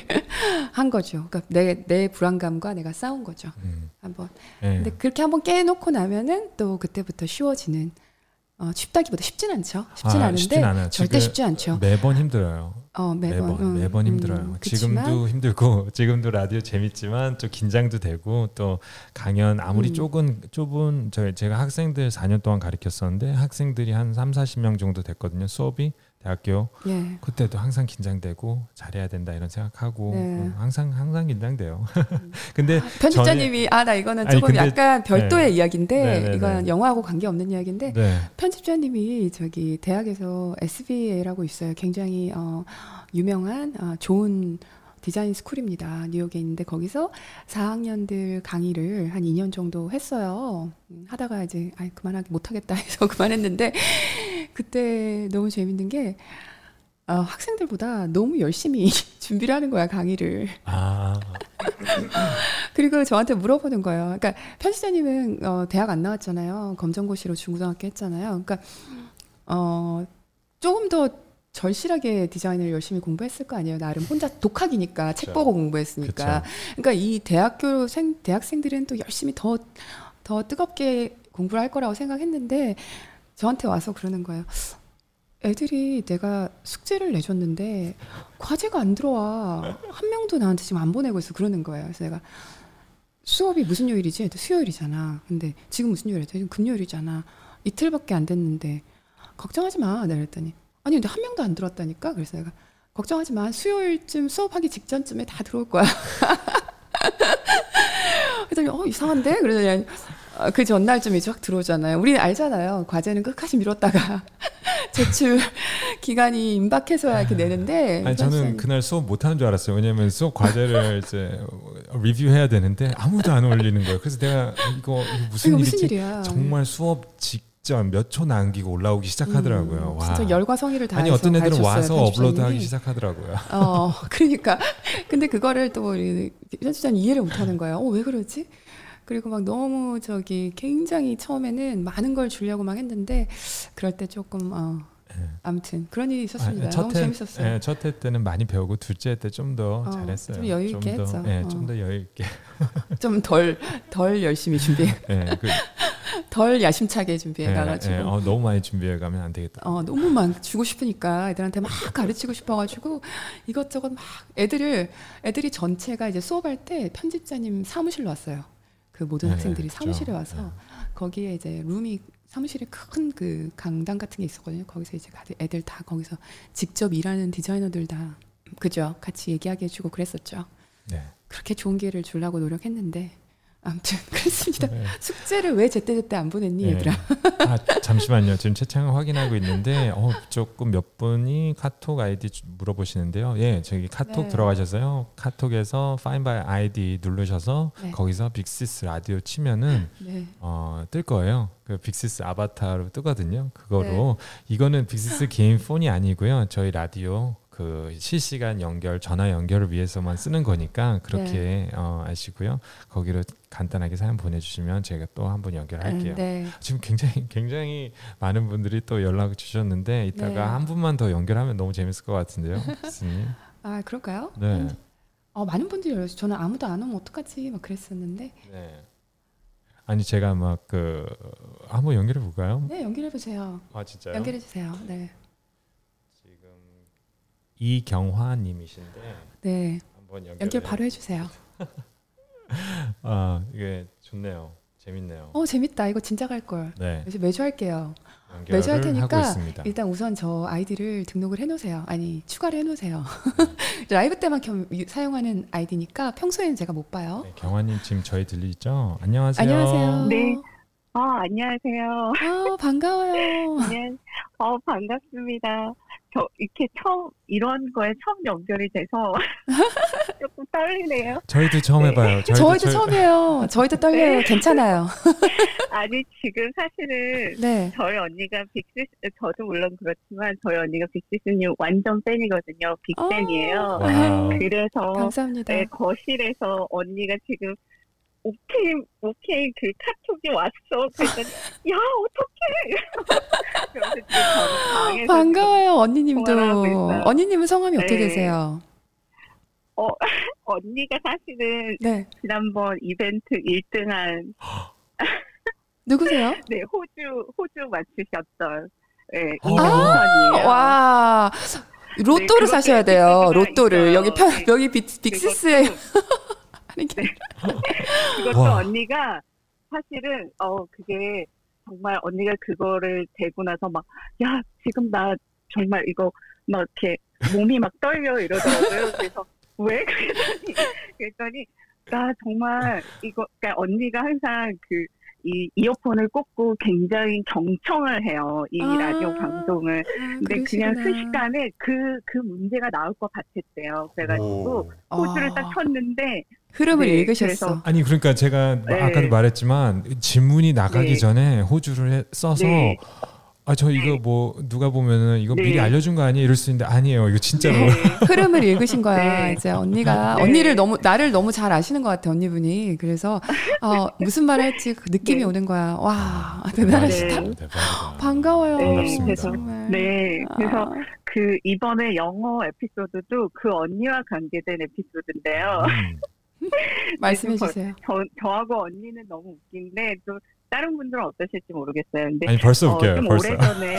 Speaker 1: 한 거죠. 그러니까 내, 내 불안감과 내가 싸운 거죠.
Speaker 2: 음.
Speaker 1: 한번.
Speaker 2: 네.
Speaker 1: 근데 그렇게 한번 깨놓고 나면은 또 그때부터 쉬워지는 어, 쉽다기보다 쉽진 않죠. 쉽진
Speaker 2: 아,
Speaker 1: 않은데
Speaker 2: 쉽진 않아요.
Speaker 1: 절대
Speaker 2: 지금
Speaker 1: 쉽지 않죠.
Speaker 2: 매번 힘들어요.
Speaker 1: 어, 매번
Speaker 2: 매번
Speaker 1: 음,
Speaker 2: 매번
Speaker 1: 음,
Speaker 2: 힘들어요.
Speaker 1: 그치만,
Speaker 2: 지금도 힘들고 지금도 라디오 재밌지만 좀 긴장도 되고 또 강연 아무리
Speaker 1: 음.
Speaker 2: 좁은 좁은 저 제가 학생들 사 년 동안 가르쳤었는데 학생들이 한 삼사십 명 정도 됐거든요. 수업이 대학교
Speaker 1: 예.
Speaker 2: 그때도 항상 긴장되고 잘해야 된다 이런 생각하고
Speaker 1: 네.
Speaker 2: 음, 항상 항상 긴장돼요. 근데
Speaker 1: 편집자님이 아 나 이거는
Speaker 2: 아니,
Speaker 1: 조금
Speaker 2: 근데-
Speaker 1: 약간 별도의
Speaker 2: 네.
Speaker 1: 이야기인데
Speaker 2: 네, 네,
Speaker 1: 이건
Speaker 2: 네.
Speaker 1: 영화하고 관계 없는 이야기인데
Speaker 2: 네.
Speaker 1: 편집자님이 저기 대학에서 에스비에이라고 있어요. 굉장히 어, 유명한 어, 좋은 디자인 스쿨입니다. 뉴욕에 있는데 거기서 사 학년들 강의를 한 이 년 정도 했어요. 음, 하다가 이제 아 그만하기 못하겠다 해서 그만했는데 그때 너무 재밌는 게 어, 학생들보다 너무 열심히 준비를 하는 거야, 강의를.
Speaker 2: 아.
Speaker 1: 그리고 저한테 물어보는 거예요. 그러니까 편집자님은 어, 대학 안 나왔잖아요. 검정고시로 중고등학교 했잖아요. 그러니까 어, 조금 더 절실하게 디자인을 열심히 공부했을 거 아니에요. 나름 혼자 독학이니까 책 보고 공부했으니까.
Speaker 2: 그쵸.
Speaker 1: 그러니까 이 대학교생 대학생들은 또 열심히 더 더 뜨겁게 공부를 할 거라고 생각했는데 저한테 와서 그러는 거예요. 애들이 내가 숙제를 내줬는데 과제가 안 들어와. 한 명도 나한테 지금 안 보내고 있어. 그러는 거예요. 그래서 내가 수업이 무슨 요일이지? 수요일이잖아. 근데 지금 무슨 요일이야? 지금 금요일이잖아. 이틀밖에 안 됐는데 걱정하지 마. 내가 그랬더니 아니 근데 한 명도 안 들어왔다니까. 그래서 내가 걱정하지 마. 수요일쯤 수업하기 직전쯤에 다 들어올 거야. 그랬더니 어 이상한데? 그러더니 그 전날쯤에 쫙 들어오잖아요. 우리는 알잖아요. 과제는 끝까지 미뤘다가 제출 기간이 임박해서야 이렇게 내는데.
Speaker 2: 아니 저는 그날 수업 못하는 줄 알았어요. 왜냐면 수업 과제를 이제 리뷰해야 되는데 아무도 안 올리는 거예요. 그래서 내가 이거, 이거 무슨
Speaker 1: 이거
Speaker 2: 일이지?
Speaker 1: 무슨 일이야.
Speaker 2: 정말 수업 직전 몇 초 남기고 올라오기 시작하더라고요.
Speaker 1: 음,
Speaker 2: 와.
Speaker 1: 진짜 열과 성의를 다해서
Speaker 2: 아니 어떤 애들은
Speaker 1: 가르쳤어요,
Speaker 2: 와서
Speaker 1: 편집자님이.
Speaker 2: 업로드하기 시작하더라고요.
Speaker 1: 어, 그러니까 근데 그거를 또 우리 편집자는 이해를 못하는 거예요. 어, 왜 그러지? 그리고 막 너무 저기 굉장히 처음에는 많은 걸 주려고 막 했는데 그럴 때 조금 어,
Speaker 2: 네.
Speaker 1: 아무튼 그런 일이 있었습니다.
Speaker 2: 아,
Speaker 1: 너무
Speaker 2: 해,
Speaker 1: 재밌었어요.
Speaker 2: 네, 첫 해 때는 많이 배우고 둘째 때 좀 더
Speaker 1: 어,
Speaker 2: 잘했어요.
Speaker 1: 좀 여유 있게
Speaker 2: 좀 더,
Speaker 1: 했죠.
Speaker 2: 네,
Speaker 1: 어.
Speaker 2: 좀 더 여유 있게.
Speaker 1: 좀 덜 덜 열심히 준비해,
Speaker 2: 네, 그,
Speaker 1: 덜 야심차게 준비해
Speaker 2: 네,
Speaker 1: 가가지고.
Speaker 2: 네, 어, 너무 많이 준비해 가면 안 되겠다.
Speaker 1: 어, 너무 막 주고 싶으니까 애들한테 막 가르치고 싶어가지고 이것저것 막 애들을 애들이 전체가 이제 수업할 때 편집자님 사무실로 왔어요. 그 모든
Speaker 2: 네,
Speaker 1: 학생들이
Speaker 2: 그렇죠.
Speaker 1: 사무실에 와서
Speaker 2: 네.
Speaker 1: 거기에 이제 룸이 사무실에 큰 그 강당 같은 게 있었거든요. 거기서 이제 애들 다 거기서 직접 일하는 디자이너들 다 그죠? 같이 얘기하게 해주고 그랬었죠.
Speaker 2: 네.
Speaker 1: 그렇게 좋은 기회를 주려고 노력했는데 아무튼 그렇습니다.
Speaker 2: 네.
Speaker 1: 숙제를 왜 제때제때 안 보냈니
Speaker 2: 네.
Speaker 1: 얘들아?
Speaker 2: 아, 잠시만요. 지금 채팅을 확인하고 있는데 어, 조금 몇 분이 카톡 아이디 물어보시는데요. 예, 저기 카톡
Speaker 1: 네.
Speaker 2: 들어가셔서요. 카톡에서 Find by 아이디 누르셔서
Speaker 1: 네.
Speaker 2: 거기서 빅시스 라디오 치면은
Speaker 1: 네.
Speaker 2: 어, 뜰 거예요. 그 빅시스 아바타로 뜨거든요. 그거로 이거는 빅시스 개인 폰이 아니고요. 저희 라디오 그 실시간 연결, 전화 연결을 위해서만 쓰는 거니까 그렇게
Speaker 1: 네.
Speaker 2: 어, 아시고요. 거기로 간단하게 사연 보내주시면 제가 또 한번 연결할게요.
Speaker 1: 네.
Speaker 2: 지금 굉장히 굉장히 많은 분들이 또 연락 주셨는데 이따가
Speaker 1: 네.
Speaker 2: 한 분만 더 연결하면 너무 재밌을 것 같은데요, 교수님.
Speaker 1: 아 그럴까요?
Speaker 2: 네.
Speaker 1: 음. 어, 많은 분들이 열어서 저는 아무도 안 오면 어떡하지 막 그랬었는데
Speaker 2: 네. 아니 제가 막 그 한번 연결해 볼까요?
Speaker 1: 네 연결해 보세요.
Speaker 2: 아 진짜요?
Speaker 1: 연결해 주세요. 네.
Speaker 2: 지금 이경화님이신데
Speaker 1: 네.
Speaker 2: 한번 연결.
Speaker 1: 연결 바로 해주세요.
Speaker 2: 아 이게 좋네요. 재밌네요.
Speaker 1: 어 재밌다. 이거 진짜 갈 걸.
Speaker 2: 네.
Speaker 1: 그래서 매주 할게요.
Speaker 2: 연결을
Speaker 1: 매주 할
Speaker 2: 하고
Speaker 1: 테니까
Speaker 2: 있습니다.
Speaker 1: 일단 우선 저 아이디를 등록을 해놓으세요. 아니 추가를 해놓으세요. 라이브 때만 겸, 사용하는 아이디니까 평소에는 제가 못 봐요.
Speaker 2: 네, 경화님 지금 저희 들리죠? 안녕하세요.
Speaker 1: 안녕하세요.
Speaker 3: 네. 아, 안녕하세요.
Speaker 1: 아 반가워요.
Speaker 3: 네. 어, 반갑습니다. 저 이렇게 처음 이런 거에 처음 연결이 돼서 조금 떨리네요.
Speaker 2: 저희도 처음
Speaker 3: 네.
Speaker 2: 해봐요. 저희도,
Speaker 1: 저희도
Speaker 2: 저희-
Speaker 1: 처음이에요. 저희도 떨려요.
Speaker 3: 네.
Speaker 1: 괜찮아요.
Speaker 3: 아니 지금 사실은
Speaker 1: 네.
Speaker 3: 저희 언니가 빅시스 저도 물론 그렇지만 저희 언니가 빅시스님 완전 팬이거든요. 빅팬이에요.
Speaker 2: 와우.
Speaker 3: 그래서
Speaker 1: 감사합니다.
Speaker 3: 네, 거실에서 언니가 지금 오케이 오케이 그 카톡이 왔어. 그랬더니 야 어떡해. 그래서 지금 저는 방에서
Speaker 1: 반가워요,
Speaker 3: 통화를 하고
Speaker 1: 언니님도.
Speaker 3: 있어요.
Speaker 1: 언니님은 성함이 어떻게
Speaker 3: 네.
Speaker 1: 되세요?
Speaker 3: 어, 언니가 사실은
Speaker 1: 네.
Speaker 3: 지난번 이벤트 일 등한
Speaker 1: 누구세요?
Speaker 3: 네 호주 호주 맞추셨던 네,
Speaker 2: 아,
Speaker 3: 이정선이에요.
Speaker 1: 와. 로또를
Speaker 3: 그것도
Speaker 1: 사셔야 돼요.
Speaker 3: 에피소드가
Speaker 1: 로또를.
Speaker 3: 있어요.
Speaker 1: 여기 편,
Speaker 3: 네.
Speaker 1: 여기 빅, 빅시스에.
Speaker 3: 그것도-
Speaker 1: 하는 게.
Speaker 3: 네. 그것도
Speaker 2: 와.
Speaker 3: 언니가 사실은 어 그게 정말 언니가 그거를 대고 나서 막 야 지금 나 정말 이거 막 이렇게 몸이 막 떨려 이러더라고요. 그래서 왜 그랬더니 그랬더니 나 정말 이거 그러니까 언니가 항상 그 이 이어폰을 꽂고 굉장히 경청을 해요. 이
Speaker 1: 아.
Speaker 3: 라디오 방송을.
Speaker 1: 아,
Speaker 3: 근데 그냥
Speaker 1: 그러시구나.
Speaker 3: 순식간에 그, 그 문제가 나올 것 같았대요. 그래가지고
Speaker 2: 오.
Speaker 3: 호주를
Speaker 1: 아.
Speaker 3: 딱 쳤는데
Speaker 1: 흐름을
Speaker 3: 네,
Speaker 1: 읽으셨어.
Speaker 3: 그래서-
Speaker 2: 아니 그러니까 제가
Speaker 3: 네.
Speaker 2: 아까도 말했지만 질문이 나가기
Speaker 3: 네.
Speaker 2: 전에 호주를 해- 써서
Speaker 3: 네.
Speaker 2: 아, 저 이거 뭐 누가 보면은 이거
Speaker 3: 네.
Speaker 2: 미리 알려준 거 아니에요? 이럴 수 있는데 아니에요. 이거 진짜로.
Speaker 3: 네.
Speaker 1: 흐름을 읽으신 거야.
Speaker 3: 네.
Speaker 1: 이제 언니가
Speaker 3: 네.
Speaker 1: 언니를 너무 나를 너무 잘 아시는 것 같아 언니분이. 그래서 어, 무슨 말 할지 그 느낌이
Speaker 3: 네.
Speaker 1: 오는 거야. 와 대단하시다.
Speaker 3: 네.
Speaker 2: 대박이다.
Speaker 1: 반가워요.
Speaker 3: 네,
Speaker 2: 반갑습니다.
Speaker 3: 그래서
Speaker 1: 정말.
Speaker 3: 네, 그래서
Speaker 1: 아,
Speaker 3: 그 이번에 영어 에피소드도 그 언니와 관계된 에피소드인데요.
Speaker 2: 음.
Speaker 1: 말씀해 주세요.
Speaker 3: 저, 저하고 언니는 너무 웃긴데 또 다른 분들은 어떠실지 모르겠어요. 근데
Speaker 2: 아니 벌써
Speaker 3: 어,
Speaker 2: 웃겨요.
Speaker 3: 좀
Speaker 2: 벌써.
Speaker 3: 오래전에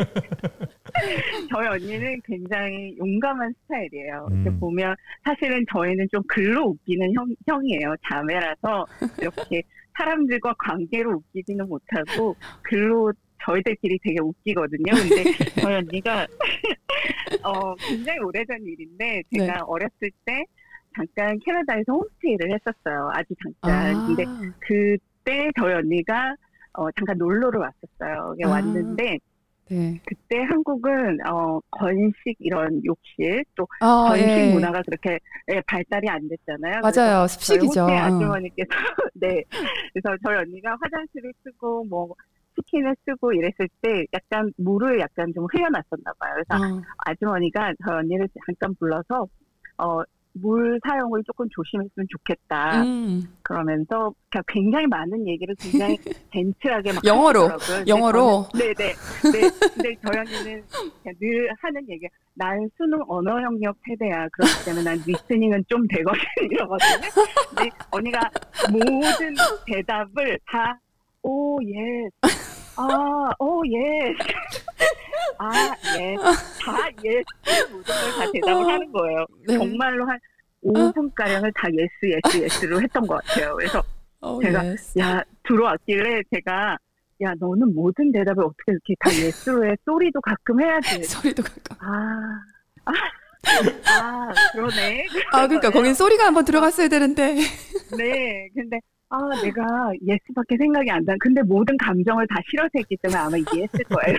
Speaker 3: 저희 언니는 굉장히 용감한 스타일이에요.
Speaker 2: 음.
Speaker 3: 이렇게 보면 사실은 저희는 좀 글로 웃기는 형, 형이에요. 자매라서 이렇게 사람들과 관계로 웃기지는 못하고 글로 저희들끼리 되게 웃기거든요. 근데 저희 언니가 어, 굉장히 오래전 일인데 제가
Speaker 1: 네.
Speaker 3: 어렸을 때 잠깐 캐나다에서 홈스테이를 했었어요. 아주 잠깐.
Speaker 1: 아,
Speaker 3: 근데 그때 저희 언니가 어, 잠깐 놀러를 왔었어요.
Speaker 1: 아.
Speaker 3: 왔는데
Speaker 1: 네.
Speaker 3: 그때 한국은 어, 건식 이런 욕실 또
Speaker 1: 아,
Speaker 3: 건식
Speaker 1: 예.
Speaker 3: 문화가 그렇게 예, 발달이 안 됐잖아요.
Speaker 1: 맞아요.
Speaker 3: 그래서 저희
Speaker 1: 습식이죠.
Speaker 3: 홈스테이
Speaker 1: 어.
Speaker 3: 아주머니께서 네, 그래서 저희 언니가 화장실을 쓰고 뭐 치킨을 쓰고 이랬을 때 약간 물을 약간 좀 흘려놨었나 봐요. 그래서
Speaker 1: 어.
Speaker 3: 아주머니가 저희 언니를 잠깐 불러서 어, 물 사용을 조금 조심했으면 좋겠다.
Speaker 1: 음.
Speaker 3: 그러면서 그냥 굉장히 많은 얘기를 굉장히 젠틀하게 막
Speaker 1: 영어로,
Speaker 3: 하시더라고요. 근데
Speaker 1: 영어로.
Speaker 3: 저는- 네네. 네. 근데 저희 언니는 그냥 늘 하는 얘기. 난 수능 언어 영역 세대야. 그렇기 때문에 난 리스닝은 좀 되거든 이러거든요. 근데 언니가 모든 대답을 다 오, 예. 아, 오, 예. 아, 예. 다 예. 모든 걸 다 대답을 하는 거예요.
Speaker 1: 네.
Speaker 3: 정말로 한 오 분가량을 다 예스, 예스, 예스로 했던 것 같아요. 그래서
Speaker 1: 어,
Speaker 3: 제가
Speaker 1: 예스.
Speaker 3: 야, 들어왔길래 제가 야, 너는 모든 대답을 어떻게 이렇게 다 예스로 해? 소리도 가끔 해야지.
Speaker 1: 소리도 가끔.
Speaker 3: 아, 아, 아, 그러네.
Speaker 1: 아, 그러니까 거긴 소리가 한번 들어갔어야 되는데.
Speaker 3: 네, 근데 아, 내가 예스밖에 생각이 안 나. 근데 모든 감정을 다 실어서 했기 때문에 아마 예스일 거예요.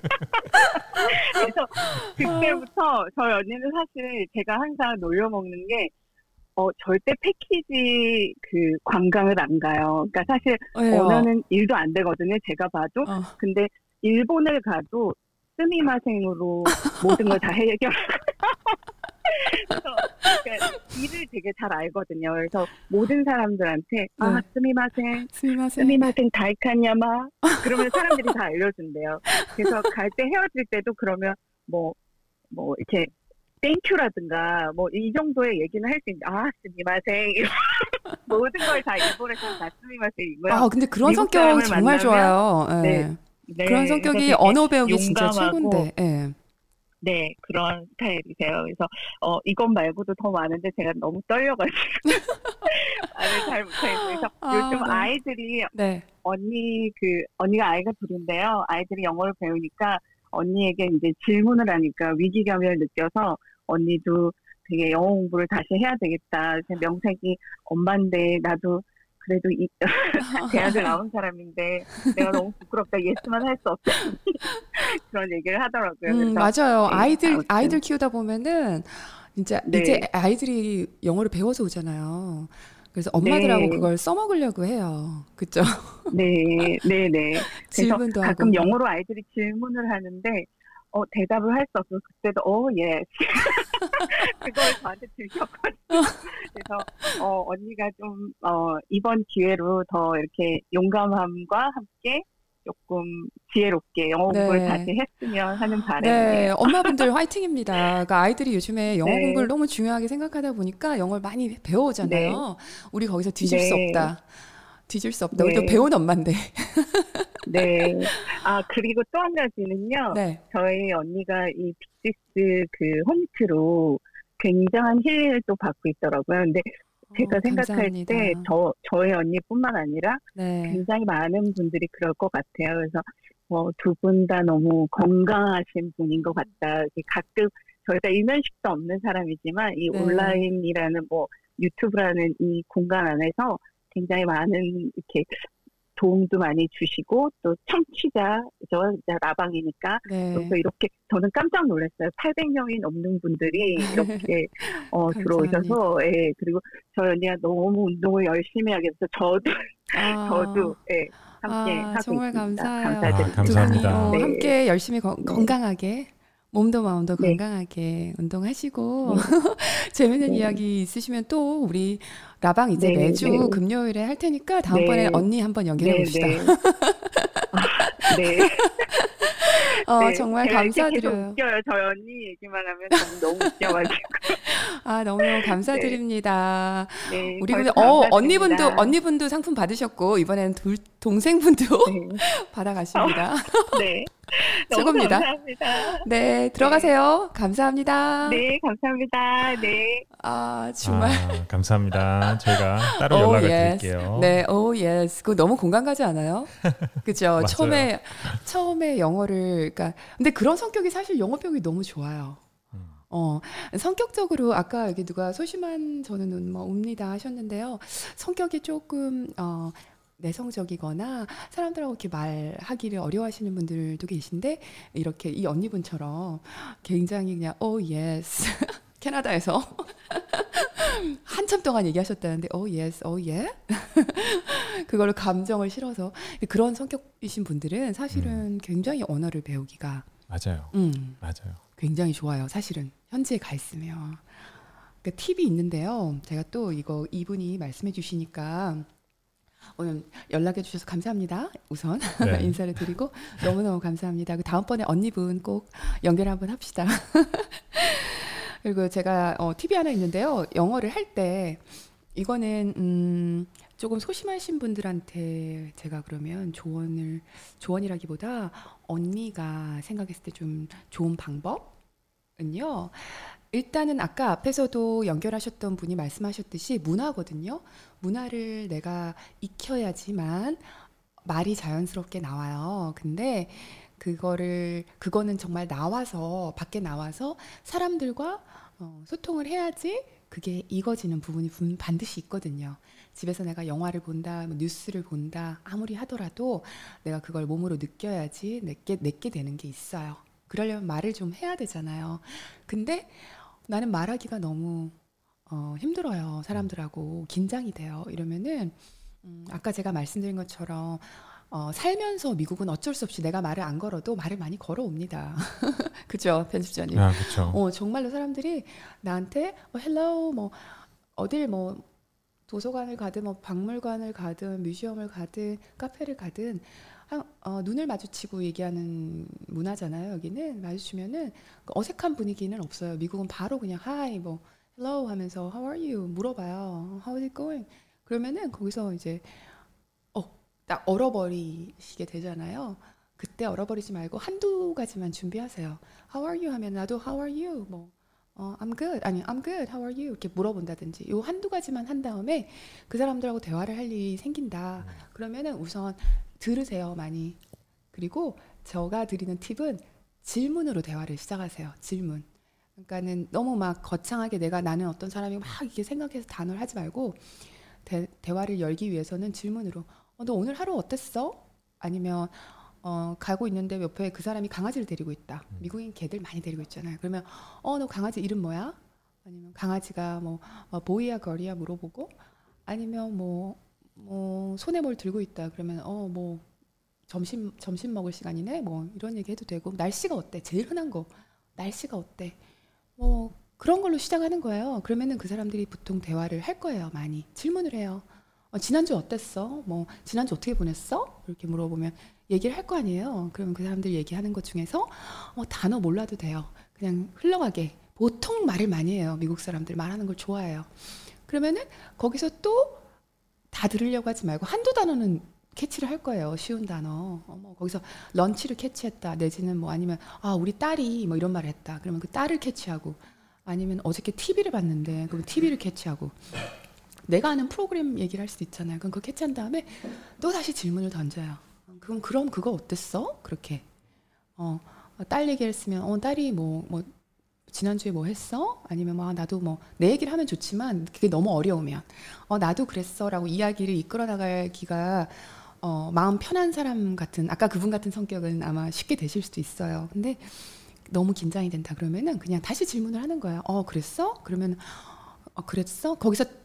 Speaker 3: 그래서 그때부터 저희 언니는 사실 제가 항상 놀려 먹는 게 어, 절대 패키지 그 관광을 안 가요. 그러니까 사실
Speaker 1: 왜요?
Speaker 3: 언어는 일도 안 되거든요. 제가 봐도.
Speaker 1: 어.
Speaker 3: 근데 일본을 가도 스미마생으로 모든 걸 다 해결. 그래서 그러니까 일을 되게 잘 알거든요. 그래서 모든 사람들한테 아
Speaker 1: 네.
Speaker 3: 스미마생,
Speaker 1: 스미마세.
Speaker 3: 스미마생 다이카냐마 그러면 사람들이 다 알려준대요. 그래서 갈 때 헤어질 때도 그러면 뭐 뭐 이렇게 땡큐라든가 뭐 이 정도의 얘기는 할 수 있는데 아 스미마생 모든 걸 다 일본에서 다 스미마생이고요.
Speaker 1: 아, 근데 그런
Speaker 3: 미국
Speaker 1: 성격
Speaker 3: 사람을
Speaker 1: 정말
Speaker 3: 만나면-
Speaker 1: 좋아요. 예.
Speaker 3: 네. 네,
Speaker 1: 그런
Speaker 3: 그래서
Speaker 1: 성격이
Speaker 3: 되게
Speaker 1: 언어 배우기 진짜
Speaker 3: 용감하고
Speaker 1: 최고인데. 예.
Speaker 3: 네, 그런 스타일이세요. 그래서, 어, 이것 말고도 더 많은데 제가 너무 떨려가지고. 말을 잘 못하겠어요. 그래서
Speaker 1: 아,
Speaker 3: 요즘
Speaker 1: 네.
Speaker 3: 아이들이,
Speaker 1: 네.
Speaker 3: 언니, 그, 언니가 아이가 둘인데요. 아이들이 영어를 배우니까 언니에게 이제 질문을 하니까 위기감을 느껴서 언니도 되게 영어 공부를 다시 해야 되겠다. 제 명색이 엄마인데 나도 그래도 이, 대학을 나온 사람인데 내가 너무 부끄럽다. 예스만 할 수 없다. 그런 얘기를 하더라고요.
Speaker 1: 음,
Speaker 3: 그래서
Speaker 1: 맞아요.
Speaker 3: 네,
Speaker 1: 아이들
Speaker 3: 아무튼.
Speaker 1: 아이들 키우다 보면은 진짜
Speaker 3: 네.
Speaker 1: 이제 아이들이 영어를 배워서 오잖아요. 그래서 엄마들하고
Speaker 3: 네.
Speaker 1: 그걸 써먹으려고 해요. 그죠?
Speaker 3: 네, 네, 네. 그래서
Speaker 1: 질문도
Speaker 3: 가끔
Speaker 1: 하고.
Speaker 3: 영어로 아이들이 질문을 하는데 어 대답을 할 수 없어서 그때도 어 예. 그걸 저한테 들켰거든요. 그래서 어 언니가 좀 어 이번 기회로 더 이렇게 용감함과 함께 조금 지혜롭게 영어 공부를
Speaker 1: 네.
Speaker 3: 다시 했으면 하는
Speaker 1: 네,
Speaker 3: 바람이에요.
Speaker 1: 엄마분들 화이팅입니다. 그러니까 아이들이 요즘에 영어
Speaker 3: 네.
Speaker 1: 공부를 너무 중요하게 생각하다 보니까 영어를 많이 배워오잖아요. 우리 거기서 뒤질 수
Speaker 3: 네.
Speaker 1: 없다. 뒤질 수 없다.
Speaker 3: 네.
Speaker 1: 우리도 배운 엄마인데.
Speaker 3: 네. 아 그리고 또 한 가지는요.
Speaker 1: 네.
Speaker 3: 저희 언니가 이 빅시스 그 홈트로 굉장한 힐링을 또 받고 있더라고요. 근데 제가
Speaker 1: 어,
Speaker 3: 생각할
Speaker 1: 감사합니다.
Speaker 3: 때 저, 저의 언니뿐만 아니라
Speaker 1: 네.
Speaker 3: 굉장히 많은 분들이 그럴 것 같아요. 그래서 뭐 두 분 다 너무 건강하신 분인 것 같다. 이렇게 가끔 저희가 일면식도 없는 사람이지만 이
Speaker 1: 네.
Speaker 3: 온라인이라는 뭐 유튜브라는 이 공간 안에서 굉장히 많은 이렇게 도움도 많이 주시고 또 청취자 저 라방이니까
Speaker 1: 네.
Speaker 3: 그래서 이렇게 저는 깜짝 놀랐어요. 팔백 명이 넘는 분들이 이렇게 어, 들어오셔서 예 그리고 저희 언니가 너무 운동을 열심히 하겠어. 저도
Speaker 1: 아,
Speaker 3: 저도 예 함께
Speaker 1: 아,
Speaker 3: 하고
Speaker 1: 정말
Speaker 3: 있습니다.
Speaker 1: 감사해요.
Speaker 3: 감사드립니다.
Speaker 2: 아, 감사합니다.
Speaker 1: 두 분이 어,
Speaker 3: 네.
Speaker 1: 함께 열심히 거-
Speaker 3: 네.
Speaker 1: 건강하게 몸도 마음도
Speaker 3: 네.
Speaker 1: 건강하게 운동하시고
Speaker 3: 네.
Speaker 1: 재밌는
Speaker 3: 네.
Speaker 1: 이야기 있으시면 또 우리 라방 이제
Speaker 3: 네,
Speaker 1: 매주
Speaker 3: 네.
Speaker 1: 금요일에 할 테니까 다음번에
Speaker 3: 네.
Speaker 1: 언니 한번 연결해
Speaker 3: 네,
Speaker 1: 봅시다.
Speaker 3: 네. 아, 네.
Speaker 1: 어,
Speaker 3: 네.
Speaker 1: 정말
Speaker 3: 제가 이렇게 계속
Speaker 1: 감사드려요.
Speaker 3: 웃겨요. 저희 언니 얘기만 하면 너무, 너무 웃겨가지고.
Speaker 1: 아, 너무너무 감사드립니다.
Speaker 3: 네.
Speaker 1: 우리
Speaker 3: 벌써
Speaker 1: 근데 어,
Speaker 3: 감사드립니다.
Speaker 1: 언니분도 언니분도 상품 받으셨고 이번에는 둘, 동생분도
Speaker 3: 네.
Speaker 1: 받아가십니다.
Speaker 3: 네. 너무
Speaker 1: 최고입니다.
Speaker 3: 감사합니다.
Speaker 1: 네, 들어가세요. 감사합니다.
Speaker 3: 네, 감사합니다. 네.
Speaker 1: 아, 정말.
Speaker 2: 아, 감사합니다. 저희가 따로
Speaker 1: 오,
Speaker 2: 연락을
Speaker 1: 예스.
Speaker 2: 드릴게요.
Speaker 1: 네, 오, 예스. 그거 너무 공감 가지 않아요? 그죠?
Speaker 2: 맞아요.
Speaker 1: 처음에, 처음에 영어를, 그러니까, 근데 그런 성격이 사실 영어 배우기 너무 좋아요.
Speaker 2: 음.
Speaker 1: 어, 성격적으로 아까 여기 누가 소심한 저는 뭐 웁니다 하셨는데요. 성격이 조금, 어, 내성적이거나 사람들하고 이렇게 말하기를 어려워하시는 분들도 계신데 이렇게 이 언니분처럼 굉장히 그냥 오 예스 캐나다에서 한참 동안 얘기하셨다는데 오 예스 오 예 그걸로 감정을 실어서 그런 성격이신 분들은 사실은 굉장히 언어를 배우기가
Speaker 2: 맞아요.
Speaker 1: 음,
Speaker 2: 맞아요.
Speaker 1: 굉장히 좋아요. 사실은 현지에 가 있으면 그러니까 팁이 있는데요. 제가 또 이거 이분이 말씀해 주시니까 오늘 연락해 주셔서 감사합니다. 우선
Speaker 2: 네.
Speaker 1: 인사를 드리고 너무너무 감사합니다. 그 다음번에 언니분 꼭 연결 한번 합시다. 그리고 제가 어, 팁이 하나 있는데요. 영어를 할 때 이거는 음, 조금 소심하신 분들한테 제가 그러면 조언을 조언이라기보다 언니가 생각했을 때 좀 좋은 방법은요. 일단은 아까 앞에서도 연결하셨던 분이 말씀하셨듯이 문화거든요. 문화를 내가 익혀야지만 말이 자연스럽게 나와요. 근데 그거를 그거는 정말 나와서 밖에 나와서 사람들과 어, 소통을 해야지 그게 익어지는 부분이 분- 반드시 있거든요. 집에서 내가 영화를 본다, 뭐 뉴스를 본다 아무리 하더라도 내가 그걸 몸으로 느껴야지 내게 내게 되는 게 있어요. 그러려면 말을 좀 해야 되잖아요. 근데 나는 말하기가 너무 어, 힘들어요. 사람들하고 긴장이 돼요. 이러면은 음, 아까 제가 말씀드린 것처럼 어, 살면서 미국은 어쩔 수 없이 내가 말을 안 걸어도 말을 많이 걸어옵니다. 그죠, 편집자님?
Speaker 2: 아, 그렇죠.
Speaker 1: 어, 정말로 사람들이 나한테 뭐 헬로우 뭐 어딜 뭐 도서관을 가든 뭐 박물관을 가든 뮤지엄을 가든 카페를 가든 한, 어, 눈을 마주치고 얘기하는 문화잖아요. 여기는 마주치면은 그 어색한 분위기는 없어요. 미국은 바로 그냥 hi 뭐 hello 하면서 how are you 물어봐요. how is it going? 그러면은 거기서 이제 어, 딱 얼어버리시게 되잖아요. 그때 얼어버리지 말고 한두 가지만 준비하세요. How are you 하면 나도 How are you? 뭐 어, I'm good. 아니 I'm good. How are you? 이렇게 물어본다든지 요 한두 가지만 한 다음에 그 사람들하고 대화를 할 일이 생긴다. 그러면은 우선 들으세요 많이. 그리고 제가 드리는 팁은 질문으로 대화를 시작하세요. 질문. 그러니까는 너무 막 거창하게 내가 나는 어떤 사람이 막 이렇게 생각해서 단어를 하지 말고 대, 대화를 열기 위해서는 질문으로 어, 너 오늘 하루 어땠어? 아니면 어, 가고 있는데 옆에 그 사람이 강아지를 데리고 있다. 미국인 개들 많이 데리고 있잖아요. 그러면 어, 너 강아지 이름 뭐야? 아니면 강아지가 뭐 어, 보이야 걸이야 물어보고 아니면 뭐, 뭐 손에 뭘 들고 있다. 그러면 어, 뭐 점심 점심 먹을 시간이네. 뭐 이런 얘기 해도 되고 날씨가 어때? 제일 흔한 거 날씨가 어때? 뭐 그런 걸로 시작하는 거예요. 그러면은 그 사람들이 보통 대화를 할 거예요. 많이 질문을 해요. 어, 지난주 어땠어? 뭐 지난주 어떻게 보냈어? 이렇게 물어보면 얘기를 할 거 아니에요. 그러면 그 사람들 얘기하는 것 중에서 어, 단어 몰라도 돼요. 그냥 흘러가게. 보통 말을 많이 해요. 미국 사람들 말하는 걸 좋아해요. 그러면은 거기서 또 다 들으려고 하지 말고 한두 단어는 캐치를 할 거예요. 쉬운 단어. 어, 뭐 거기서 런치를 캐치했다. 내지는 뭐 아니면 아 우리 딸이 뭐 이런 말을 했다. 그러면 그 딸을 캐치하고 아니면 어저께 티비를 봤는데 그럼 티비를 캐치하고 내가 아는 프로그램 얘기를 할 수도 있잖아요. 그럼 그거 캐치한 다음에 또 다시 질문을 던져요. 그럼 그럼 그거 어땠어? 그렇게 어, 딸 얘기했으면 어 딸이 뭐 뭐 지난주에 뭐 했어? 아니면 뭐 아, 나도 뭐 내 얘기를 하면 좋지만 그게 너무 어려우면 어 나도 그랬어라고 이야기를 이끌어 나가기가 어, 마음 편한 사람 같은 아까 그분 같은 성격은 아마 쉽게 되실 수도 있어요. 근데 너무 긴장이 된다 그러면은 그냥 다시 질문을 하는 거예요. 어 그랬어? 그러면 어 그랬어? 거기서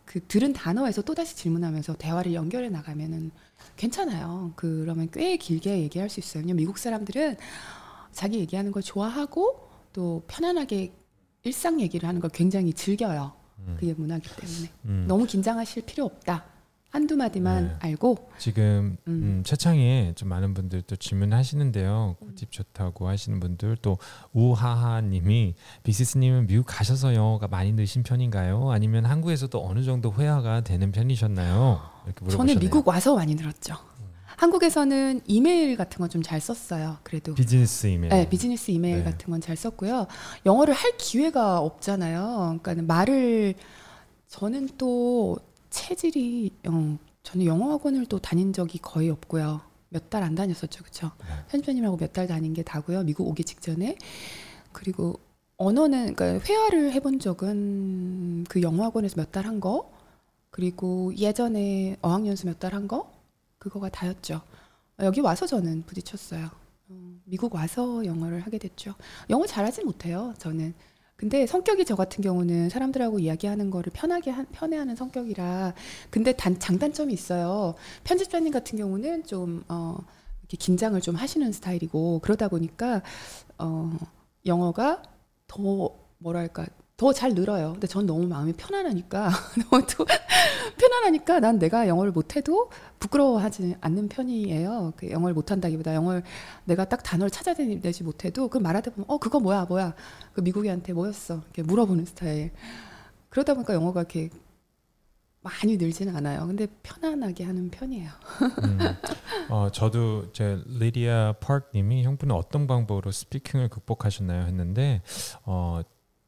Speaker 1: 그 들은 단어에서 또 다시 질문하면서 대화를 연결해 나가면은 괜찮아요. 그러면 꽤 길게 얘기할 수 있어요. 왜냐면 미국 사람들은 자기 얘기하는 걸 좋아하고 또 편안하게 일상 얘기를 하는 걸 굉장히 즐겨요. 음. 그게 문화이기 때문에 음. 너무 긴장하실 필요 없다. 한두 마디만 네. 알고
Speaker 2: 지금 음. 음, 채창에 좀 많은 분들 또 질문하시는데요. 꿀팁 좋다고 하시는 분들 또 우하하님이 빅시스님은 미국 가셔서 영어가 많이 느신 편인가요? 아니면 한국에서도 어느 정도 회화가 되는 편이셨나요? 이렇게 물어보셨네요.
Speaker 1: 저는 미국 와서 많이 늘었죠. 음. 한국에서는 이메일 같은 건 좀 잘 썼어요. 그래도
Speaker 2: 비즈니스 이메일.
Speaker 1: 네, 비즈니스 이메일 네. 같은 건 잘 썼고요. 영어를 할 기회가 없잖아요. 그러니까 말을 저는 또 체질이 어, 저는 영어 학원을 또 다닌 적이 거의 없고요. 몇 달 안 다녔었죠, 그렇죠? 네. 편집자님하고 몇 달 다닌 게 다고요. 미국 오기 직전에. 그리고 언어는 그러니까 회화를 해본 적은 그 영어 학원에서 몇 달 한 거, 그리고 예전에 어학연수 몇 달 한 거, 그거가 다였죠. 여기 와서 저는 부딪혔어요. 어, 미국 와서 영어를 하게 됐죠. 영어 잘하지 못해요, 저는. 근데 성격이 저 같은 경우는 사람들하고 이야기하는 거를 편하게 한, 편해하는 성격이라. 근데 단 장단점이 있어요. 편집자님 같은 경우는 좀 어, 이렇게 긴장을 좀 하시는 스타일이고 그러다 보니까 어, 영어가 더 뭐랄까 더 잘 늘어요. 근데 전 너무 마음이 편안하니까 너무 편안하니까 난 내가 영어를 못해도 부끄러워하지 않는 편이에요. 그 영어를 못한다기보다 영어를 내가 딱 단어를 찾아내지 못해도 그 말하다 보면 어 그거 뭐야 뭐야 그 미국인한테 뭐였어 이렇게 물어보는 스타일. 그러다 보니까 영어가 이렇게 많이 늘지는 않아요. 근데 편안하게 하는 편이에요.
Speaker 2: 음, 어, 저도 제 리디아 파크님이 형부는 어떤 방법으로 스피킹을 극복하셨나요 했는데 어.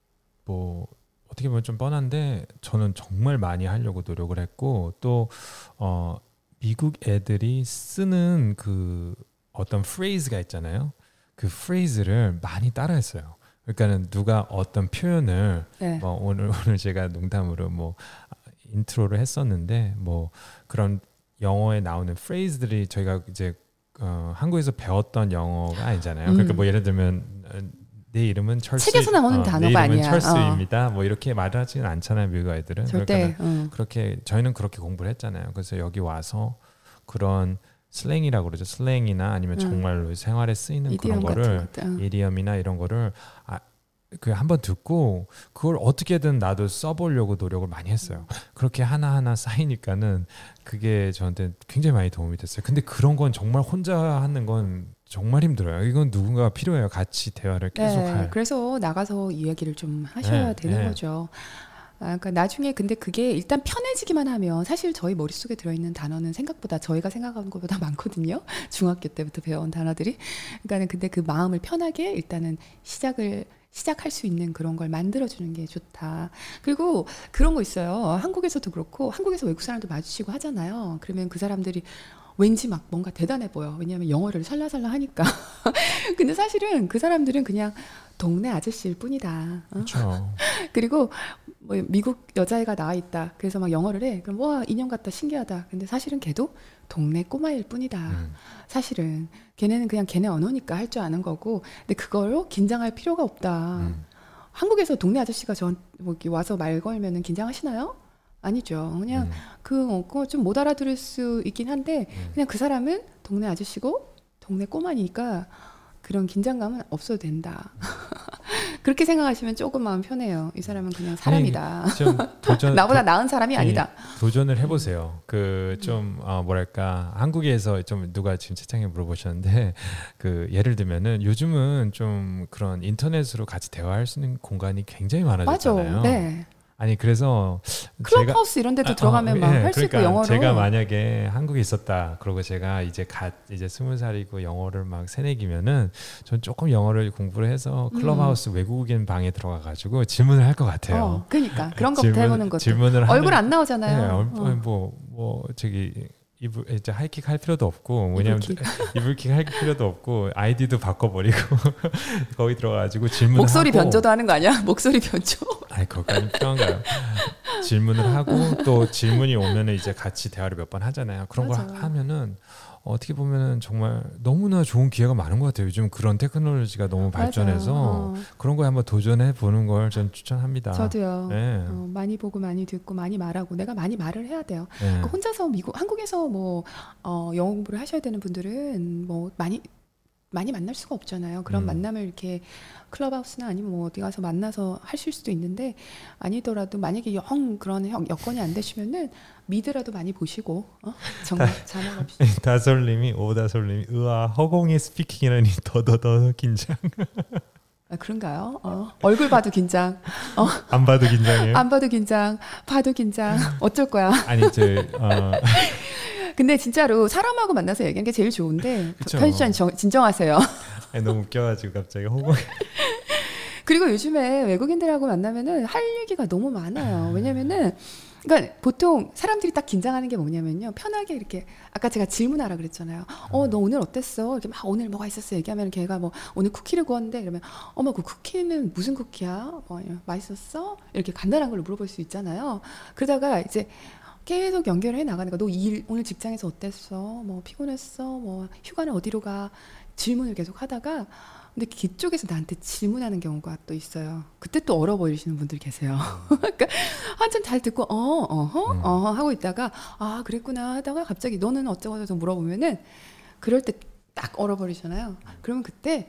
Speaker 2: 뭐 어떻게 보면 좀 뻔한데 저는 정말 많이 하려고 노력을 했고 또 어, 미국 애들이 쓰는 그 어떤 프레이즈가 있잖아요. 그 프레이즈를 많이 따라했어요. 그러니까는 누가 어떤 표현을 네. 뭐 오늘 오늘 제가 농담으로 뭐 인트로를 했었는데 뭐 그런 영어에 나오는 프레이즈들이 저희가 이제 어, 한국에서 배웠던 영어가 아니잖아요. 음. 그러니까 뭐 예를 들면 내 이름은 철수.
Speaker 1: 책에서 나오는
Speaker 2: 어,
Speaker 1: 단어가
Speaker 2: 내 이름은
Speaker 1: 아니야.
Speaker 2: 철수입니다. 어. 뭐 이렇게 말하지는 않잖아요, 미국 아이들은.
Speaker 1: 절대. 응.
Speaker 2: 그렇게 저희는 그렇게 공부를 했잖아요. 그래서 여기 와서 그런 슬랭이라고 그러죠. 슬랭이나 아니면 응. 정말로 생활에 쓰이는 그런 거를 응. 이디엄이나 이런 거를 아, 그 한번 듣고 그걸 어떻게든 나도 써보려고 노력을 많이 했어요. 그렇게 하나하나 쌓이니까는 그게 저한테 굉장히 많이 도움이 됐어요. 근데 그런 건 정말 혼자 하는 건 정말 힘들어요. 이건 누군가가 필요해요. 같이 대화를 계속
Speaker 1: 네,
Speaker 2: 할.
Speaker 1: 그래서 나가서 이야기를 좀 하셔야 네, 되는 네. 거죠. 아, 그러니까 나중에 근데 그게 일단 편해지기만 하면 사실 저희 머릿속에 들어있는 단어는 생각보다 저희가 생각하는 것보다 많거든요. 중학교 때부터 배워온 단어들이. 그러니까는 근데 그 마음을 편하게 일단은 시작을 시작할 수 있는 그런 걸 만들어주는 게 좋다. 그리고 그런 거 있어요. 한국에서도 그렇고 한국에서 외국 사람들 마주치고 하잖아요. 그러면 그 사람들이 왠지 막 뭔가 대단해 보여. 왜냐하면 영어를 살라살라 하니까. 근데 사실은 그 사람들은 그냥 동네 아저씨일 뿐이다. 어?
Speaker 2: 그렇죠.
Speaker 1: 그리고 뭐 미국 여자애가 나와 있다. 그래서 막 영어를 해. 그럼 와 인형 같다 신기하다. 근데 사실은 걔도 동네 꼬마일 뿐이다. 음. 사실은 걔네는 그냥 걔네 언어니까 할 줄 아는 거고. 근데 그걸로 긴장할 필요가 없다. 음. 한국에서 동네 아저씨가 저 뭐 와서 말 걸면은 긴장하시나요? 아니죠. 그냥 음. 그 좀 못 알아들을 수 있긴 한데 음. 그냥 그 사람은 동네 아저씨고 동네 꼬마니까 그런 긴장감은 없어도 된다. 그렇게 생각하시면 조금 마음 편해요. 이 사람은 그냥 사람이다.
Speaker 2: 아니, 좀 도전,
Speaker 1: 나보다 나은 사람이 아니다.
Speaker 2: 도전을 해보세요. 그 좀 어, 뭐랄까 한국에서 좀 누가 지금 채창에 물어보셨는데 그 예를 들면은 요즘은 좀 그런 인터넷으로 같이 대화할 수 있는 공간이 굉장히 많아졌잖아요.
Speaker 1: 맞아. 네.
Speaker 2: 아니 그래서
Speaker 1: 클럽하우스 이런 데도 아, 들어가면 막 할 수
Speaker 2: 그러니까
Speaker 1: 있고 영어로.
Speaker 2: 제가 만약에 한국에 있었다. 그리고 제가 이제 갓 이제 스무 살이고 영어를 막 새내기면은 전 조금 영어를 공부를 해서 클럽하우스 음. 외국인 방에 들어가 가지고 질문을 할 것 같아요.
Speaker 1: 어, 그러니까 그런 거부터 해보는 것도.
Speaker 2: 질문을
Speaker 1: 얼굴 안 나오잖아요.
Speaker 2: 네, 어. 뭐, 뭐 저기 이불 이제 하이킥 할 필요도 없고 왜냐면 이불킥 할 필요도 없고 아이디도 바꿔버리고 거기 들어가지고 질문을
Speaker 1: 목소리
Speaker 2: 하고
Speaker 1: 변조도 하는 거 아니야? 목소리 변조.
Speaker 2: 아이 거기까지 필요한가요? 질문을 하고 또 질문이 오면은 이제 같이 대화를 몇 번 하잖아요. 그런 맞아. 걸 하면은 어떻게 보면은 정말 너무나 좋은 기회가 많은 것 같아요. 요즘 그런 테크놀로지가 너무 발전해서
Speaker 1: 어.
Speaker 2: 그런 거에 한번 도전해 보는 걸 전 추천합니다.
Speaker 1: 저도요.
Speaker 2: 네.
Speaker 1: 어, 많이 보고 많이 듣고 많이 말하고 내가 많이 말을 해야 돼요.
Speaker 2: 네.
Speaker 1: 그러니까 혼자서 미국 한국에서 뭐 어, 영어 공부를 하셔야 되는 분들은 뭐 많이 많이 만날 수가 없잖아요. 그런
Speaker 2: 음.
Speaker 1: 만남을 이렇게 클럽하우스나 아니면 뭐 어디 가서 만나서 하실 수도 있는데 아니더라도 만약에 영 그런 형 여건이 안 되시면은 미드라도 많이 보시고 어? 정말 자막 없이
Speaker 2: 다솔님이 오다솔님이 으아 허공의 스피킹이라니 더더더 긴장.
Speaker 1: 아, 그런가요? 어. 얼굴 봐도 긴장. 어.
Speaker 2: 안 봐도 긴장해요.
Speaker 1: 안 봐도 긴장. 봐도 긴장. 어쩔 거야.
Speaker 2: 아니 저 어,
Speaker 1: 근데 진짜로 사람하고 만나서 얘기하는 게 제일 좋은데
Speaker 2: 그쵸.
Speaker 1: 편집자님 정- 진정하세요.
Speaker 2: 아니, 너무 웃겨가지고 갑자기 허공.
Speaker 1: 그리고 요즘에 외국인들하고 만나면은 할 얘기가 너무 많아요. 왜냐면은 그러니까 보통 사람들이 딱 긴장하는 게 뭐냐면요. 편하게 이렇게 아까 제가 질문하라 그랬잖아요. 어, 너 오늘 어땠어? 이렇게 막 오늘 뭐가 있었어? 얘기하면 걔가 뭐 오늘 쿠키를 구웠는데 그러면 어머 그 쿠키는 무슨 쿠키야? 뭐 맛있었어? 이렇게 간단한 걸로 물어볼 수 있잖아요. 그러다가 이제 계속 연결을 해 나가는 거야. 너 일 오늘 직장에서 어땠어? 뭐 피곤했어? 뭐 휴가는 어디로 가? 질문을 계속 하다가 근데 그쪽에서 나한테 질문하는 경우가 또 있어요. 그때 또 얼어버리시는 분들 계세요. 그러니까 한참 잘 듣고 어, 어허,
Speaker 2: 음.
Speaker 1: 어허 하고 있다가 아 그랬구나 하다가 갑자기 너는 어쩌고 저쩌고 물어보면은 그럴 때 딱 얼어버리잖아요. 그러면 그때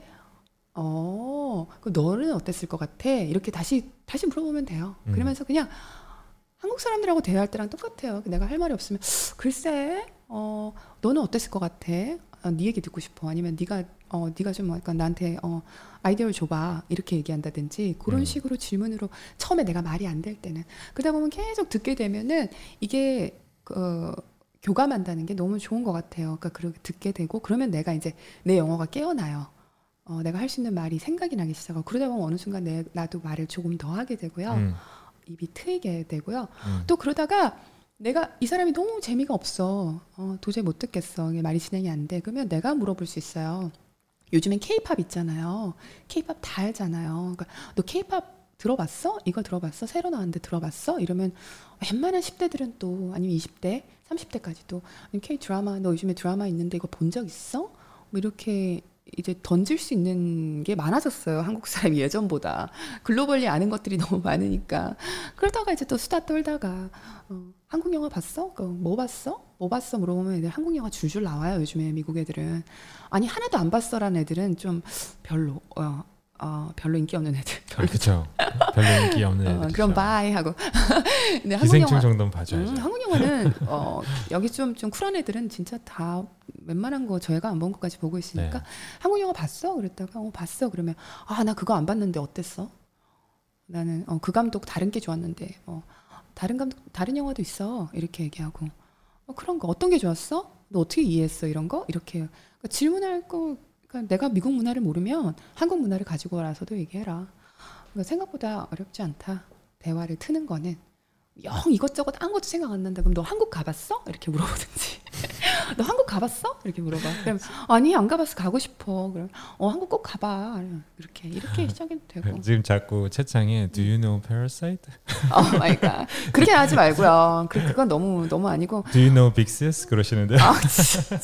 Speaker 1: 어, 그 너는 어땠을 것 같아? 이렇게 다시 다시 물어보면 돼요.
Speaker 2: 음.
Speaker 1: 그러면서 그냥 한국 사람들하고 대화할 때랑 똑같아요. 내가 할 말이 없으면 글쎄, 어, 너는 어땠을 것 같아? 어, 네 얘기 듣고 싶어. 아니면 네가 어, 네가 좀 약간 나한테 어, 아이디어를 줘봐. 이렇게 얘기한다든지 그런
Speaker 2: 음.
Speaker 1: 식으로 질문으로 처음에 내가 말이 안 될 때는 그러다 보면 계속 듣게 되면은 이게 그 교감한다는 게 너무 좋은 것 같아요. 그러니까 그렇게 듣게 되고 그러면 내가 이제 내 영어가 깨어나요. 어, 내가 할 수 있는 말이 생각이 나기 시작하고 그러다 보면 어느 순간 내, 나도 말을 조금 더 하게 되고요.
Speaker 2: 음.
Speaker 1: 입이 트이게 되고요.
Speaker 2: 음.
Speaker 1: 또 그러다가 내가 이 사람이 너무 재미가 없어. 어, 도저히 못 듣겠어. 이게 말이 진행이 안 돼. 그러면 내가 물어볼 수 있어요. 요즘엔 케이팝 있잖아요. 케이팝 다 알잖아요. 그러니까 너 케이팝 들어봤어? 이거 들어봤어? 새로 나왔는데 들어봤어? 이러면 웬만한 십 대들은 또 아니면 이십 대, 삼십 대까지도 K 드라마 너 요즘에 드라마 있는데 이거 본 적 있어? 뭐 이렇게 이제 던질 수 있는 게 많아졌어요. 한국 사람이 예전보다. 글로벌리 아는 것들이 너무 많으니까. 그러다가 이제 또 수다 떨다가 어, 한국 영화 봤어? 그, 뭐 봤어? 뭐 봤어? 물어보면 애들 한국 영화 줄줄 나와요. 요즘에 미국 애들은. 아니 하나도 안 봤어라는 애들은 좀 별로 어, 어, 별로 인기 없는 애들.
Speaker 2: 아, 그렇죠. 별로 인기 없는 애들.
Speaker 1: 어, 그럼 바이 하고. 근데 한국
Speaker 2: 기생충
Speaker 1: 영화
Speaker 2: 정도는 봐줘야죠.
Speaker 1: 음, 한국 영화는 어, 여기 좀, 좀 쿨한 애들은 진짜 다 웬만한 거 저희가 안 본 것까지 보고 있으니까
Speaker 2: 네.
Speaker 1: 한국 영화 봤어? 그랬다가 어 봤어. 그러면 아 나 그거 안 봤는데 어땠어? 나는 어, 그 감독 다른 게 좋았는데 어, 다른 감독 다른 영화도 있어. 이렇게 얘기하고 어, 그런 거 어떤 게 좋았어? 너 어떻게 이해했어? 이런 거 이렇게 그러니까 질문할 거 그러니까 내가 미국 문화를 모르면 한국 문화를 가지고 와서도 얘기해라. 그러니까 생각보다 어렵지 않다. 대화를 트는 거는 영 이것저것 아무것도 생각 안 난다. 그럼 너 한국 가봤어? 이렇게 물어보든지. 너 한국 가봤어? 이렇게 물어봐. 그럼 아니 안 가봤어. 가고 싶어. 그럼 어 한국 꼭 가봐. 이렇게 이렇게 시작해도 되고.
Speaker 2: 지금 자꾸 채창에 Do you know Parasite?
Speaker 1: 오 마이 갓. 그렇게 하지 말고요. 그 그건 너무 너무 아니고.
Speaker 2: Do you know Big Sis? 그러시는데.
Speaker 1: 아, 진짜.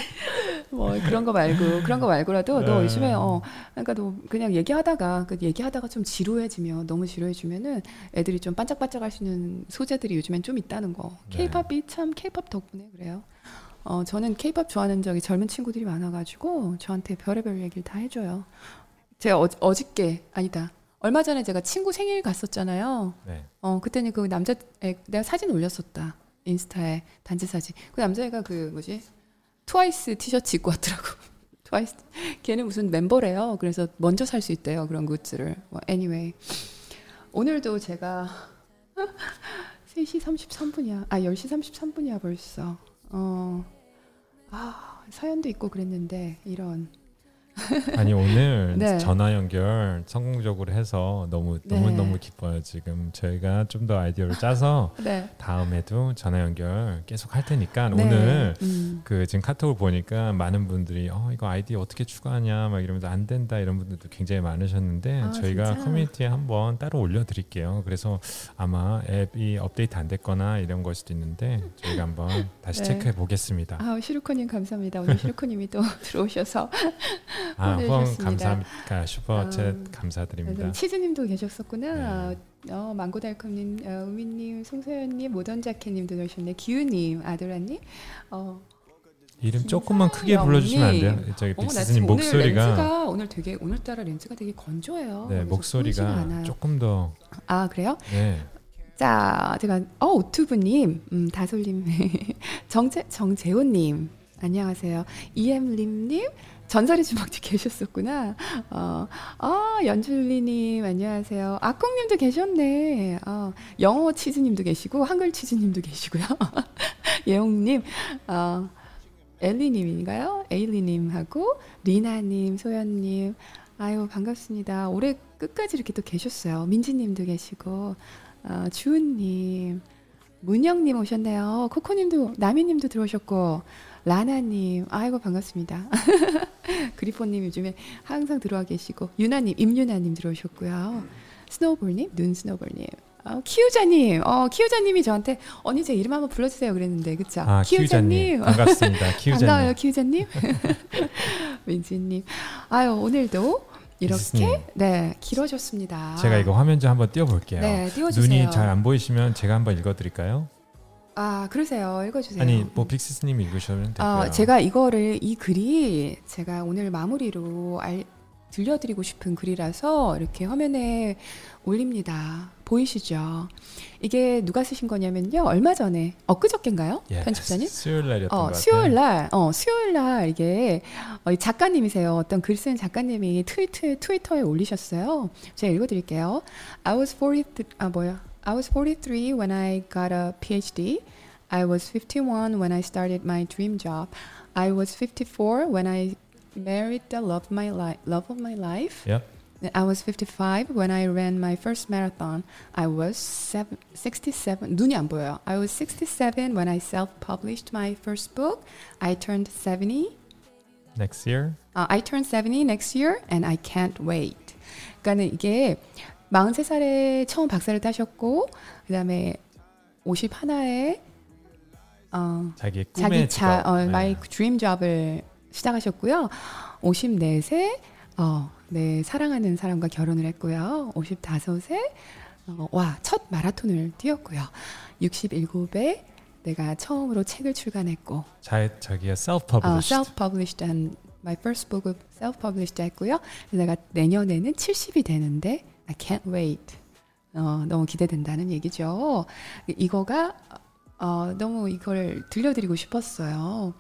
Speaker 1: 뭐 그런 거 말고 그런 거 말고라도 너
Speaker 2: 네.
Speaker 1: 요즘에 어 그러니까 너 그냥 얘기하다가 그 얘기하다가 좀 지루해지면 너무 지루해지면은 애들이 좀 반짝반짝할 수 있는 소재들이 요즘엔 좀 있다는 거.
Speaker 2: 네.
Speaker 1: K-팝이 참 K-팝 덕분에 그래요. 어 저는 K-팝 좋아하는 저기 젊은 친구들이 많아가지고 저한테 별의별 얘기를 다 해줘요. 제가 어, 어저께 아니다. 얼마 전에 제가 친구 생일 갔었잖아요.
Speaker 2: 네.
Speaker 1: 어 그때는 그 남자 애, 내가 사진 올렸었다 인스타에 단체 사진. 그 남자애가 그 뭐지 트와이스 티셔츠 입고 왔더라고. 트와이스 걔는 무슨 멤버래요. 그래서 먼저 살 수 있대요 그런 굿즈를. 뭐 anyway 오늘도 제가 세 시 삼십삼 분이야. 아 열 시 삼십삼 분이야 벌써. 어, 아 사연도 있고 그랬는데 이런
Speaker 2: 아니 오늘
Speaker 1: 네.
Speaker 2: 전화 연결 성공적으로 해서 너무
Speaker 1: 네.
Speaker 2: 너무 너무 기뻐요. 지금 저희가 좀 더 아이디어를 짜서
Speaker 1: 네.
Speaker 2: 다음에도 전화 연결 계속 할 테니까
Speaker 1: 네.
Speaker 2: 오늘
Speaker 1: 음.
Speaker 2: 그 지금 카톡을 보니까 많은 분들이 어 이거 아이디어 어떻게 추가하냐 막 이러면서 안 된다 이런 분들도 굉장히 많으셨는데
Speaker 1: 아,
Speaker 2: 저희가
Speaker 1: 진짜?
Speaker 2: 커뮤니티에 한번 따로 올려드릴게요. 그래서 아마 앱이 업데이트 안 됐거나 이런 걸 수도 있는데 저희가 한번 다시
Speaker 1: 네.
Speaker 2: 체크해 보겠습니다.
Speaker 1: 아, 시루코님 감사합니다. 오늘 시루코님이 또 들어오셔서
Speaker 2: 아, 후원
Speaker 1: 보내주셨습니다.
Speaker 2: 감사합니다. 슈퍼챗
Speaker 1: 아,
Speaker 2: 감사드립니다.
Speaker 1: 치즈님도 계셨었구나.
Speaker 2: 네.
Speaker 1: 어, 망고달콤님, 어, 우미님, 송소연님, 모던자켓님도 넣으셨네. 기우님, 아도라님. 어,
Speaker 2: 이름 조금만 크게
Speaker 1: 김사영님.
Speaker 2: 불러주시면 안 돼요? 저기
Speaker 1: 어머, 나
Speaker 2: 빅스님
Speaker 1: 지금 오늘
Speaker 2: 목소리가
Speaker 1: 렌즈가 오늘 되게 오늘따라 렌즈가 되게 건조해요.
Speaker 2: 네
Speaker 1: 그래서 보이지가
Speaker 2: 목소리가
Speaker 1: 않아요.
Speaker 2: 조금 더
Speaker 1: 아, 그래요?
Speaker 2: 네.
Speaker 1: 자, 제가 어 오투브님, 음, 다솔님, 정재 정재호님, 안녕하세요. 이엠림님, 전설의 주먹지 계셨었구나. 어, 아 연줄리님, 안녕하세요. 아콩님도 계셨네. 어, 영어 치즈님도 계시고 한글 치즈님도 계시고요. 예홍님, 어, 엘리님인가요? 에일리님하고 리나님, 소연님. 아유 반갑습니다. 올해 끝까지 이렇게 또 계셨어요. 민지님도 계시고. 어, 주은님, 문영님 오셨네요. 코코님도, 나미님도 들어오셨고, 라나님, 아이고 반갑습니다. 그리포님 요즘에 항상 들어와 계시고, 유나님, 임유나님 들어오셨고요. 스노우볼님, 눈 스노우볼님, 어, 키우자님, 어, 키우자님이 저한테 언니 제 이름 한번 불러주세요 그랬는데, 그쵸?
Speaker 2: 아 키우자님 반갑습니다. 키우자님
Speaker 1: 반가워요, 키우자님. 민지님, 아유 오늘도. 이렇게
Speaker 2: 빅스님.
Speaker 1: 네 길어졌습니다.
Speaker 2: 제가 이거 화면 좀 한번 띄워볼게요.
Speaker 1: 네, 띄워주세요.
Speaker 2: 눈이 잘 안 보이시면 제가 한번 읽어드릴까요?
Speaker 1: 아 그러세요. 읽어주세요.
Speaker 2: 아니 뭐 빅스님이 읽으시면 되고요.
Speaker 1: 아, 제가 이거를 이 글이 제가 오늘 마무리로 알, 들려드리고 싶은 글이라서 이렇게 화면에 올립니다. 보이시죠? 이게 누가 쓰신 거냐면요. 얼마 전에 엊그저께인가요?
Speaker 2: 예,
Speaker 1: 편집자님?
Speaker 2: 수요일 날이었던
Speaker 1: 어,
Speaker 2: 것 같아요.
Speaker 1: 수요일 날, 어, 수요일 날 이게 어, 이 작가님이세요. 어떤 글 쓴 작가님이 트위터 트위터에 올리셨어요. 제가 읽어드릴게요. I was forty, 아 뭐야? I was forty-three when I got a PhD. I was fifty-one when I started my dream job. I was fifty-four when I married the love of my life. Love of my life.
Speaker 2: Yep.
Speaker 1: I was fifty-five when I ran my first marathon. I was seven, sixty-seven. 눈이 안 보여요. I was sixty-seven when I self-published my first book. I turned seventy.
Speaker 2: Next year.
Speaker 1: Uh, I turned seventy next year, and I can't wait. 그러니까는 이게 마흔세 살에 처음 박사를 따셨고, 그다음에 오십일에 어,
Speaker 2: 자기 꿈의
Speaker 1: 자기 자,
Speaker 2: 직업.
Speaker 1: 어,
Speaker 2: 네.
Speaker 1: 마이 드림 잡을 시작하셨고요. 오십사세 어, 네, 사랑하는 사람과 결혼을 했고요. 오십오세 어, 와, 첫 마라톤을 뛰었고요. 육십칠에 내가 처음으로 책을 출간했고,
Speaker 2: 자, 자기가
Speaker 1: 어,
Speaker 2: self-published.
Speaker 1: self-published 한 my first book of self-published 했고요. 내가 내년에는 칠십이 되는데 I can't wait. 어, 너무 기대된다는 얘기죠. 이거가 어, 너무 이걸 들려드리고 싶었어요.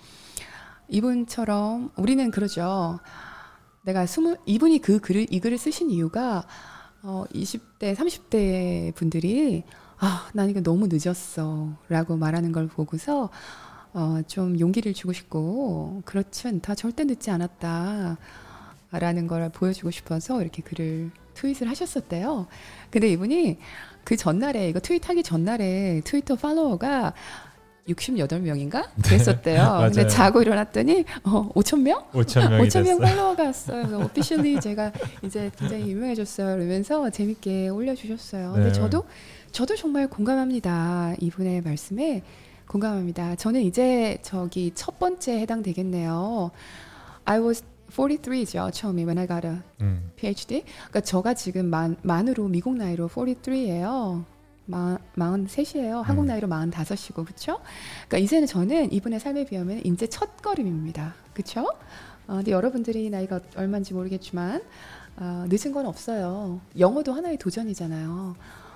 Speaker 1: 이분처럼 우리는 그러죠. 내가 스물 이분이 그 글을 이 글을 쓰신 이유가 어, 이십 대, 삼십 대 분들이 아, 난 이거 너무 늦었어라고 말하는 걸 보고서 어, 좀 용기를 주고 싶고 그렇지 않다, 절대 늦지 않았다라는 걸 보여주고 싶어서 이렇게 글을 트윗을 하셨었대요. 근데 이분이 그 전날에 이거 트윗하기 전날에 트위터 팔로워가 육십팔 명인가 됐었대요.
Speaker 2: 맞아요.
Speaker 1: 근데 자고 일어났더니 어, 오천 명?
Speaker 2: 오천 명이
Speaker 1: 오천 명
Speaker 2: 됐어요.
Speaker 1: 팔로워가 왔어요. 오피셜리 제가 이제 굉장히 유명해졌어요. 그러면서 재밌게 올려주셨어요. 근데
Speaker 2: 네.
Speaker 1: 저도 저도 정말 공감합니다. 이분의 말씀에 공감합니다. 저는 이제 저기 첫 번째 해당되겠네요. I was forty-three죠. 처음에 when I got a
Speaker 2: 음.
Speaker 1: PhD. 그러니까 저가 지금 만, 만으로 미국 나이로 forty-three예요. 마, 마흔셋이에요. 한국
Speaker 2: 음.
Speaker 1: 나이로 마흔다섯이고, 그쵸? 그러니까 이제는 저는 이분의 삶에 비하면 이제 첫 걸음입니다. 그쵸? 어, 근데 여러분들이 나이가 얼마인지 모르겠지만, 어, 늦은 건 없어요. 영어도 하나의 도전이잖아요.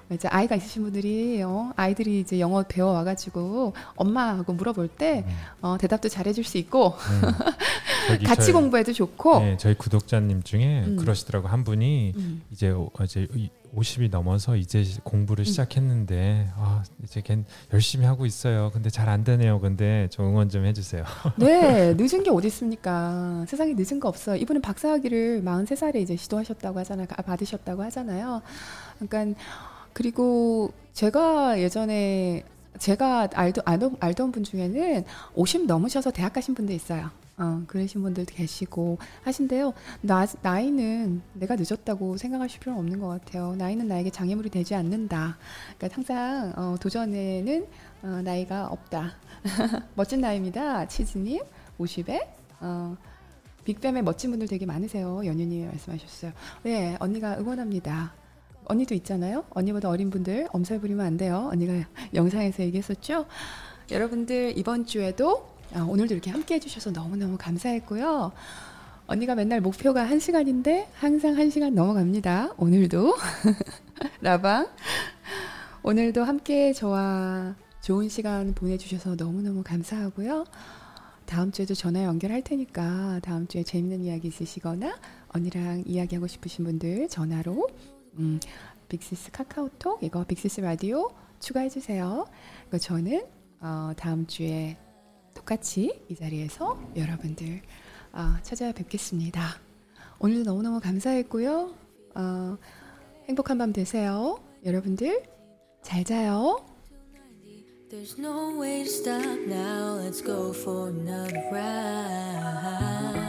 Speaker 1: 이제 아이가 있으신 분들이 어, 아이들이 이제 영어 배워 와가지고 엄마하고 물어볼 때
Speaker 2: 음.
Speaker 1: 어, 대답도 잘해줄 수 있고
Speaker 2: 네.
Speaker 1: 같이
Speaker 2: 저희,
Speaker 1: 공부해도 좋고.
Speaker 2: 네, 저희 구독자님 중에
Speaker 1: 음.
Speaker 2: 그러시더라고. 한 분이
Speaker 1: 음.
Speaker 2: 이제 이제 오십이 넘어서 이제 공부를 시작했는데 아, 이제 걔 열심히 하고 있어요. 근데 잘 안 되네요. 근데 좀 응원 좀 해주세요.
Speaker 1: 네, 늦은 게 어디 있습니까? 세상에 늦은 거 없어요. 이분은 박사학위를 마흔세 살에 이제 시도하셨다고 하잖아요. 아, 받으셨다고 하잖아요. 그러니까 그리고 제가 예전에 제가 알던, 알던, 알던 분 중에는 오십 넘으셔서 대학 가신 분도 있어요. 어, 그러신 분들도 계시고 하신데요. 나, 나이는 내가 늦었다고 생각하실 필요는 없는 것 같아요. 나이는 나에게 장애물이 되지 않는다. 그러니까 항상 어, 도전에는 어, 나이가 없다. 멋진 나이입니다. 치즈님 오십에 어, 빅뱀에 멋진 분들 되게 많으세요. 연유님 말씀하셨어요. 네, 언니가 응원합니다. 언니도 있잖아요. 언니보다 어린 분들 엄살 부리면 안 돼요. 언니가 영상에서 얘기했었죠. 여러분들 이번 주에도 아, 오늘도 이렇게 함께 해주셔서 너무너무 감사했고요. 언니가 맨날 목표가 한 시간인데 항상 한 시간 넘어갑니다. 오늘도 라방 오늘도 함께 저와 좋은 시간 보내주셔서 너무너무 감사하고요. 다음 주에도 전화 연결할 테니까 다음 주에 재밌는 이야기 있으시거나 언니랑 이야기하고 싶으신 분들 전화로 음, 빅시스 카카오톡 이거 빅시스 라디오 추가해주세요. 그러니까 저는 어, 다음 주에 똑같이 이 자리에서 여러분들 어, 찾아뵙겠습니다. 오늘도 너무너무 감사했고요. 어, 행복한 밤 되세요. 여러분들 잘 자요.
Speaker 4: There's no way to stop now. Let's go for another ride.